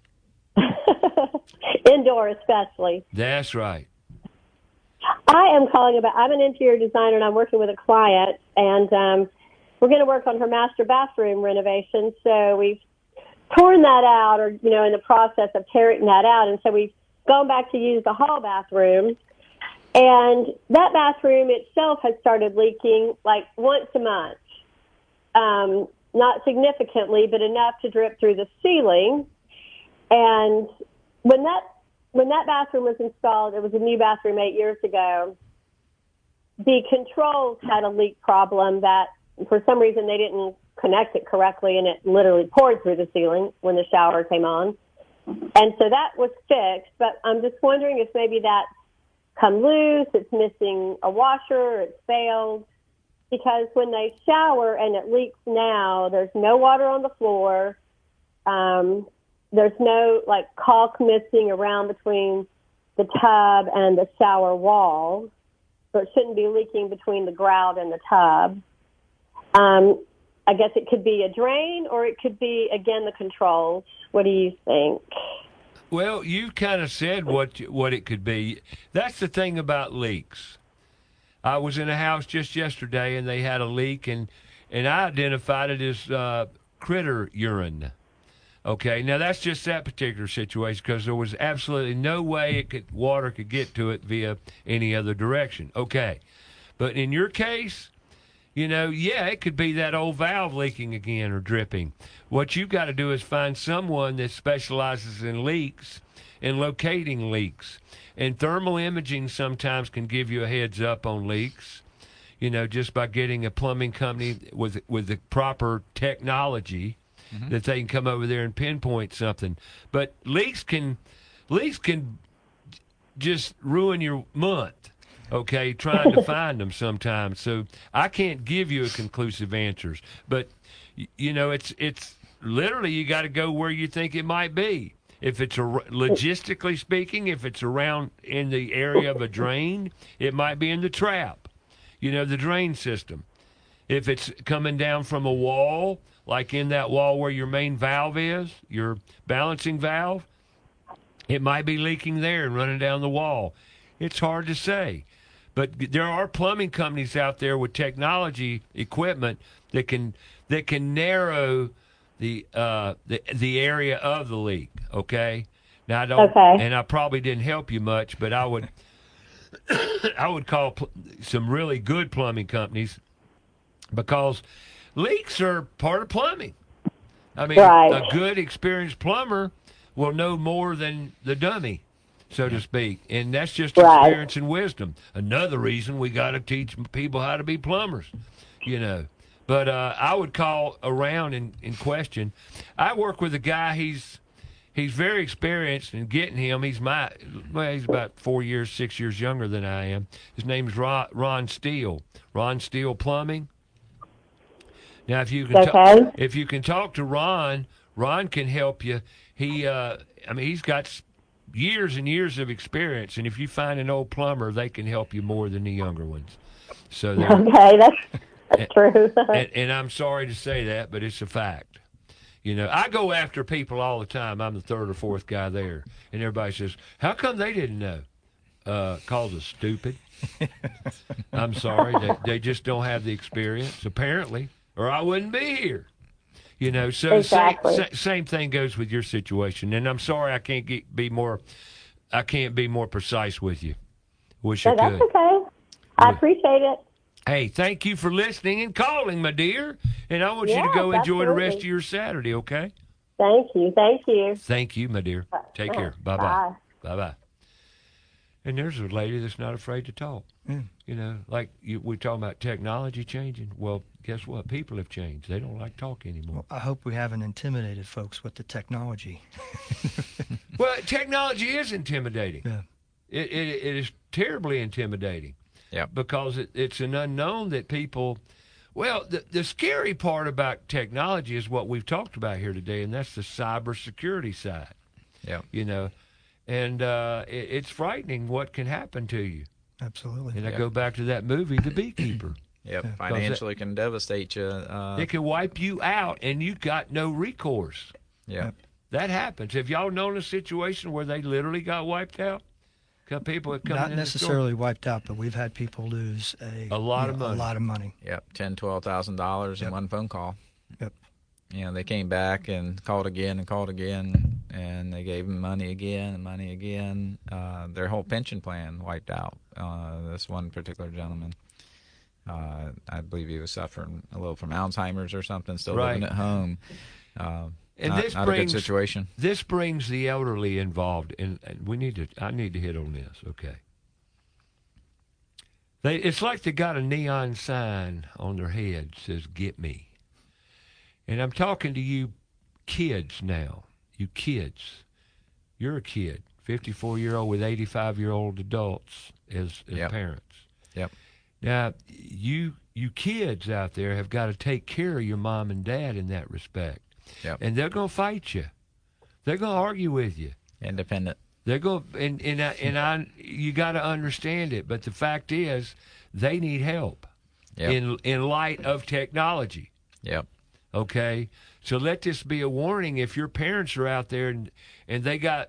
Indoor especially. That's right. I am calling about, I'm an interior designer and I'm working with a client and um, we're going to work on her master bathroom renovation. So we've torn that out or, you know, in the process of tearing that out. And so we've gone back to use the hall bathroom. And that bathroom itself has started leaking like once a month. Um, not significantly, but enough to drip through the ceiling. And when that when that bathroom was installed, it was a new bathroom eight years ago. The controls had a leak problem that, for some reason, they didn't connect it correctly, and it literally poured through the ceiling when the shower came on. And so that was fixed. But I'm just wondering if maybe that's come loose, it's missing a washer, it's failed. Because when they shower and it leaks now, there's no water on the floor. Um, there's no, like, caulk missing around between the tub and the shower wall. So it shouldn't be leaking between the grout and the tub. Um, I guess it could be a drain or it could be, again, the controls. What do you think? Well, you kind of said what what it could be. That's the thing about leaks. I was in a house just yesterday, and they had a leak, and, and I identified it as uh, critter urine. Okay, now that's just that particular situation because there was absolutely no way it could water could get to it via any other direction. Okay, but in your case, you know, yeah, it could be that old valve leaking again or dripping. What you've got to do is find someone that specializes in leaks and locating leaks. And thermal imaging sometimes can give you a heads up on leaks, you know, just by getting a plumbing company with with the proper technology mm-hmm. that they can come over there and pinpoint something. But leaks can leaks can just ruin your month, okay, trying to find them sometimes. So I can't give you a conclusive answers. But, you know, it's it's literally you got to go where you think it might be. If it's a, logistically speaking, if it's around in the area of a drain, it might be in the trap, you know, the drain system. If it's coming down from a wall, like in that wall where your main valve is, your balancing valve, it might be leaking there and running down the wall. It's hard to say. But there are plumbing companies out there with technology equipment that can that can narrow the uh the the area of the leak. Okay, now I don't, okay. and I probably didn't help you much, but I would I would call pl- some really good plumbing companies because leaks are part of plumbing. I mean, right. a good experienced plumber will know more than the dummy, so to speak, and that's just right. experience and wisdom. Another reason we got to teach people how to be plumbers, you know. But uh, I would call around and, and question. I work with a guy. He's he's very experienced in getting him. He's my well, he's about four years, six years younger than I am. His name is Ron, Ron Steele. Ron Steele Plumbing. Now, if you can okay. talk, if you can talk to Ron, Ron can help you. He, uh, I mean, he's got years and years of experience, and if you find an old plumber, they can help you more than the younger ones. So okay, that's. That's and, true. and, and I'm sorry to say that, but it's a fact. You know, I go after people all the time. I'm the third or fourth guy there, and everybody says, "How come they didn't know?" Uh, cause us stupid. I'm sorry, they, they just don't have the experience, apparently, or I wouldn't be here. You know, so Exactly. same, same thing goes with your situation. And I'm sorry I can't get, be more, I can't be more precise with you. Wish No, I that's could. okay. I appreciate it. Hey, thank you for listening and calling, my dear. And I want you to Yes, go enjoy the rest absolutely. of your Saturday, okay? Thank you. Thank you. Thank you, my dear. Take care. Bye-bye. Bye. Bye-bye. And there's a lady that's not afraid to talk. Mm. You know, like you, we're talking about technology changing. Well, guess what? People have changed. They don't like talk anymore. Well, I hope we haven't intimidated folks with the technology. Well, technology is intimidating. Yeah. It, it, it is terribly intimidating. Yep. Because it, it's an unknown that people. Well, the, the scary part about technology is what we've talked about here today, and that's the cybersecurity side. Yeah. You know, and uh, it, it's frightening what can happen to you. Absolutely. And I Yeah. go back to that movie, The Beekeeper. Yep. Yeah. Financially can devastate you. Uh, It can wipe you out, and you got no recourse. yeah. That happens. Have y'all known a situation where they literally got wiped out? Because people have come Not in necessarily wiped out, but we've had people lose a, A lot you of know, money. A lot of money. Yep. Ten, twelve thousand dollars in Yep. one phone call. Yep. You know, they came back and called again and called again, and they gave them money again and money again. Uh, their whole pension plan wiped out. Uh, this one particular gentleman, uh, I believe he was suffering a little from Alzheimer's or something, still Right. living at home. Uh, And not, this not brings a good situation. This brings the elderly involved, and, and we need to. I need to hit on this. Okay. They, it's like they got a neon sign on their head that says "Get me," and I'm talking to you, kids now. You kids, you're a kid, fifty-four year old with eighty-five year old adults as, as Yep. parents. Yep. Now, you you kids out there have got to take care of your mom and dad in that respect. Yep. And they're going to fight you. They're going to argue with you. Independent. They're going and and I, and I you got to understand it. But the fact is, they need help Yep. in in light of technology. Yep. Okay, so let this be a warning. If your parents are out there and and they got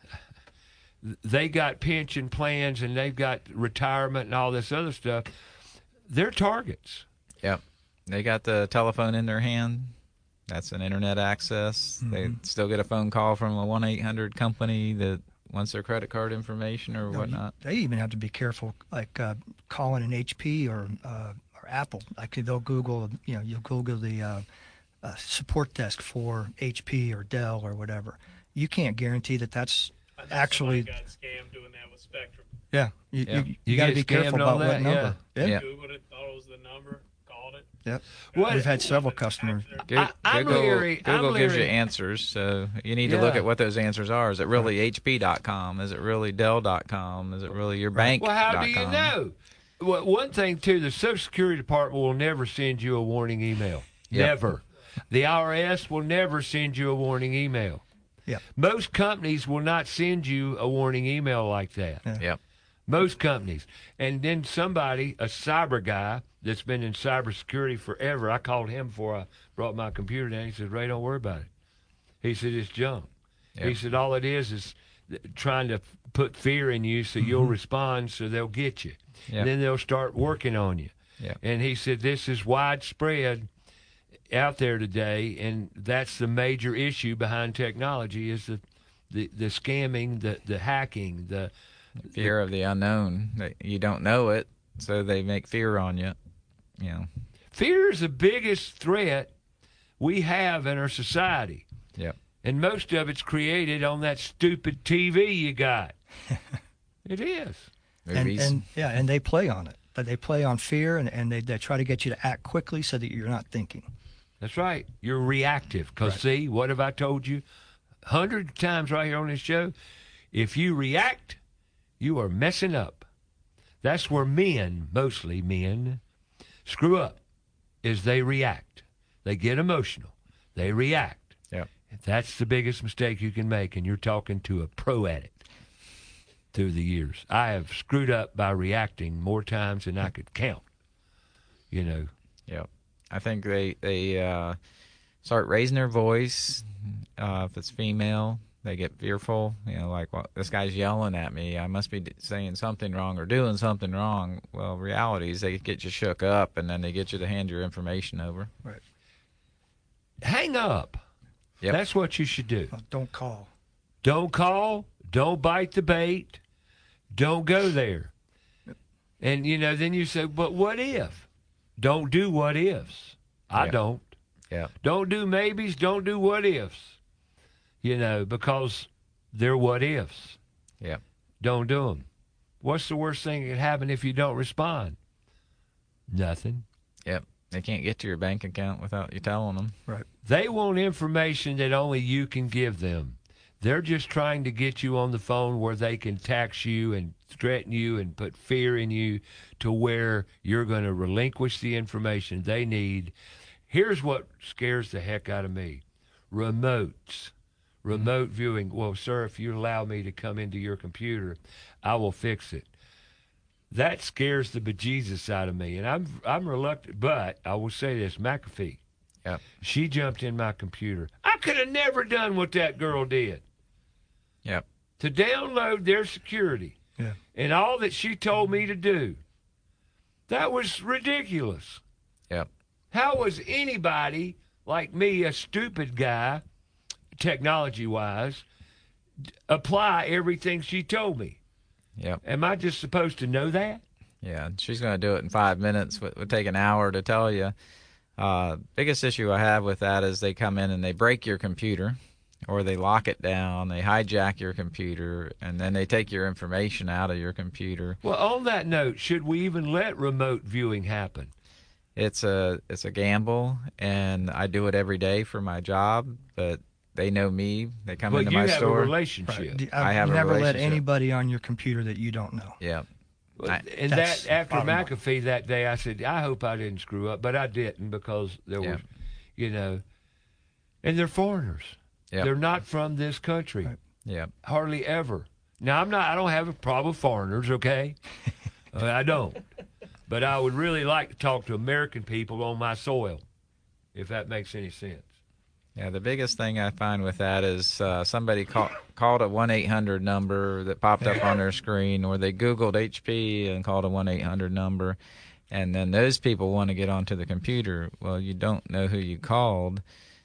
they got pension plans and they've got retirement and all this other stuff, they're targets. Yep. They got the telephone in their hand. That's an internet access. Mm-hmm. They still get a phone call from a one eight hundred company that wants their credit card information or No, you- whatnot. They even have to be careful, like uh, calling an H P or uh, or Apple. Like they'll Google, you know, you'll Google the uh, uh, support desk for H P or Dell or whatever. You can't guarantee that that's actually. got scammed doing that with Spectrum. Yeah, you, Yeah. you, You you got to get be scammed careful on about that, what number. yeah. Yeah. Googled it, thought it was the number, called it. Yep. What- We've had several customers. Go- I- I'm Google, leery- I'm Google gives you leery. answers, so you need to look Yeah. at what those answers are. Is it really H P dot com? Is it really Dell dot com? Is it really your bank? Well, how do you know? Well, one thing too, the Social Security Department will never send you a warning email. Yep. Never. The I R S will never send you a warning email. Yep. Most companies will not send you a warning email like that. Yeah. Yep. Most companies. And then somebody, a cyber guy that's been in cybersecurity forever, I called him before I brought my computer down. He said, "Ray, don't worry about it." He said, "It's junk." Yep. He said, "All it is is th- trying to put fear in you so you'll respond so they'll get you. Yep. And then they'll start working on you." Yep. And he said, "This is widespread out there today, and that's the major issue behind technology is the, the, the scamming, the, the hacking, the Fear of the unknown. That you don't know it, so they make fear on you. You know. fear is the biggest threat we have in our society. Yep. And most of it's created on that stupid T V you got. It is. And, Movies. and yeah, and they play on it. But they play on fear, and, and they, they try to get you to act quickly so that you're not thinking. That's right. You're reactive. Because, Right. see, what have I told you a hundred times right here on this show? If you react, you are messing up. That's where men, mostly men, screw up, is they react. They get emotional. They react. Yep. That's the biggest mistake you can make, and you're talking to a pro at it through the years. I have screwed up by reacting more times than I could count, you know. Yep. I think they they uh, start raising their voice. Uh, if it's female, they get fearful. You know, like, well, this guy's yelling at me. I must be saying something wrong or doing something wrong. Well, reality is they get you shook up, and then they get you to hand your information over. Right. Hang up. Yep. That's what you should do. Well, don't call. Don't call. Don't bite the bait. Don't go there. And, you know, then you say, but what if? Don't do what ifs. I Yeah. don't. Yeah. Don't do maybes. Don't do what ifs. You know, because they're what ifs. Yeah. Don't do them. What's the worst thing that can happen if you don't respond? Nothing. Yep. They can't get to your bank account without you telling them. Right. They want information that only you can give them. They're just trying to get you on the phone where they can tax you and threaten you and put fear in you to where you're going to relinquish the information they need. Here's what scares the heck out of me. Remotes. Remote viewing. Well, sir, if you allow me to come into your computer, I will fix it. That scares the bejesus out of me. And I'm I'm reluctant, but I will say this, McAfee. Yeah. She jumped in my computer. I could have never done what that girl did. Yep. To download their security. Yeah. And all that she told me to do. That was ridiculous. Yep. How was anybody like me, a stupid guy, technology-wise, d- apply everything she told me? Yep. Am I just supposed to know that? Yeah. She's going to do it in five minutes. It would take an hour to tell you. Uh, biggest issue I have with that is they come in and they break your computer, or they lock it down, they hijack your computer, and then they take your information out of your computer. Well, on that note, should we even let remote viewing happen? It's a it's a gamble, and I do it every day for my job. But they know me. They come Well, into you my have store. a relationship. Right. Do- I have you a never let relationship. anybody on your computer that you don't know. Yeah. Well, I- and That's that after bottom line. McAfee that day, I said, I hope I didn't screw up, but I didn't because there Yeah. was, you know, and they're foreigners. Yep. They're not from this country, Right. Yeah. hardly ever. Now I'm not. I don't have a problem with foreigners. Okay, uh, I don't. But I would really like to talk to American people on my soil, if that makes any sense. Yeah, the biggest thing I find with that is uh, somebody call, called a one eight hundred number that popped up on their screen, or they Googled H P and called a one eight hundred number, and then those people want to get onto the computer. Well, you don't know who you called,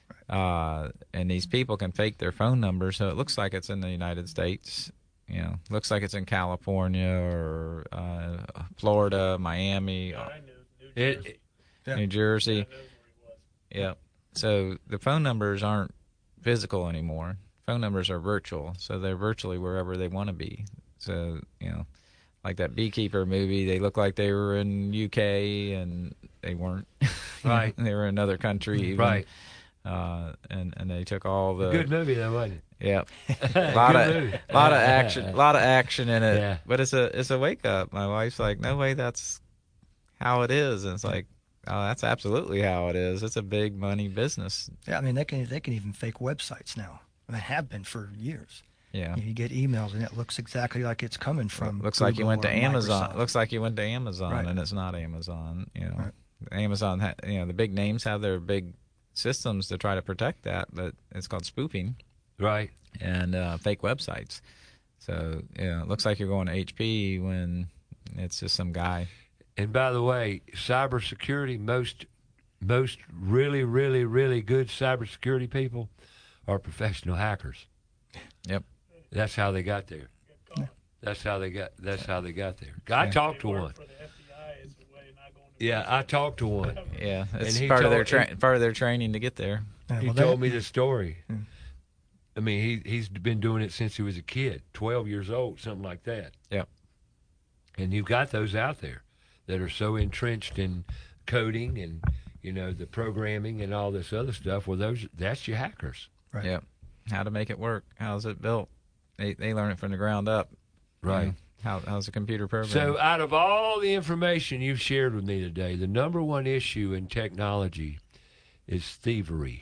uh, and these people can fake their phone number, so it looks like it's in the United States. You know, looks like it's in California or uh, Florida, Miami, I knew New It, Jersey. Yeah. New Jersey. I knows where he was. Yeah. So the phone numbers aren't physical anymore. Phone numbers are virtual, so they're virtually wherever they want to be. So, you know, like that Beekeeper movie, they look like they were in U K and they weren't. Right. They were in another country even. Right. Uh, and, and they took all the Good movie though, wasn't yeah, it? a lot Good of movie. lot of action, a lot of action in it. Yeah. But it's a it's a wake up. My wife's like, no way, that's how it is. And it's like, oh, that's absolutely how it is. It's a big money business. Yeah, I mean they can they can even fake websites now. I mean, have been for years. Yeah. You get emails and it looks exactly like it's coming from. Looks like you Google went to or Amazon. Microsoft. Looks like you went to Amazon, Right. and it's not Amazon. You know, Right. Amazon. Ha- you know, the big names have their big systems to try to protect that, but it's called spoofing Right. and uh, fake websites. So, you know, it looks like you're going to H P when it's just some guy. And by the way, cybersecurity, most most really, really, really good cybersecurity people are professional hackers. Yep. That's how they got there. That's how they got. That's how they got there. I Yeah. talked to Work one. for the F B I is the way not going to Yeah, I talked to one. Yeah, it's And he part of their told- tra- part of their training to get there. Yeah, He well, told that- me the story. Hmm. I mean, he he's been doing it since he was a kid, twelve years old, something like that. Yep. And you've got those out there that are so entrenched in coding and, you know, the programming and all this other stuff. Well, those that's your hackers. Right. Yep. How to make it work? How's it built? They they learn it from the ground up. Right. You know, how how's a computer program? So out of all the information you've shared with me today, the number one issue in technology is thievery,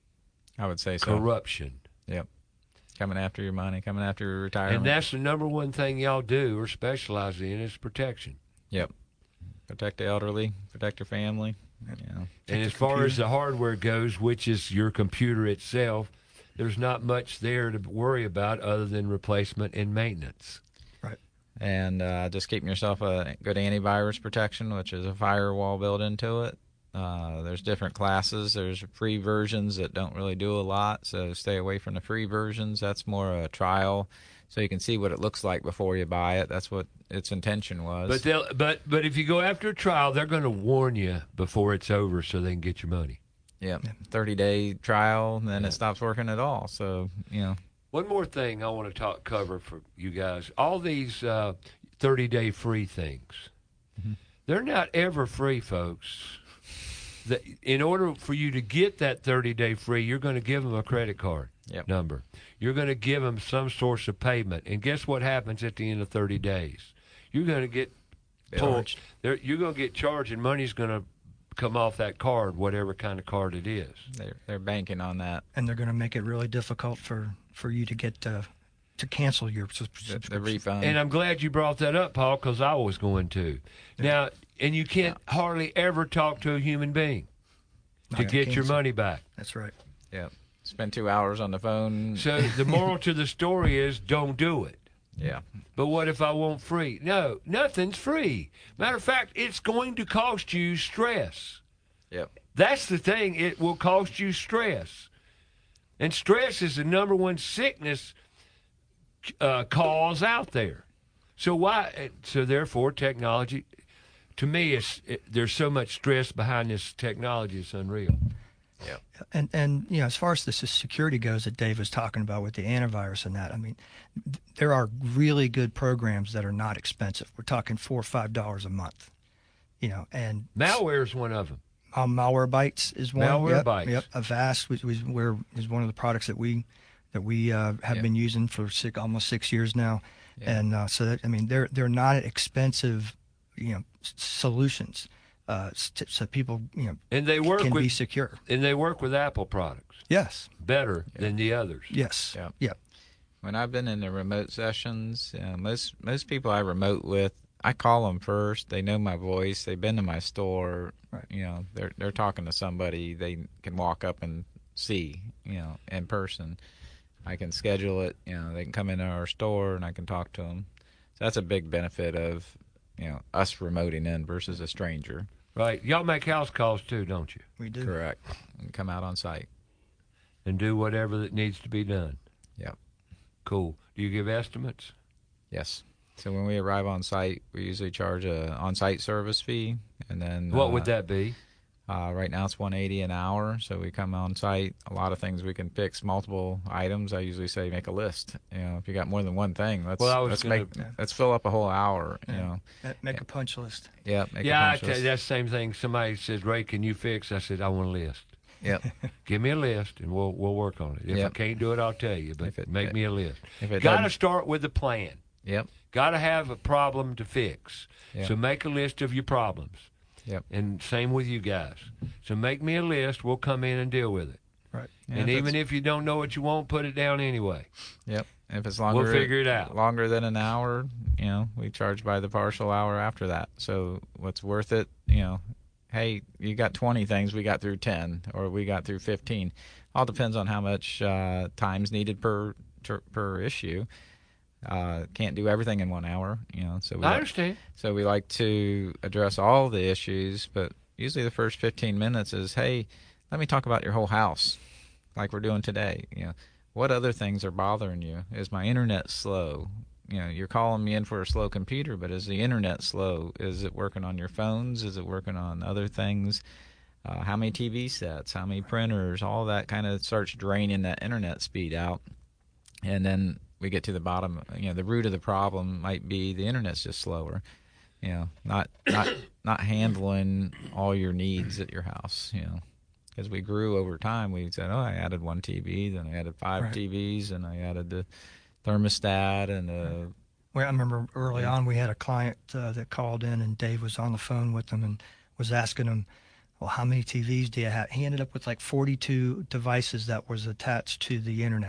I would say so. corruption. Yep. Coming after your money, coming after your retirement. And that's the number one thing y'all do or specialize in is protection. Yep. protect the elderly, protect your family. You know. And as far as the hardware goes, which is your computer itself, there's not much there to worry about other than replacement and maintenance. Right. And uh, just keeping yourself a good antivirus protection, which is a firewall built into it. Uh, there's different classes. There's free versions that don't really do a lot, so stay away from the free versions. That's more a trial, so you can see what it looks like before you buy it. That's what its intention was. But they'll, but but if you go after a trial, they're going to warn you before it's over so they can get your money. Yeah, thirty-day trial, and then yeah. it stops working at all. So, you know. One more thing I want to talk cover for you guys. All these uh, thirty-day free things, mm-hmm. they're not ever free, folks. The, in order for you to get that thirty-day free, you're going to give them a credit card yep. number. You're going to give them some source of payment. And guess what happens at the end of thirty days? You're going to get pulled. You're going to get charged, and money's going to come off that card, whatever kind of card it is. They're, they're banking on that. And they're going to make it really difficult for, for you to get uh, to cancel your subscription. The, the refund. And I'm glad you brought that up, Paul, because I was going to. Yeah. Now, and you can't yeah. hardly ever talk to a human being to Not get your money back. That's right. Yeah. Spend two hours on the phone. So the moral to the story is don't do it. Yeah. But what if I want free? No, nothing's free. Matter of fact, it's going to cost you stress. Yep. That's the thing. It will cost you stress. And stress is the number one sickness uh, cause out there. So why? So therefore, technology, to me, it's, it, there's so much stress behind this technology. It's unreal. Yeah. And, and, you know, as far as the security goes that Dave was talking about with the antivirus and that, I mean, there are really good programs that are not expensive. We're talking four or five dollars a month, you know, and malware is one of them. Um, Malwarebytes is one. Malwarebytes. Yep, yep. Avast was, was where is one of the products that we that we uh, have yep. been using for six, almost six years now, yep. and uh, so that I mean, they're they're not expensive, you know, solutions. Uh, so people, you know, and they work can with, be secure. And they work with Apple products. Yes. Better yeah. than the others. Yes. Yeah. Yep. When I've been in the remote sessions, uh, most most people I remote with, I call them first. They know my voice. They've been to my store. Right. You know, they're they're talking to somebody they can walk up and see. You know, in person. I can schedule it. You know, they can come into our store and I can talk to them. So that's a big benefit of, you know, us remoting in versus a stranger. Right. Y'all make house calls too, don't you? We do. Correct. And come out on site. And do whatever that needs to be done. Yep. Cool. Do you give estimates? Yes. So when we arrive on site, we usually charge a on-site service fee, and then what uh, would that be? Uh, right now it's one hundred eighty dollars an hour. So we come on site. A lot of things we can fix. Multiple items. I usually say make a list. You know, if you got more than one thing, let's well, I was let's gonna, make yeah. let's fill up a whole hour. Yeah. You know, make yeah. a punch list. Yeah. Make yeah. a punch I list. tell you, that's the same thing. Somebody says, "Ray, can you fix?" I said, "I want a list." Yep. Give me a list, and we'll we'll work on it. If yep. I can't do it, I'll tell you. But it, make it, me a list. Got to start with a plan. Yep. Got to have a problem to fix. Yep. So make a list of your problems. Yep. And same with you guys. So make me a list. We'll come in and deal with it. Right. Yeah, and even if you don't know what you want, put it down anyway. Yep. If it's longer, we'll figure it out. Longer than an hour, you know, we charge by the partial hour after that. So what's worth it, you know, hey, you got twenty things, we got through ten, or we got through fifteen. All depends on how much uh, time's needed per ter, per issue. Uh, can't do everything in one hour, you know. So we I like, understand. So we like to address all the issues, but usually the first fifteen minutes is, hey, let me talk about your whole house, like we're doing today. You know, what other things are bothering you? Is my internet slow? You know, you're calling me in for a slow computer, but is the internet slow? Is it working on your phones? Is it working on other things? Uh, how many T V sets? How many printers? All that kind of starts draining that internet speed out, and then we get to the bottom. You know, the root of the problem might be the internet's just slower. You know, not not not handling all your needs at your house. You know, because we grew over time. We said, oh, I added one T V, then I added five right. T Vs, and I added the thermostat and the. Well, I remember early yeah. on we had a client uh, that called in, and Dave was on the phone with them and was asking him, well, how many T Vs do you have? He ended up with like forty-two devices that was attached to the internet.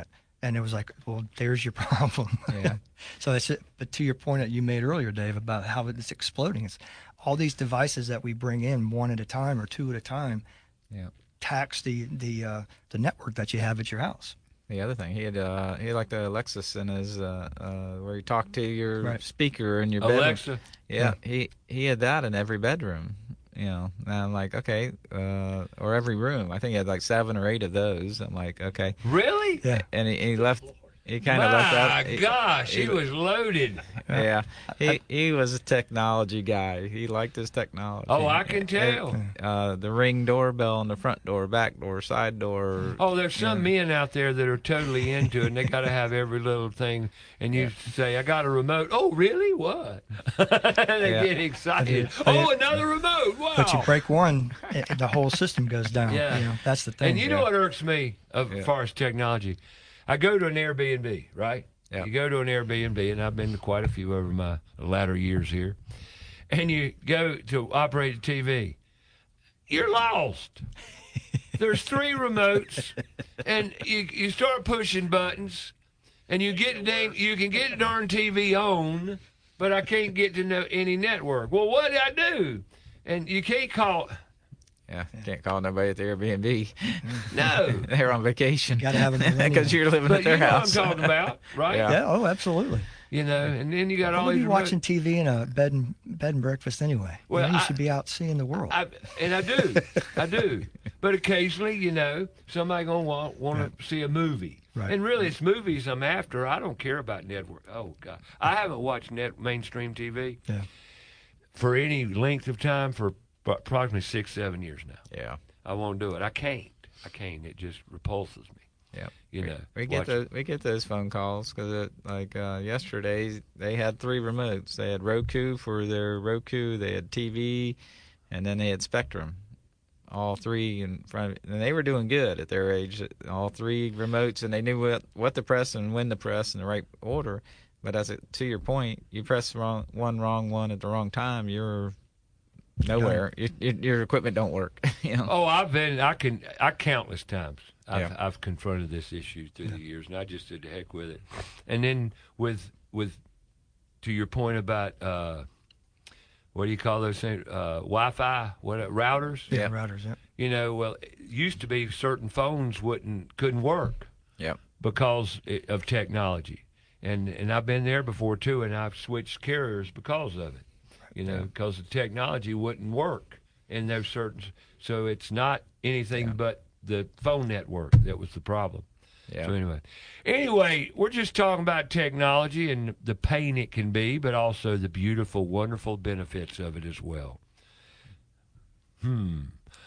And it was like, well, there's your problem. Yeah. So that's it. But to your point that you made earlier, Dave, about how it's exploding, it's all these devices that we bring in one at a time or two at a time Yeah. tax the the uh, the network that you have at your house. The other thing, he had uh, he had like the Alexis in his uh, uh, where you talk to your Right. speaker in your bedroom. Alexa. Yeah, he he had that in every bedroom. You know, and I'm like, okay, uh, or every room. I think he had like seven or eight of those. I'm like, okay, Really? Yeah. and he, he left. He kind of left My that. he- gosh, he, he- was loaded. Yeah, he he was a technology guy. He liked his technology. Oh, I can tell. Uh, the Ring doorbell on the front door, back door, side door. Oh, there's some men out there that are totally into it, and they got to have every little thing. And you say, I got a remote. Oh, really? What? they Yeah. get excited. But you- Oh, another remote. Wow. But you break one, it, the whole system goes down. Yeah. You know, that's the thing. And you know what irks me as Yeah. far as technology? I go to an Airbnb, right? Yeah. You go to an Airbnb, and I've been to quite a few over my latter years here. And you go to operate a T V. You're lost. There's three remotes, and you you start pushing buttons, and you get the dang, you can get the darn T V on, but I can't get to no, any network. Well, what did I do? And you can't call. Yeah, can't call nobody at the Airbnb. No. They're on vacation. Gotta have them in because you're living But at their you know house. what I'm talking about, right? Yeah. Yeah. Oh, absolutely. You know, and then you got Why all would these you remote- watching T V in a bed and bed and breakfast anyway? Well, you, know, you I- should be out seeing the world. I, and I do, I do. But occasionally, you know, somebody gonna want want to see a movie, Right. and really, it's movies I'm after. I don't care about network. Oh God, I haven't watched net mainstream T V Yeah. for any length of time for approximately six, seven years now. Yeah. I won't do it. I can't. I can't. It just repulses me. Yeah. You we, know, we get watch- those we get those phone calls because like uh, yesterday they had three remotes. They had Roku for their Roku, they had T V, and then they had Spectrum. All three in front, of, and they were doing good at their age. All three remotes, and they knew what what to press and when to press in the right order. But as it, to your point, you press wrong one wrong one at the wrong time, you're nowhere. Your, your, your equipment don't work. You know? Oh, I've been. I can. I countless times. I've, Yeah. I've confronted this issue through the years, and I just said to heck with it. And then with with, to your point about uh, what do you call those things? Uh, Wi-Fi, what uh, routers? Yeah. Yeah. Routers. Yeah. You know, well, it used to be certain phones wouldn't couldn't work Yep. because i- of technology, and and I've been there before too, and I've switched carriers because of it. You know, Yeah. because the technology wouldn't work in those certain. So it's not anything Yeah. but the phone network that was the problem. Yeah. So anyway, anyway, we're just talking about technology and the pain it can be, but also the beautiful, wonderful benefits of it as well. Hmm.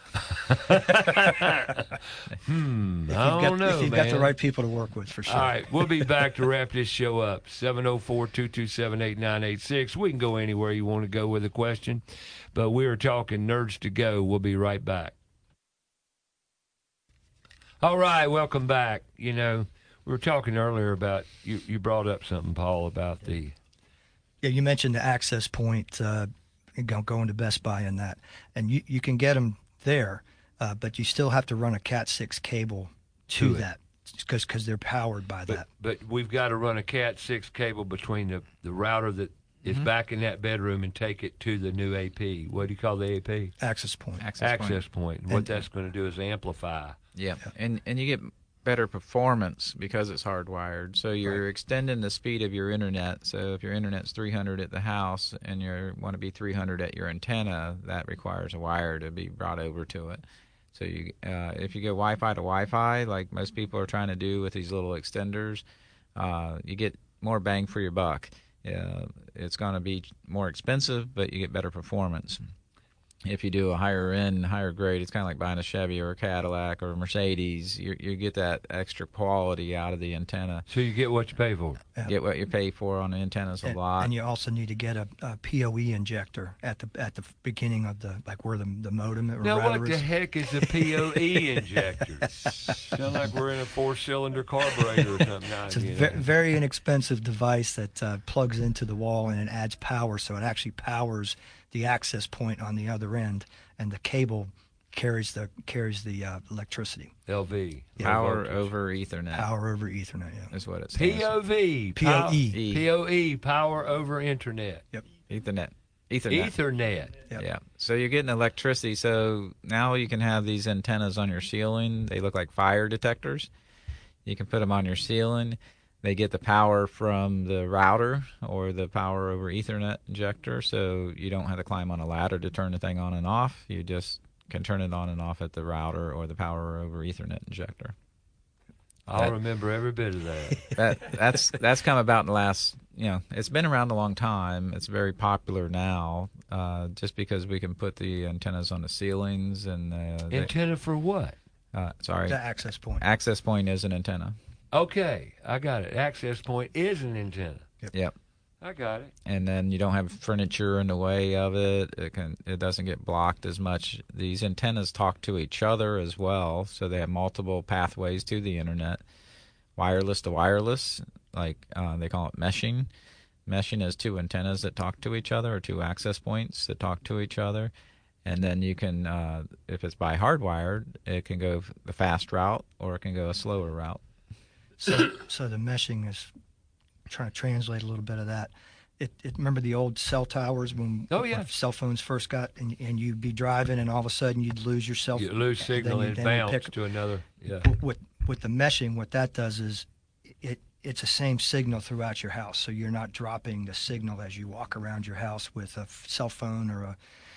hmm. If I you've don't got, know, if you've man. got the right people to work with, for sure. All right, we'll be back to wrap this show up. seven oh four, two two seven, eight nine eight six. We can go anywhere you want to go with a question, but we are talking Nerds to Go. We'll be right back. All right, welcome back. You know, we were talking earlier about, you, you brought up something, Paul, about the, Yeah, you mentioned the access point, uh, go- going to Best Buy and that, and you, you can get them there, uh, but you still have to run a Cat six cable to To it. that because because they're powered by but, that. but we've got to run a Cat six cable between the, the router that is back in that bedroom and take it to the new A P. What do you call the A P? Access point. Access, point. Access point. And what And- that's going to do is amplify. Yeah, and and you get better performance because it's hardwired. So you're extending the speed of your internet. So if your internet's three hundred at the house and you want to be three hundred at your antenna, that requires a wire to be brought over to it. So you, uh, if you go Wi-Fi to Wi-Fi, like most people are trying to do with these little extenders, uh, you get more bang for your buck. Uh, it's going to be more expensive, but you get better performance. If you do a higher end, higher grade, it's kind of like buying a Chevy or a Cadillac or a Mercedes. You you get that extra quality out of the antenna. So you get what you pay for. Yeah. Get what you pay for on the antennas a And, lot. and you also need to get a, a P O E injector at the at the beginning of the like where the the modem or Now, router what the is. heck is a P O E injector? Sound like we're in a four-cylinder carburetor or something. Now, It's a you ve- know. very inexpensive device that uh, plugs into the wall and it adds power, so it actually powers the access point on the other end, and the cable carries the carries the uh, electricity. L V. Yeah. Power over Ethernet Power over Ethernet. Yeah. is what it stands P O V. P O E. E. P O E. Power over Internet. Yep. for. Ethernet. Ethernet. Ethernet. Yep. Yeah. So you're getting electricity. So now you can have these antennas on your ceiling. They look like fire detectors. You can put them on your ceiling. They get the power from the router or the power over Ethernet injector. So you don't have to climb on a ladder to turn the thing on and off. You just can turn it on and off at the router or the power over Ethernet injector. I'll That- remember every bit of that. That that's that's come about in the last, you know, it's been around a long time. It's very popular now, uh, just because we can put the antennas on the ceilings and uh, they- Antenna for what? uh, sorry, The access point. access point is an antenna. Okay, I got it. Access point is an antenna. Yep. I got it. And then you don't have furniture in the way of it. It can it doesn't get blocked as much. These antennas talk to each other as well, so they have multiple pathways to the internet, wireless to wireless. Like uh, they call it meshing. Meshing is two antennas that talk to each other, or two access points that talk to each other. And then you can, uh, if it's by hardwired, it can go the fast route or it can go a slower route. So, so the meshing is trying to translate a little bit of that. It, it remember the old cell towers when, Oh, yeah. when cell phones first got, and, and you'd be driving, and all of a sudden you'd lose your cell. You lose signal then you- and then you bounce pick- to another. Yeah. With with the meshing, what that does is it it's the same signal throughout your house, so you're not dropping the signal as you walk around your house with a f- cell phone or a,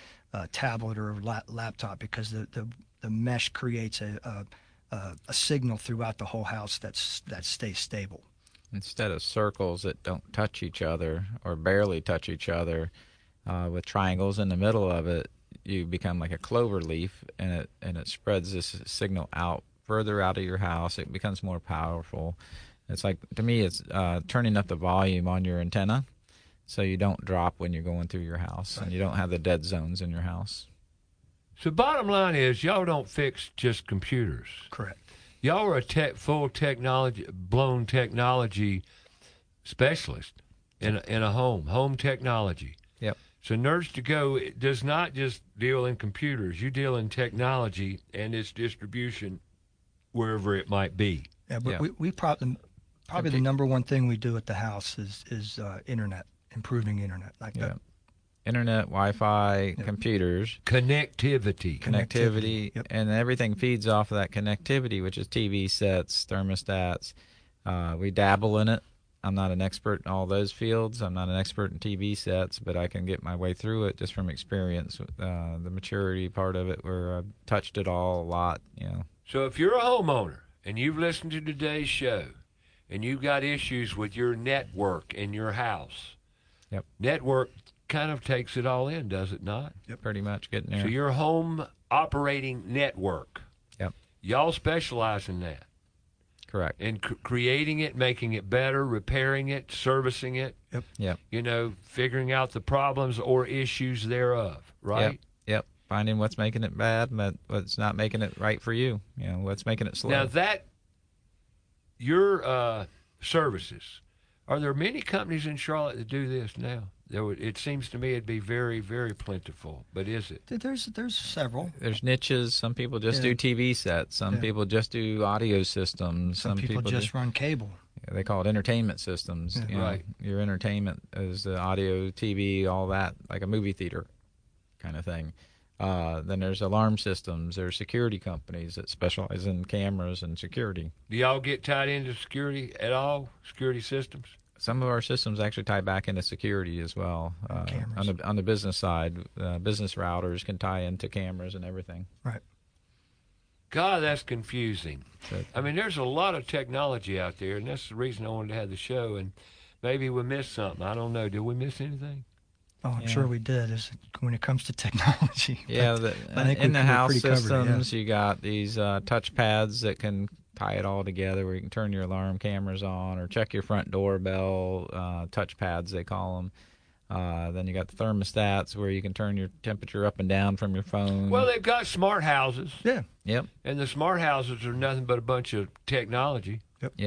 a tablet or a la- laptop, because the, the the mesh creates a, a a a signal throughout the whole house that's that stays stable. Instead of circles that don't touch each other or barely touch each other, uh, with triangles in the middle of it, you become like a clover leaf, and it and it spreads this signal out further out of your house. It becomes more powerful. It's like, to me, it's uh, turning up the volume on your antenna, so you don't drop when you're going through your house, and you don't have the dead zones in your house. So bottom line is, y'all don't fix just computers. Correct. Y'all are a tech, full technology, blown technology specialist in a, in a home, home technology. Yep. So Nerds to Go does not just deal in computers. You deal in technology and its distribution wherever it might be. Yeah, but Yeah. we we probably probably the Okay. number one thing we do at the house is is uh, internet, improving internet. Like Yeah. that. Internet, Wi-Fi, computers. Connectivity. connectivity, Connectivity, yep. and everything feeds off of that connectivity, which is T V sets, thermostats. Uh, we dabble in it. I'm not an expert in all those fields. I'm not an expert in T V sets, but I can get my way through it just from experience. Uh, the maturity part of it, where I've touched it all a lot, you know. So if you're a homeowner and you've listened to today's show and you've got issues with your network in your house, Yep. network kind of takes it all in, does it not? Pretty much getting there. So your home operating network, Yep. y'all specialize in that, Correct. in c- creating it, making it better, repairing it, servicing it, Yep. you know, figuring out the problems or issues thereof, right? Yep. Yep. Finding what's making it bad, but what's not making it right for you. You know, what's making it slow. Now that your uh, services, are there many companies in Charlotte that do this now? There would, it seems to me it'd be very, very plentiful. But is it? There's there's several. There's niches. Some people just Yeah. do T V sets. Some Yeah. people just do audio systems. Some, people, do- just run cable. they call it entertainment systems. Yeah. you know. Right. Your entertainment is the audio, T V, all that, like a movie theater kind of thing. Uh, then there's alarm systems. There's security companies that specialize in cameras and security. Do y'all get tied into security at all? Security systems? Some of our systems actually tie back into security as well. Uh, Cameras. on the on the business side, uh, business routers can tie into cameras and everything. Right. God, that's confusing. So- I mean, there's a lot of technology out there, and that's the reason I wanted to have the show. And maybe we missed something. I don't know. Did we miss anything? Oh, I'm Yeah. sure we did. Is when it comes to technology. Yeah, But the, I think in we- the we're house pretty covered, systems, you got these uh, touch pads that can tie it all together, where you can turn your alarm cameras on or check your front doorbell. Uh, touch pads, they call them. Uh, then you got the thermostats, where you can turn your temperature up and down from your phone. Well, they've got smart houses, yeah. yep, and the smart houses are nothing but a bunch of technology. yep.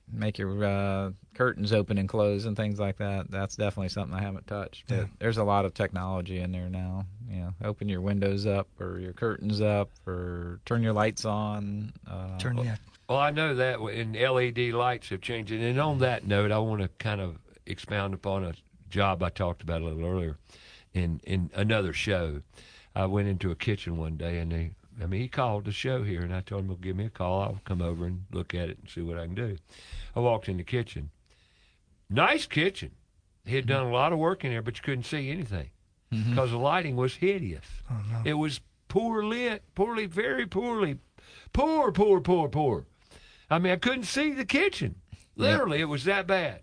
make your uh, curtains open and close and things like that. That's definitely something I haven't touched. But Yeah. there's a lot of technology in there now. You know, open your windows up or your curtains up or turn your lights on. Uh, Turn yeah. Well, I know that, and L E D lights have changed. And on that note, I want to kind of expound upon a job I talked about a little earlier in, in another show. I went into a kitchen one day, and they, I mean, he called the show here, and I told him, well, give me a call. I'll come over and look at it and see what I can do. I walked in the kitchen. Nice kitchen. He had done a lot of work in there, but you couldn't see anything Mhm. because the lighting was hideous. Oh, no. It was poor lit, poorly, very poorly, poor, poor, poor, poor. I mean, I couldn't see the kitchen. Literally, it was that bad.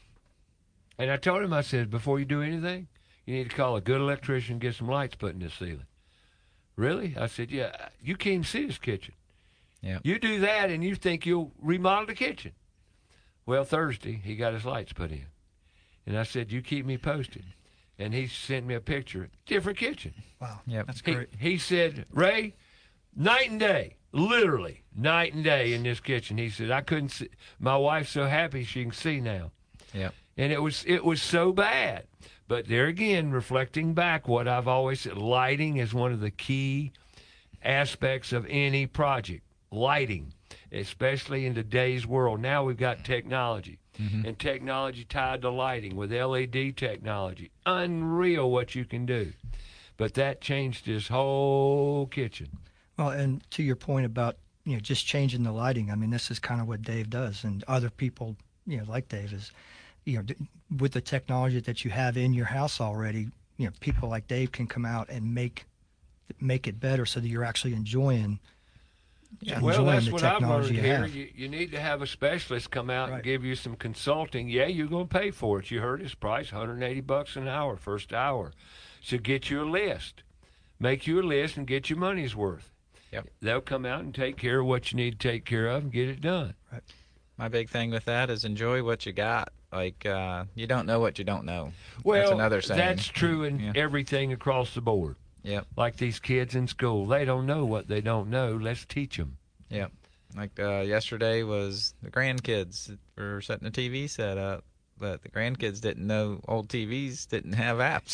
And I told him, I said, before you do anything, you need to call a good electrician and get some lights put in this ceiling. Really? I said, yeah, you can't even see this kitchen. Yeah. You do that and you think you'll remodel the kitchen. Well, Thursday, he got his lights put in. And I said, you keep me posted. And he sent me a picture. Different kitchen. Wow. Yep. That's He, great. he said, Ray, night and day, literally night and day in this kitchen. He said, I couldn't see. My wife's so happy she can see now. Yep. And it was it was so bad. But there again, reflecting back what I've always said, lighting is one of the key aspects of any project. Lighting, especially in today's world. Now we've got technology. Mm-hmm. And technology tied to lighting with L E D technology. Unreal what you can do. But that changed his whole kitchen. Well, and to your point about, you know, just changing the lighting, I mean, this is kind of what Dave does, and other people, you know, like Dave is, you know, d- with the technology that you have in your house already, you know, people like Dave can come out and make make it better so that you're actually enjoying, enjoying Well, that's the what I've learned technology you here. have. You, you need to have a specialist come out and Right. give you some consulting. Yeah, you're going to pay for it. You heard his price, one hundred eighty bucks an hour, first hour. So get you a list. Make you a list and get your money's worth. Yep. They'll come out and take care of what you need to take care of and get it done. My big thing with that is enjoy what you got. Like, uh, you don't know what you don't know. Well, that's another saying. that's true in Yeah. everything across the board. Yep. Like these kids in school, they don't know what they don't know. Let's teach them. Yep. Like uh, yesterday was the grandkids that were setting a T V set up, but the grandkids didn't know old T Vs didn't have apps.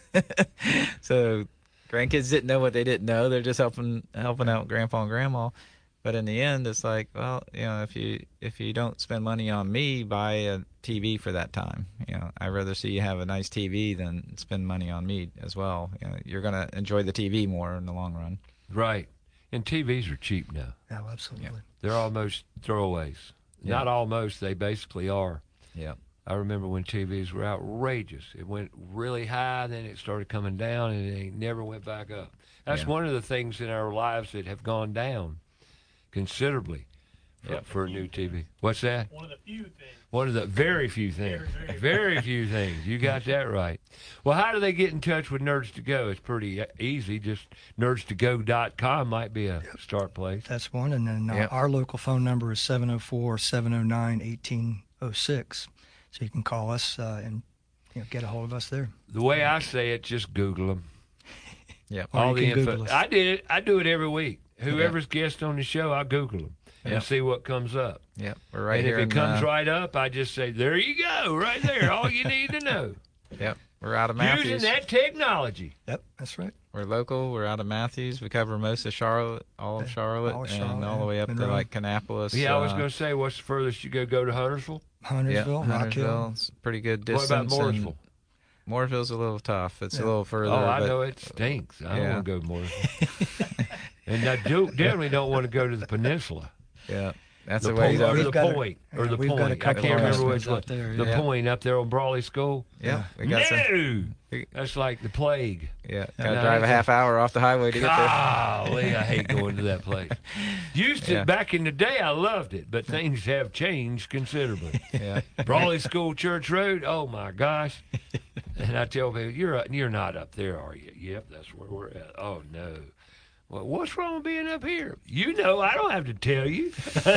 So grandkids didn't know what they didn't know. They're just helping helping out grandpa and grandma. But in the end, it's like, well, you know, if you if you don't spend money on me, buy a T V for that time. You know, I'd rather see you have a nice T V than spend money on me as well. You know, you're gonna enjoy the T V more in the long run. Right. And T Vs are cheap now. Yeah, absolutely. They're almost throwaways. Yeah. Not almost, they basically are. Yep. I remember when T Vs were outrageous. It went really high, then it started coming down, and it never went back up. That's Yeah. one of the things in our lives that have gone down considerably for, Yep. for a new T V. What's that? One of the few things. One of the very few things. Very, very Very few things. You got that right. Well, how do they get in touch with Nerds to Go? It's pretty easy. Just nerds to go dot com might be a start place. That's one. And then uh, Yep. our local phone number is seven oh four, seven oh nine, one eight oh six. So you can call us uh, and you know, get a hold of us there. The way I say it, just Google them. Yep. Or All you the can info. Google us. I did it. I do it every week. Whoever's guest on the show, I Google them and Yep. see what comes up. Yep. We're right and here. if it in, comes uh, right up, I just say, there you go, right there. All you need to know. Yep. We're out of Matthews. Using that technology. Yep, that's right. We're local. We're out of Matthews. We cover most of Charlotte, all of Yeah, Charlotte, all of and Charlotte, all the way up Monroe. to like Kannapolis. Yeah, I was uh, going to say, what's the furthest you go? Go to Huntersville? Huntersville, yeah, Rock Huntersville. Hill. It's a pretty good What distance. about and Mooresville? Mooreville's a little tough. It's Yeah. a little further. Oh, I but, know it stinks. I Yeah. don't want to go to Mooresville. And I do, definitely don't want to go to the peninsula. Yeah, that's The the way. point, up. or We've the got a- point, or yeah, the we've got a point. I couple can't of remember which restaurants one. out there, The yeah. point up there on Brawley School. Yeah, we got some. No, we- that's like the plague. Yeah, No, gotta drive a half hour off the highway to get there. Golly, I hate going to that place. Used to, Yeah. back in the day, I loved it, but things have changed considerably. Yeah, Brawley School Church Road, oh my gosh. And I tell people, you're up, you're not up there, are you? Yep, that's where we're at. Oh, no. Well, what's wrong with being up here? You know, I don't have to tell you.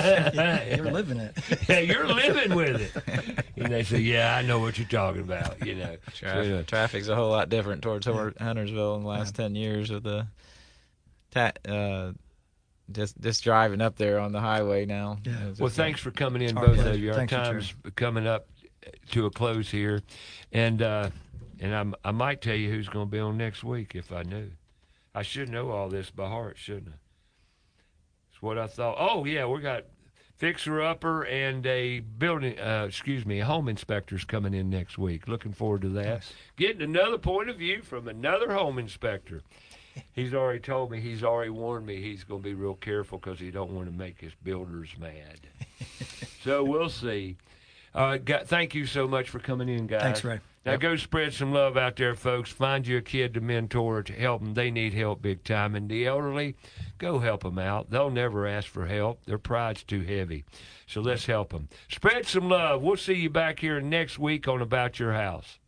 You're living it. Yeah, you're living with it. And they say, yeah, I know what you're talking about, you know. So, Traffic, traffic's a whole lot different towards Hunter- Huntersville in the last ten years with the ta- uh, just just driving up there on the highway now. Yeah. It's Well, just thanks for coming in, Our both pleasure. of you. Our Thanks, time's coming up to a close here, and uh, and I'm, I might tell you who's going to be on next week if I knew. I should know all this by heart, shouldn't I? It's what I thought. Oh yeah, we got fixer-upper and a building, uh, excuse me, home inspectors coming in next week. Looking forward to that. Yes. Getting another point of view from another home inspector. He's already told me, he's already warned me he's going to be real careful because he don't want to make his builders mad. So we'll see. Uh, got, thank you so much for coming in, guys. Thanks, Ray. Now Yep. go spread some love out there, folks. Find you a kid to mentor to help them. They need help big time. And the elderly, go help them out. They'll never ask for help. Their pride's too heavy. So let's help them. Spread some love. We'll see you back here next week on About Your House.